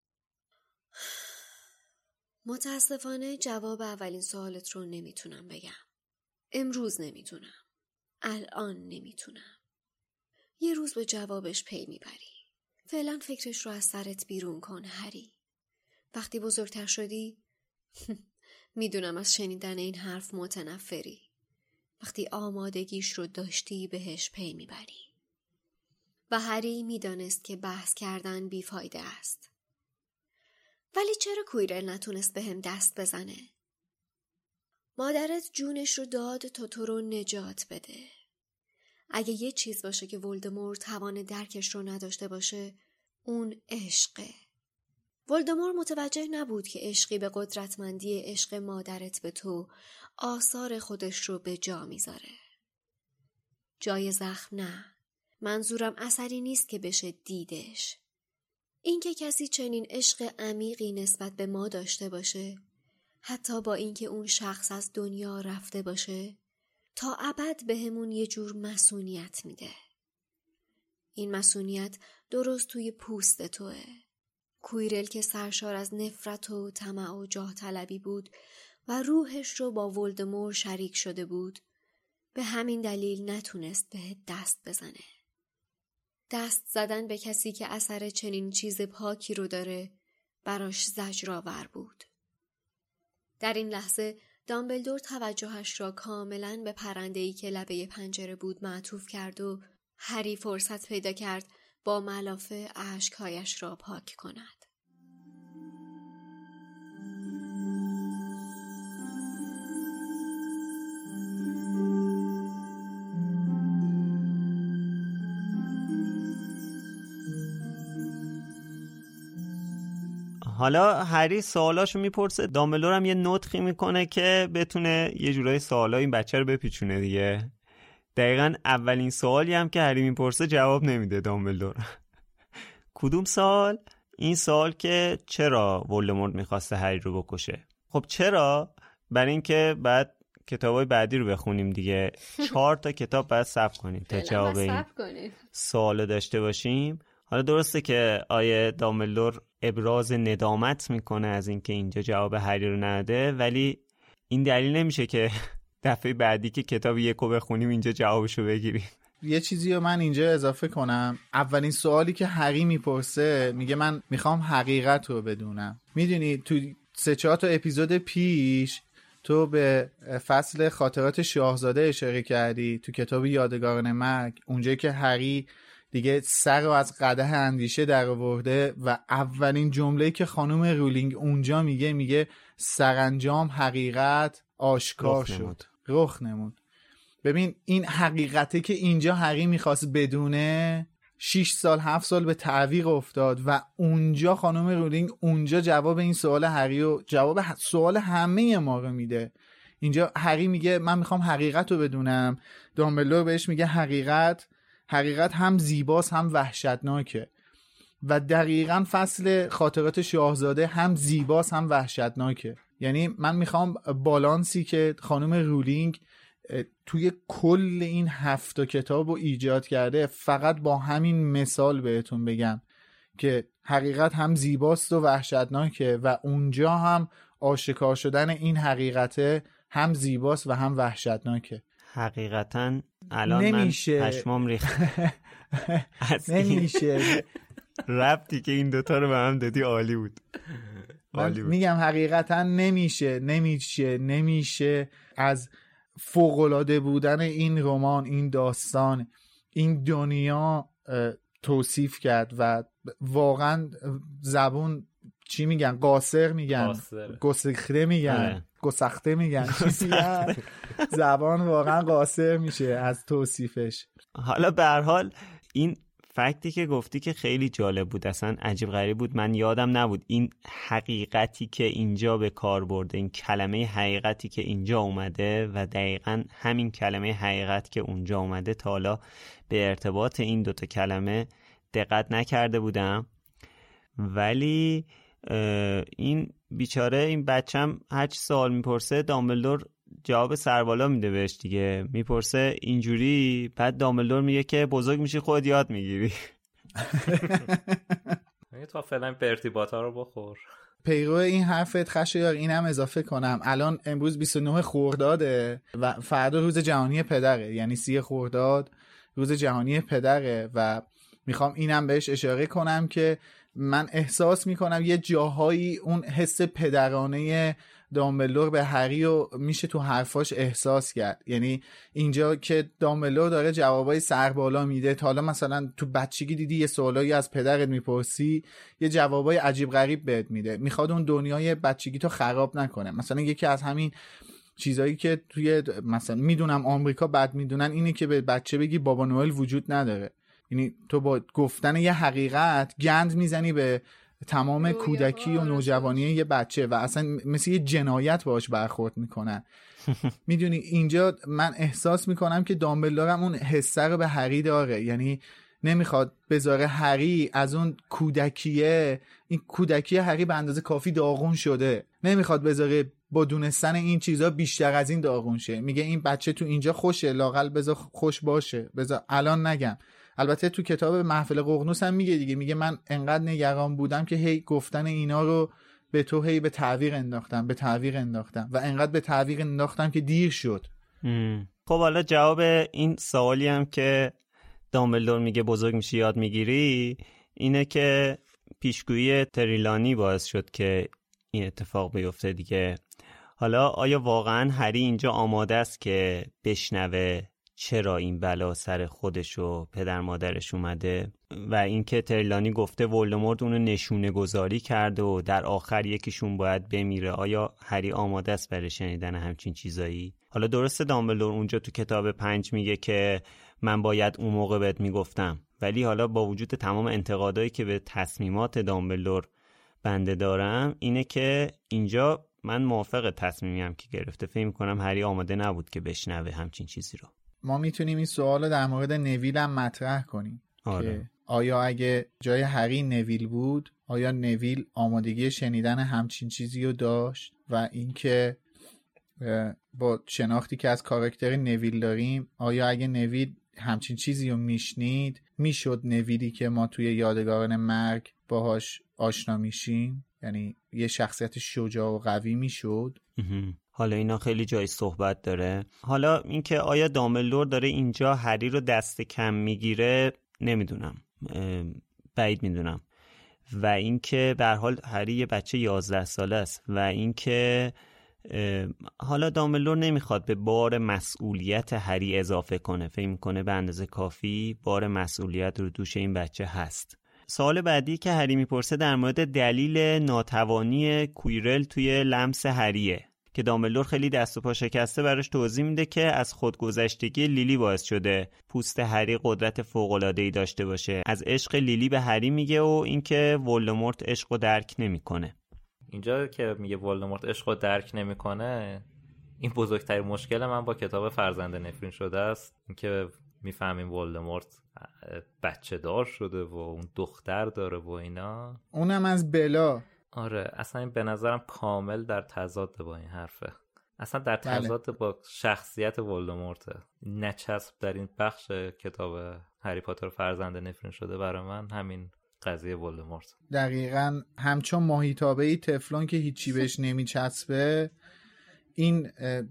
متاسفانه جواب اولین سوالت رو نمیتونم بگم. امروز نمیتونم. الان نمیتونم. یه روز به جوابش پی میبری. فعلا فکرش رو از سرت بیرون کن هری. وقتی بزرگتر شدی میدونم از شنیدن این حرف متنفری. وقتی آمادگیش رو داشتی بهش پی میبری. و هری میدانست که بحث کردن بیفایده است. ولی چرا کویرل نتونست بهم دست بزنه؟ مادرت جونش رو داد تا تو رو نجات بده. اگه یه چیز باشه که ولدمور توان درکش رو نداشته باشه، اون عشقه. ولدمور متوجه نبود که عشقی به قدرتمندی عشق مادرت به تو آثار خودش رو به جا میذاره. جای زخم نه. منظورم اثری نیست که بشه دیدش. اینکه کسی چنین عشق عمیقی نسبت به ما داشته باشه، حتی با اینکه اون شخص از دنیا رفته باشه، تا ابد بهمون یه جور مسئولیت میده. این مسئولیت درست توی پوست توه. کویرل که سرشار از نفرت و طمع و جاه طلبی بود و روحش رو با ولدمور شریک شده بود، به همین دلیل نتونست به دست بزنه. دست زدن به کسی که اثر چنین چیز پاکی رو داره براش زجرآور بود. در این لحظه دامبلدور توجهش را کاملاً به پرنده‌ای که لبه پنجره بود معطوف کرد و هری فرصت پیدا کرد با ملافه اشک‌هایش را پاک کند. حالا هری سوالاشو میپرسه، دامبلدور هم یه نطقی میکنه که بتونه یه جورای سوالا این بچه رو بپیچونه دیگه. دقیقاً اولین سوالی هم که هری میپرسه جواب نمیده دامبلدور. کدوم سوال؟ این سوال که چرا ولدمورت میخواسته هری رو بکشه. خب چرا؟ برای اینکه بعد کتابای بعدی رو بخونیم دیگه. 4 تا کتاب بعد صبر کنیم تا جواب این سوالو داشته باشیم. حالا درسته که آیه دامبلدور ابراز ندامت میکنه از اینکه اینجا جواب هری رو نداده، ولی این دلیل نمیشه که دفعه بعدی که کتاب 1 رو بخونیم اینجا جوابشو بگیریم. یه چیزی رو من اینجا اضافه کنم. اولین سوالی که هری میپرسه میگه من میخوام حقیقت رو بدونم. میدونی تو 3-4 تا اپیزود پیش تو به فصل خاطرات شاهزاده اشاره کردی تو کتاب یادگاران مرگ، اونجایی که هری دیگه سر رو از قدح اندیشه در آورده و اولین جمله‌ای که خانم رولینگ اونجا میگه سرانجام حقیقت آشکار شد، رخ نمود. ببین این حقیقته که اینجا هری میخواست بدونه 6 سال 7 سال به تعویق افتاد و اونجا خانم رولینگ اونجا جواب این سوال هری و جواب سوال همه ما رو میده. اینجا هری میگه من میخوام حقیقت رو بدونم، دامبلدور بهش میگه حقیقت هم زیباست هم وحشتناکه و دقیقاً فصل خاطرات شاهزاده هم زیباست هم وحشتناکه. یعنی من میخوام بالانسی که خانم رولینگ توی کل این 7 کتاب رو ایجاد کرده فقط با همین مثال بهتون بگم که حقیقت هم زیباست و وحشتناکه و اونجا هم آشکار شدن این حقیقته هم زیباست و هم وحشتناکه. حقیقتاً الان نمیشه. من پشمام ریخت. نمیشه. ربطی که این دوتا رو به هم دادی عالی بود. میگم حقیقتا نمیشه از فوق‌العاده بودن این رمان، این داستان، این دنیا توصیف کرد و واقعا زبون چی میگن؟ قاصر میگن، گسخته میگن، گسخته میگن، زبان واقعا قاصر میشه از توصیفش. حالا به هر حال این فکتی که گفتی که خیلی جالب بود، اصلا عجیب غریب بود، من یادم نبود این حقیقتی که اینجا به کار برده، این کلمه حقیقتی که اینجا اومده و دقیقاً همین کلمه حقیقت که اونجا اومده تا حالا به ارتباط این دوتا کلمه دقت نکرده بودم. ولی این بیچاره این بچم هرچی سوال میپرسه دامبلدور جواب سربالا میده بهش دیگه، میپرسه اینجوری، بعد دامبلدور میگه که بزرگ میشی خود یاد میگیری. تا فعلا به ارتباطا رو بخور. پیرو این حرفت خشایار اینم اضافه کنم، الان امروز 29 خرداده و فردا روز جهانی پدره، یعنی 30 خرداد روز جهانی پدره و میخوام اینم بهش اشاره کنم که من احساس میکنم یه جاهایی اون حس پدرانه دامبلدور به هری رو میشه تو حرفاش احساس کرد. یعنی اینجا که دامبلدور داره جوابای سربالا میده، تا حالا مثلا تو بچگی دیدی یه سوالایی از پدرت میپرسی یه جوابای عجیب غریب بهت میده، میخواد اون دنیای بچگی تو خراب نکنه. مثلا یکی از همین چیزایی که توی مثلا میدونم آمریکا بد میدونن اینه که به بچه بگی بابا نوئل وجود نداره. یعنی تو با گفتن یه حقیقت گند میزنی به تمام کودکی و نوجوانی یه بچه و اصلا مثل یه جنایت باش برخورد میکنن. میدونی اینجا من احساس میکنم که دامبلدورم اون حسه رو به هری داره، یعنی نمیخواد بذاره هری از اون کودکیه، این کودکی هری به اندازه کافی داغون شده، نمیخواد بذاره با دونستن این چیزا بیشتر از این داغون شه. میگه این بچه تو اینجا خوشه، لااقل بذار خوش باشه، بذار الان نگم. البته تو کتاب محفل ققنوس هم میگه دیگه، میگه من انقدر نگران بودم که هی گفتن اینا رو به تو هی به تعویق انداختم و انقدر به تعویق انداختم که دیر شد. خب حالا جواب این سوالی هم که دامبلدور میگه بزرگ میشی یاد میگیری اینه که پیشگویی تریلانی باعث شد که این اتفاق بیفته دیگه. حالا آیا واقعا هری اینجا آماده است که بشنوه چرا این بلا سر خودش و پدر مادرش اومده و اینکه تریلانی گفته ولدمورت اونو نشونه گذاری کرده و در آخر یکیشون باید بمیره؟ آیا هری آماده است برای شنیدن همچین چیزایی؟ حالا درسته دامبلدور اونجا تو کتاب 5 میگه که من باید اون موقع بهت میگفتم، ولی حالا با وجود تمام انتقادایی که به تصمیمات دامبلدور بنده دارم اینه که اینجا من موافق تصمیمیم که گرفته. فکر می‌کنم هری آماده نبود که بشنوه همچین چیزی رو. ما میتونیم این سوال رو در مورد نویل هم مطرح کنیم. که آیا اگه جای هری نویل بود، آیا نویل آمادگی شنیدن همچین چیزی رو داشت؟ و اینکه با شناختی که از کاراکتر نویل داریم، آیا اگه نویل همچین چیزی رو میشنید میشد نویلی که ما توی یادگاران مرگ باهاش آشنا میشیم؟ یعنی یه شخصیت شجاع و قوی میشد؟ حالا اینا خیلی جای صحبت داره. حالا اینکه آیا دامبلدور داره اینجا هری رو دست کم میگیره نمیدونم، بعید میدونم. و اینکه به هر حال هری یه بچه 11 ساله است و اینکه حالا دامبلدور نمیخواد به بار مسئولیت هری اضافه کنه، فکر میکنه به اندازه کافی بار مسئولیت رو دوش این بچه هست. سوال بعدی که هری میپرسه در مورد دلیل ناتوانی کویرل توی لمس هریه که دامبلدور خیلی دست و پا شکسته براش توضیح میده که از خودگذشتگی لیلی باعث شده پوست هری قدرت فوق‌العاده‌ای داشته باشه. از عشق لیلی به هری میگه و اینکه ولدمورت عشق رو درک نمیکنه. اینجا که میگه ولدمورت عشق رو درک نمیکنه، این بزرگترین مشکل من با کتاب فرزند نفرین شده است، اینکه میفهمیم ولدمورت بچه دار شده و اون دختر داره و اینا، اونم از بلا. آره اصلا این به نظرم کامل در تضاد با این حرفه، اصلا در تضاد با شخصیت ولدمورته. نچسب در این بخش کتاب هری پاتر فرزند نفرین شده برای من همین قضیه ولدمورت. دقیقاً همچون ماهیتابه‌ای تفلون که هیچی بهش نمیچسبه، این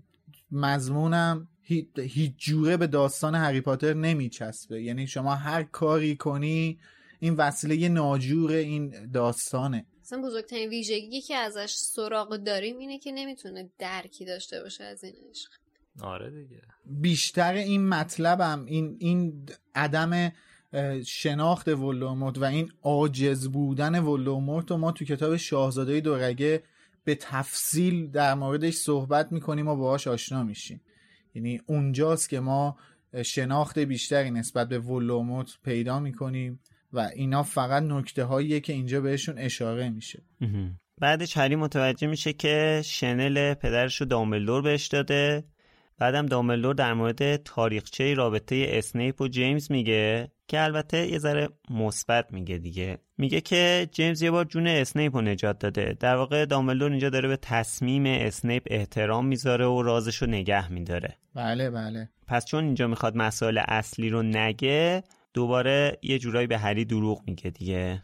مضمونم هیچ جوره به داستان هری پاتر نمیچسبه. یعنی شما هر کاری کنی این وسیله ناجور این داستانه. اصلا بزرگترین ویژگی که ازش سراغ داریم اینه که نمیتونه درکی داشته باشه از این عشق. آره دیگه. بیشتر این مطلبم این عدم شناخت ولدمورت و این عاجز بودن ولدمورت و ما تو کتاب شاهزاده دورگه به تفصیل در موردش صحبت میکنیم و باهاش آشنا میشیم. یعنی اونجاست که ما شناخت بیشتری نسبت به ولدمورت پیدا میکنیم و اینا فقط نکته هاییه که اینجا بهشون اشاره میشه. بعدش هری متوجه میشه که شنل پدرشو دامبلدور بهش داده. بعدم دامبلدور در مورد تاریخچه رابطه اسنیپ و جیمز میگه که البته یه ذره مثبت میگه دیگه. میگه که جیمز یه بار جون اسنیپ رو نجات داده. در واقع دامبلدور اینجا داره به تصمیم اسنیپ احترام میذاره و رازشو نگه میداره. بله بله. پس چون اینجا میخواد مسائل اصلی رو نگه، دوباره یه جورایی به هری دروغ میگه دیگه.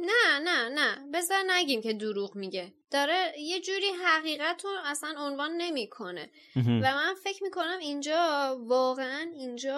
نه بذار نگیم که دروغ میگه، داره یه جوری حقیقت رو اصلا عنوان نمیکنه. و من فکر میکنم اینجا واقعا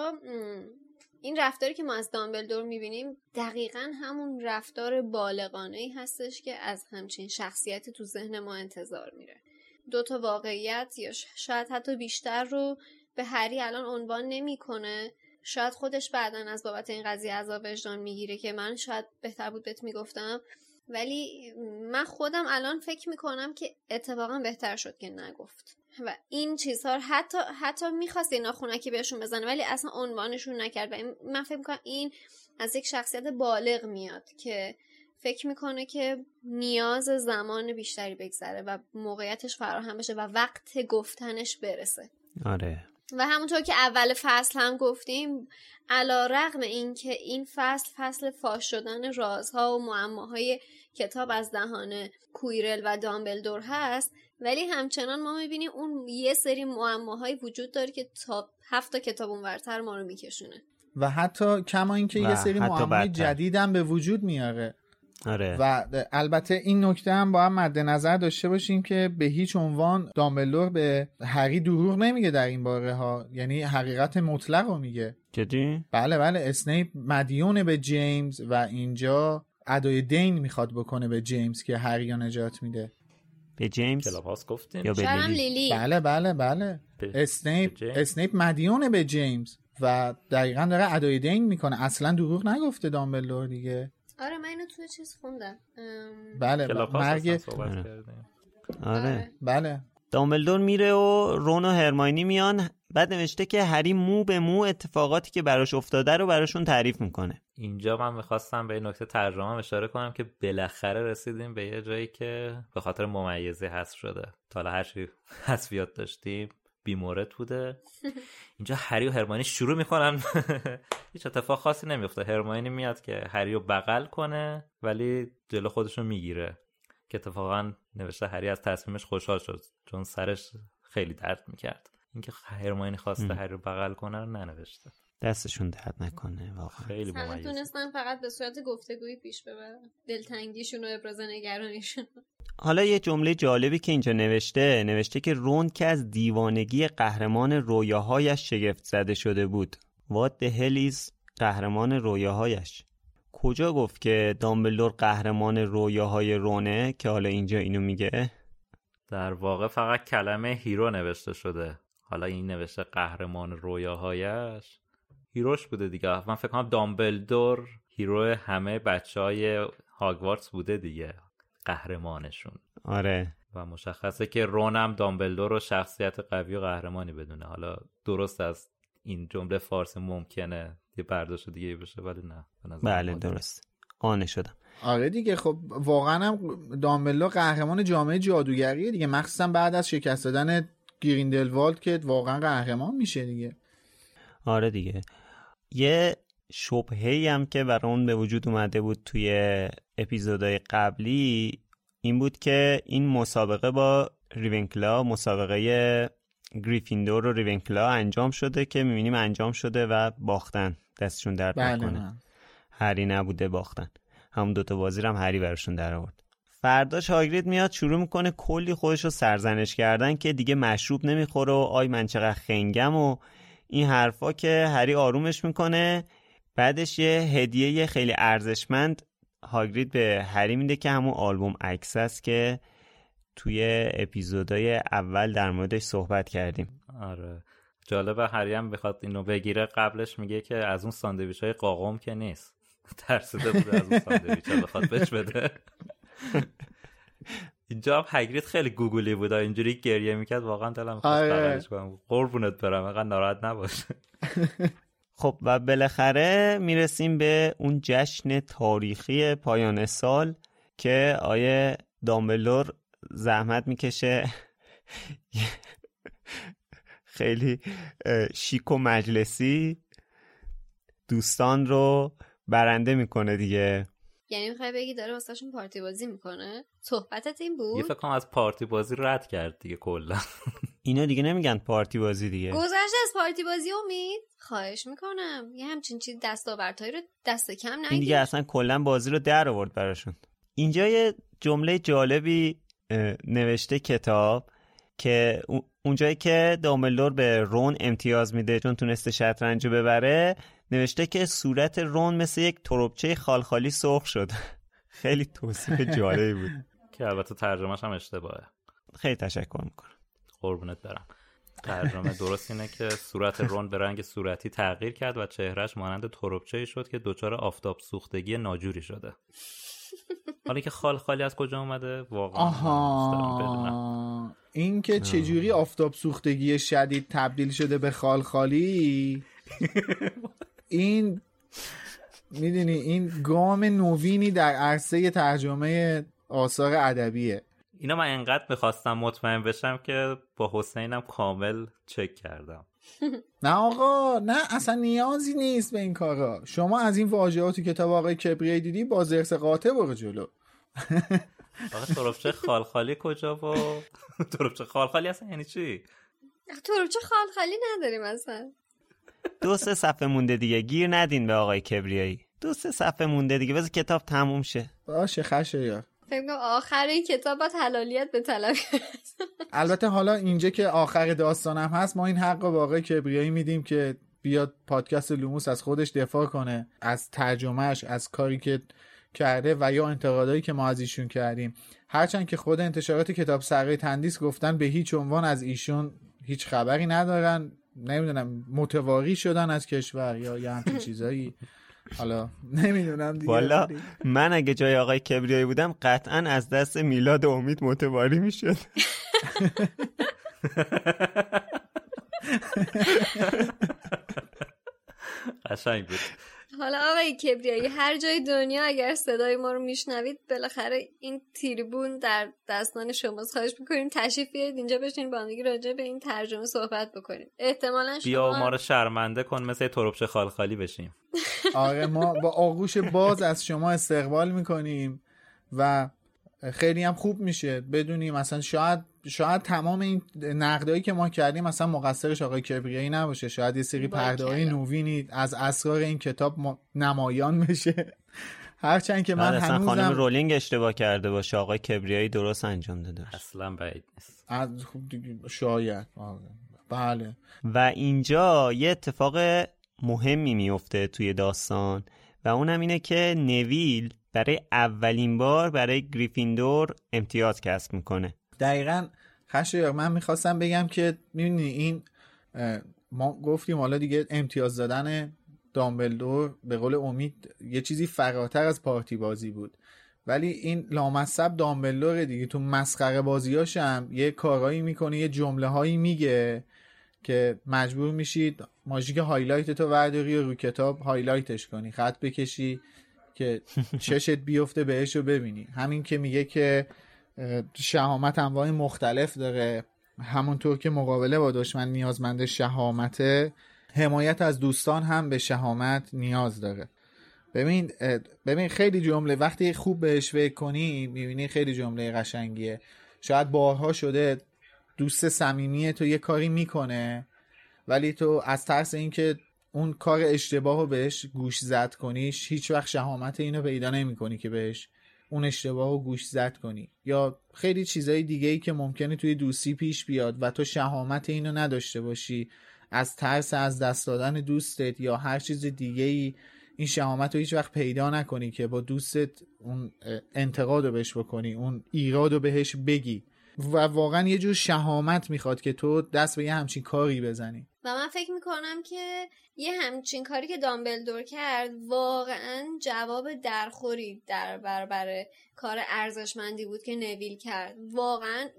این رفتاری که ما از دامبلدور میبینیم دقیقا همون رفتار بالغانه‌ای هستش که از همچین شخصیتی تو ذهن ما انتظار میره. 2 واقعیت یا شاید حتی بیشتر رو به هری الان عنوان نمیکنه. شاید خودش بعداً از بابت این قضیه عذاب وجدان میگیره که من شاید بهتر بود بهت میگفتم، ولی من خودم الان فکر میکنم که اتفاقا بهتر شد که نگفت و این چیزها حتی میخواست اینا خونکی بهشون بزنه ولی اصلا عنوانشون نکرد. و من فکر میکنم این از یک شخصیت بالغ میاد که فکر میکنه که نیاز زمان بیشتری بگذره و موقعیتش فراهم بشه و وقت گفتنش برسه. آره. و همونطور که اول فصل هم گفتیم، علی‌رغم این که این فصل فاش شدن رازها و معماهای کتاب از دهان کویرل و دامبلدور هست، ولی همچنان ما میبینیم اون یه سری معماهایی وجود داره که تا 7 کتاب اونورتر ما رو میکشونه و حتی کما این که یه سری معماهای جدید هم به وجود میاره. آره. و البته این نکته هم با هم مد نظر داشته باشیم که به هیچ عنوان دامبلدور به هری دروغ نمیگه در این باره ها، یعنی حقیقت مطلق رو میگه. جدی؟ بله اسنیپ مدیون به جیمز و اینجا ادای دین میخواد بکنه به جیمز که هری رو نجات میده. به جیمز کلاباس گفتیم یا به لیلی؟ بله اسنیپ مدیون به جیمز و دقیقاً داره ادای دین میکنه. اصلا دروغ نگفته دامبلدور دیگه. آره من اینو توی چیز خوندم. بله مرگ. آره بله. دامبلدور میره و رون و هرماینی میان. بعد نوشته که هری مو به مو اتفاقاتی که براش افتاده رو براشون تعریف میکنه. اینجا من میخواستم به این نکته ترجمه اشاره کنم که بالاخره رسیدیم به یه جایی که به خاطر ممیزه حذف شده. تا حالا هر چی حذفیات داشتیم بیمورد بوده. اینجا هری و هرماینی شروع میکنن هیچ اتفاق خاصی نمیفته. هرماینی میاد که هری رو بغل کنه ولی جلو خودشو میگیره که اتفاقا نوشته هری از تصمیمش خوشحال شد چون سرش خیلی درد میکرد. اینکه هرماینی خواسته هری رو بغل کنه رو ننوشته. دستشون درد نکنه واقعا. خیلی ممیزه. تونستن فقط به صورت گفتگویی پیش ببرن دلتنگیشون و ابراز نگرانیشون. حالا یه جمله جالبی که اینجا نوشته که رون که از دیوانگی قهرمان رویاهایش شگفت زده شده بود. What the hell is قهرمان رویاهایش؟ کجا گفت که دامبلدور قهرمان رویاهای رونه که حالا اینجا اینو میگه؟ در واقع فقط کلمه هیرو نوشته شده. حالا این نوشته قهرمان رویاهایش، هیروش بوده دیگه. من فکر کنم دامبلدور هیرو همه بچهای هاگوارتس بوده دیگه، قهرمانشون. آره. و مشخصه که رون هم دامبلدور رو شخصیت قوی و قهرمانی بدونه. حالا درست از این جمله فارسی ممکنه یه برداشت دیگه بشه، ولی نه. بله درست. قانع شدم. آره دیگه، خب واقعا هم دامبلدور قهرمان جامعه جادوگریه دیگه، مخصوصا بعد از شکست دادن گریندلوالد که واقعا قهرمان میشه دیگه. آره دیگه. یه شبهه‌ای هم که برای اون به وجود اومده بود توی اپیزودهای قبلی این بود که این مسابقه با ریونکلا، مسابقه گریفیندور و ریونکلا انجام شده که میبینیم انجام شده و باختن، دستشون درد نکنه. هری نبوده، باختن. همون دوتا بازی هم هری براشون در آورد. فرداش هاگرید میاد شروع میکنه کلی خودشو سرزنش کردن که دیگه مشروب نمیخوره و آی من چقدر خنگم و این حرفا که هری آرومش میکنه. بعدش یه هدیه خیلی ارزشمند هاگرید به هری میده که همون آلبوم عکس است که توی اپیزودهای اول در موردش صحبت کردیم. آره جالبه، هری هم بخواد اینو بگیره قبلش میگه که از اون ساندویچ‌های قاقم که نیست، ترسیده بوده از اون ساندویچ‌ها بخواد بهش بده. اینجا هم هاگرید خیلی گوگلی بود، اینجوری گریه میکرد واقعا دلم می‌خواست بغلش کنم. قربونت برم، اینقدر ناراحت نباش. خب و بالاخره میرسیم به اون جشن تاریخی پایان سال که آیه دامبلدور زحمت میکشه خیلی شیک و مجلسی دوستان رو برنده میکنه دیگه. یعنی میخوای بگی داره واسهشون پارتی بازی میکنه؟ صحبتت این بود؟ یه فکر کنم از پارتی بازی رد کرد دیگه کلا. اینا دیگه نمیگن پارتی بازی دیگه. گذشته از پارتی بازی امید، خواهش میکنم یه همچین چیز دستاوردهایی رو دست کم نگیر. این دیگه اصلا کلا بازی رو در آورد براشون. اینجا یه جمله جالبی نوشته کتاب که اونجایی که دامبلدور به رون امتیاز میده چون تونسته شطرنج رو ببره، نوشته که صورت رون مثل یک تربچه خالخالی سرخ شد. خیلی توصیف جالبی بود که البته ترجمهش هم اشتباهه. خیلی تشکر میکنم. قربونت برم. ترجمه درست اینه که صورت رون به رنگ صورتی تغییر کرد و چهرهش مانند تربچه‌ای شد که دچار آفتاب سوختگی ناجوری شده. حالا که خالخالی از کجا اومده واقعا آها، این که چجوری آفتاب سوختگی شدید تبدیل شده به خالخالی، این میدونی این گام نوینی در عرصه ترجمه آثار ادبیه. اینا من انقدر میخواستم مطمئن بشم که با حسینم کامل چک کردم. نه آقا، نه اصلا نیازی نیست به این کارا. شما از این واژه‌ها تو کتاب آقای کبریایی دیدی، با زرس قاطع برو جلو. آقا تربچه خالخالی کجا و تربچه خالخالی اصلا یعنی چی؟ تربچه خالخالی نداریم اصلا. 2-3 صفحه مونده دیگه، گیر ندین به آقای کبریایی. 2-3 صفحه مونده دیگه، بذار کتاب تموم شه. باشه خشه یا فکر کنم آخر این کتاب باید حلالیت به طلب. البته حالا اینجا که آخر داستانم هست، ما این حق رو به آقای کبریایی میدیم که بیاد پادکست لوموس از خودش دفاع کنه، از ترجمهش، از کاری که کرده و یا انتقادایی که ما از ایشون کردیم. هرچند که خود انتشارات کتاب سرای تندیس گفتن به هیچ عنوان از ایشون هیچ خبری ندارن، نمیدونم متواری شدن از کشور یا یه همچین چیزایی. حالا نمیدونم دیگه. والا من اگه جای آقای کبریایی بودم قطعا از دست میلاد امید متواری میشد. قشنگ بود. حالا آقای کبریایی هر جای دنیا اگر صدای ما رو میشنوید، بالاخره این تریبون در دستان شماست. خواهش میکنیم تشریف بیارید اینجا بشین با هم دیگه راجع به این ترجمه صحبت بکنیم. احتمالاً شما بیا ما رو شرمنده کن مثل تربچه خالخالی بشیم. آره ما با آغوش باز از شما استقبال میکنیم و خیلی هم خوب میشه بدونیم مثلا شاید تمام این نقدایی که ما کردیم مثلا مقصرش آقای کبریایی نباشه، شاید یه سری پرده‌های نوینی از اسرار این کتاب نمایان بشه هرچند که من اصلا هنوزم خانم رولینگ اشتباه کرده باشه، آقای کبریایی درست انجام داده باشه. اصلا بعید نیست. از خوب دیگه شاید. بله. و اینجا یه اتفاق مهمی میفته توی داستان و اونم اینه که نویل برای اولین بار برای گریفیندور امتیاز کسب میکنه. دقیقاً خشایار، من میخواستم بگم که میبینی این ما گفتیم حالا دیگه امتیاز دادن دامبلدور به قول امید یه چیزی فراتر از پارتی بازی بود، ولی این لامصب دامبلدور دیگه تو مسخره بازیاش هم یه کارایی میکنه، یه جمله هایی میگه که مجبور میشید ماژیک هایلایت تو ورداری و رو کتاب هایلایتش کنی، خط بکشی که چشت بیفته بهش رو ببینی. همین که میگه که شهامت انواع مختلف داره، همونطور که مقابله با دشمن نیازمند شهامته، حمایت از دوستان هم به شهامت نیاز داره. ببین خیلی جمله وقتی خوب بهش فکر کنی میبینی خیلی جمله قشنگیه. شاید بارها شده دوست صمیمی تو یه کاری میکنه ولی تو از ترس اینکه اون کار اشتباه رو بهش گوش زد کنیش هیچ وقت شهامت اینو پیدا نمی کنی که بهش اون اشتباه رو گوش زد کنی، یا خیلی چیزای دیگه‌ای که ممکنه توی دوستی پیش بیاد و تو شهامت اینو نداشته باشی از ترس از دست دادن دوستت یا هر چیز دیگه‌ای، این شهامت رو هیچ وقت پیدا نکنی که با دوستت اون انتقاد رو بهش بکنی، اون ایراد رو بهش بگی. و واقعا یه جور شهامت میخواد که تو دست به یه همچین کاری بزنی. و من فکر میکنم که یه همچین کاری که دامبلدور کرد واقعا جواب درخوری در برابر کار ارزشمندی بود که نویل کرد. واقعا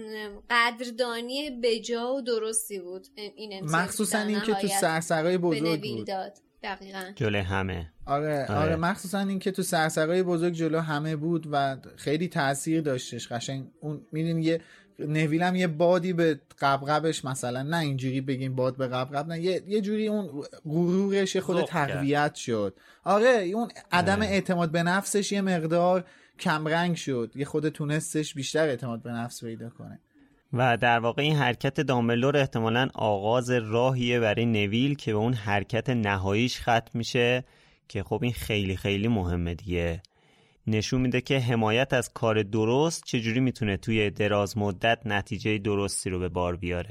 قدردانی بجا و درستی بود این امتیاز، مخصوصا این که تو سرسرای بزرگ بود داد. دقیقاً جلوی همه. آره مخصوصا این که تو سرسرای بزرگ جلو همه بود و خیلی تأثیر داشتش. قشنگ اون میدونی یه نویلم یه بادی به قبقبش، مثلا نه اینجوری بگیم باد به قبقب، نه یه جوری اون غرورش خود تقویت شد. آره اون عدم اعتماد به نفسش یه مقدار کمرنگ شد، یه خود تونستش بیشتر اعتماد به نفس پیدا کنه. و در واقع این حرکت دامبلدور احتمالاً آغاز راهیه برای نویل که به اون حرکت نهاییش ختم میشه که خب این خیلی خیلی مهمه دیگه. نشون میده که حمایت از کار درست چجوری میتونه توی دراز مدت نتیجه درستی رو به بار بیاره.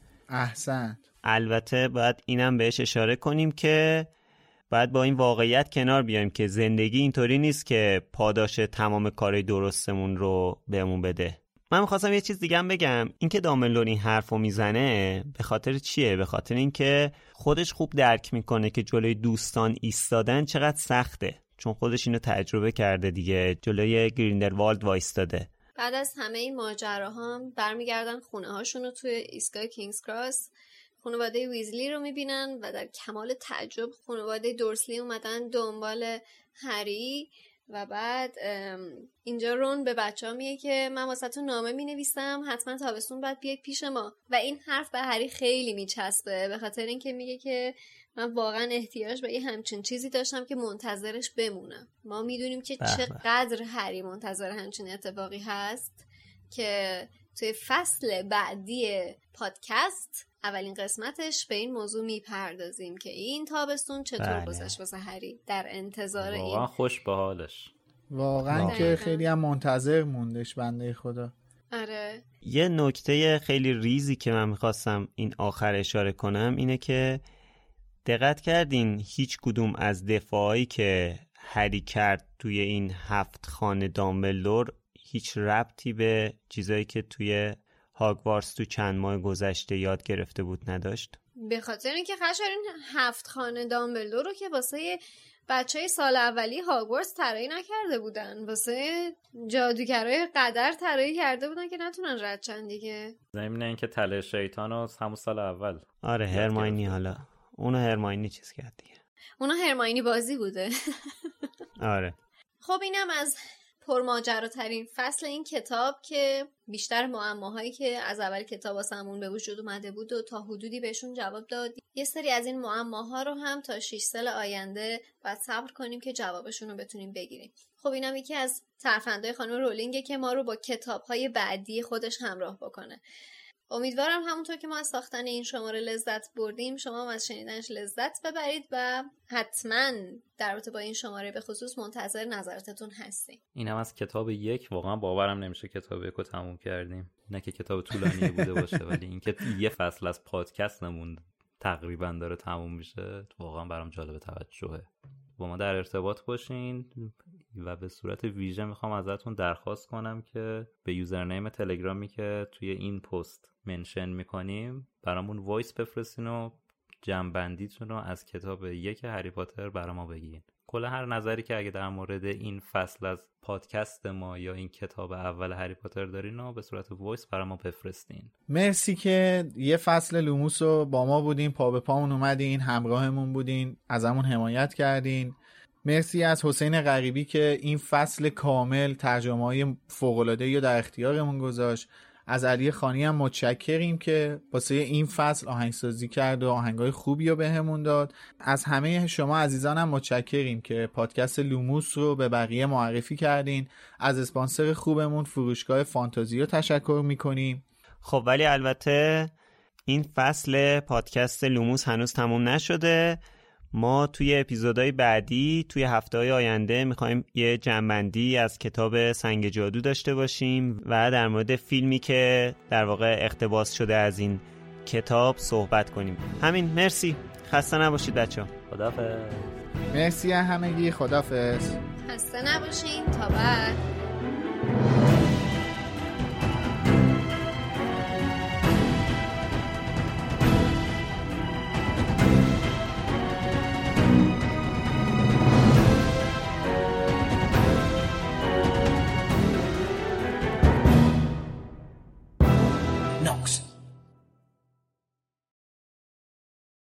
احسن. البته باید اینم بهش اشاره کنیم که باید با این واقعیت کنار بیایم که زندگی اینطوری نیست که پاداش تمام کار درستمون رو بهمون بده. من می‌خواستم یه چیز دیگه هم بگم. این که دامبلدور این حرفو میزنه به خاطر چیه؟ به خاطر اینکه خودش خوب درک میکنه که جلوی دوستان ایستادن چقدر سخته، چون خودش اینو تجربه کرده دیگه، جلوی گریندلوالد وایستاده. بعد از همه این ماجراها هم برمیگردن خونه هاشون رو توی ایستگاه کینگز کراس، خانواده ویزلی رو میبینن و در کمال تعجب خانواده دورسلی اومدن دنبال هری. و بعد اینجا رون به بچه ها میگه که من واسه تو نامه می نویسم، حتما تابستون باید بیاید پیش ما. و این حرف به هری خیلی میچسبه به خاطر اینکه میگه که من واقعا احتیاج به یه همچین چیزی داشتم که منتظرش بمونم. ما میدونیم که چقدر هری منتظر همچین اتفاقی هست که توی فصل بعدی پادکست اولین قسمتش به این موضوع میپردازیم که این تابستون چطور گذشت واسه هری. در انتظار این واقعا خوش به حالش، واقعا که خیلی هم منتظر موندش بنده خدا. آره. یه نکته خیلی ریزی که من میخواستم این آخر اشاره کنم اینه که دقت کردین هیچ کدوم از دفاعی که هری کرد توی این 7 خانه دامبلدور هیچ ربطی به چیزایی که توی هاگوارتس تو چند ماه گذشته یاد گرفته بود نداشت؟ به خاطر اینکه این 7 خانه دامبلدور رو که واسه بچهای سال اولی هاگوارتس طراحی نکرده بودن، واسه جادوگرای قدر طراحی کرده بودن که نتونن رد چن دیگه. ضمن اینکه تله شیطان رو همون سال اول آره هرماینی، حالا اونو هرماینی چیز کرد دیگه، اونو هرماینی بازی بوده. آره. خب اینم از پرماجراترین فصل این کتاب که بیشتر معماهایی که از اول کتاب واسمون به وجود اومده بود و تا حدودی بهشون جواب داد. یه سری از این معماها رو هم تا 6 سال آینده باید صبر کنیم که جوابشون رو بتونیم بگیریم. خب اینم یکی از ترفندهای خانم رولینگه که ما رو با کتاب‌های بعدی خودش همراه بکنه. امیدوارم همونطور که ما از ساختن این شماره لذت بردیم شما هم از شنیدنش لذت ببرید و حتما در رابطه با این شماره به خصوص منتظر نظراتتون هستیم. اینم از کتاب 1. واقعا باورم نمیشه کتاب 1 رو تموم کردیم. نه که کتاب طولانی بوده باشه ولی اینکه یه فصل از پادکست نموند تقریبا داره تموم میشه واقعا برام جالب توجهه. با ما در ارتباط باشین و به صورت ویژه میخوام ازتون درخواست کنم که به یوزرنیم تلگرامی که توی این پست منشن میکنیم برامون وایس بفرستین و جمع‌بندیتون رو از کتاب 1 هری پاتر برای ما بگین. کلا هر نظری که اگه در مورد این فصل از پادکست ما یا این کتاب اول هری پاتر دارین رو به صورت وایس برای ما بفرستین. مرسی که یه فصل لوموس رو با ما بودین، پا به پامون اومدین، همراهمون بودین، ازمون حمایت کردین. مرسی از حسین غریبی که این فصل کامل ترجمه‌های فوق‌العاده‌ای رو در اختیارمون گذاشت. از علی خانی هم متشکریم که واسه این فصل آهنگسازی کرد و آهنگای خوبی رو بهمون داد. از همه شما عزیزان هم متشکریم که پادکست لوموس رو به بقیه معرفی کردین. از اسپانسر خوبمون فروشگاه فانتازیو تشکر میکنیم. خب ولی البته این فصل پادکست لوموس هنوز تموم نشده. ما توی اپیزودهای بعدی توی هفته‌های آینده می‌خوایم یه جمع‌بندی از کتاب سنگ جادو داشته باشیم و در مورد فیلمی که در واقع اقتباس شده از این کتاب صحبت کنیم. همین، مرسی. خسته نباشید بچه‌ها. خداحافظ. مرسی همگی، خداحافظ. خسته نباشین، تا بعد.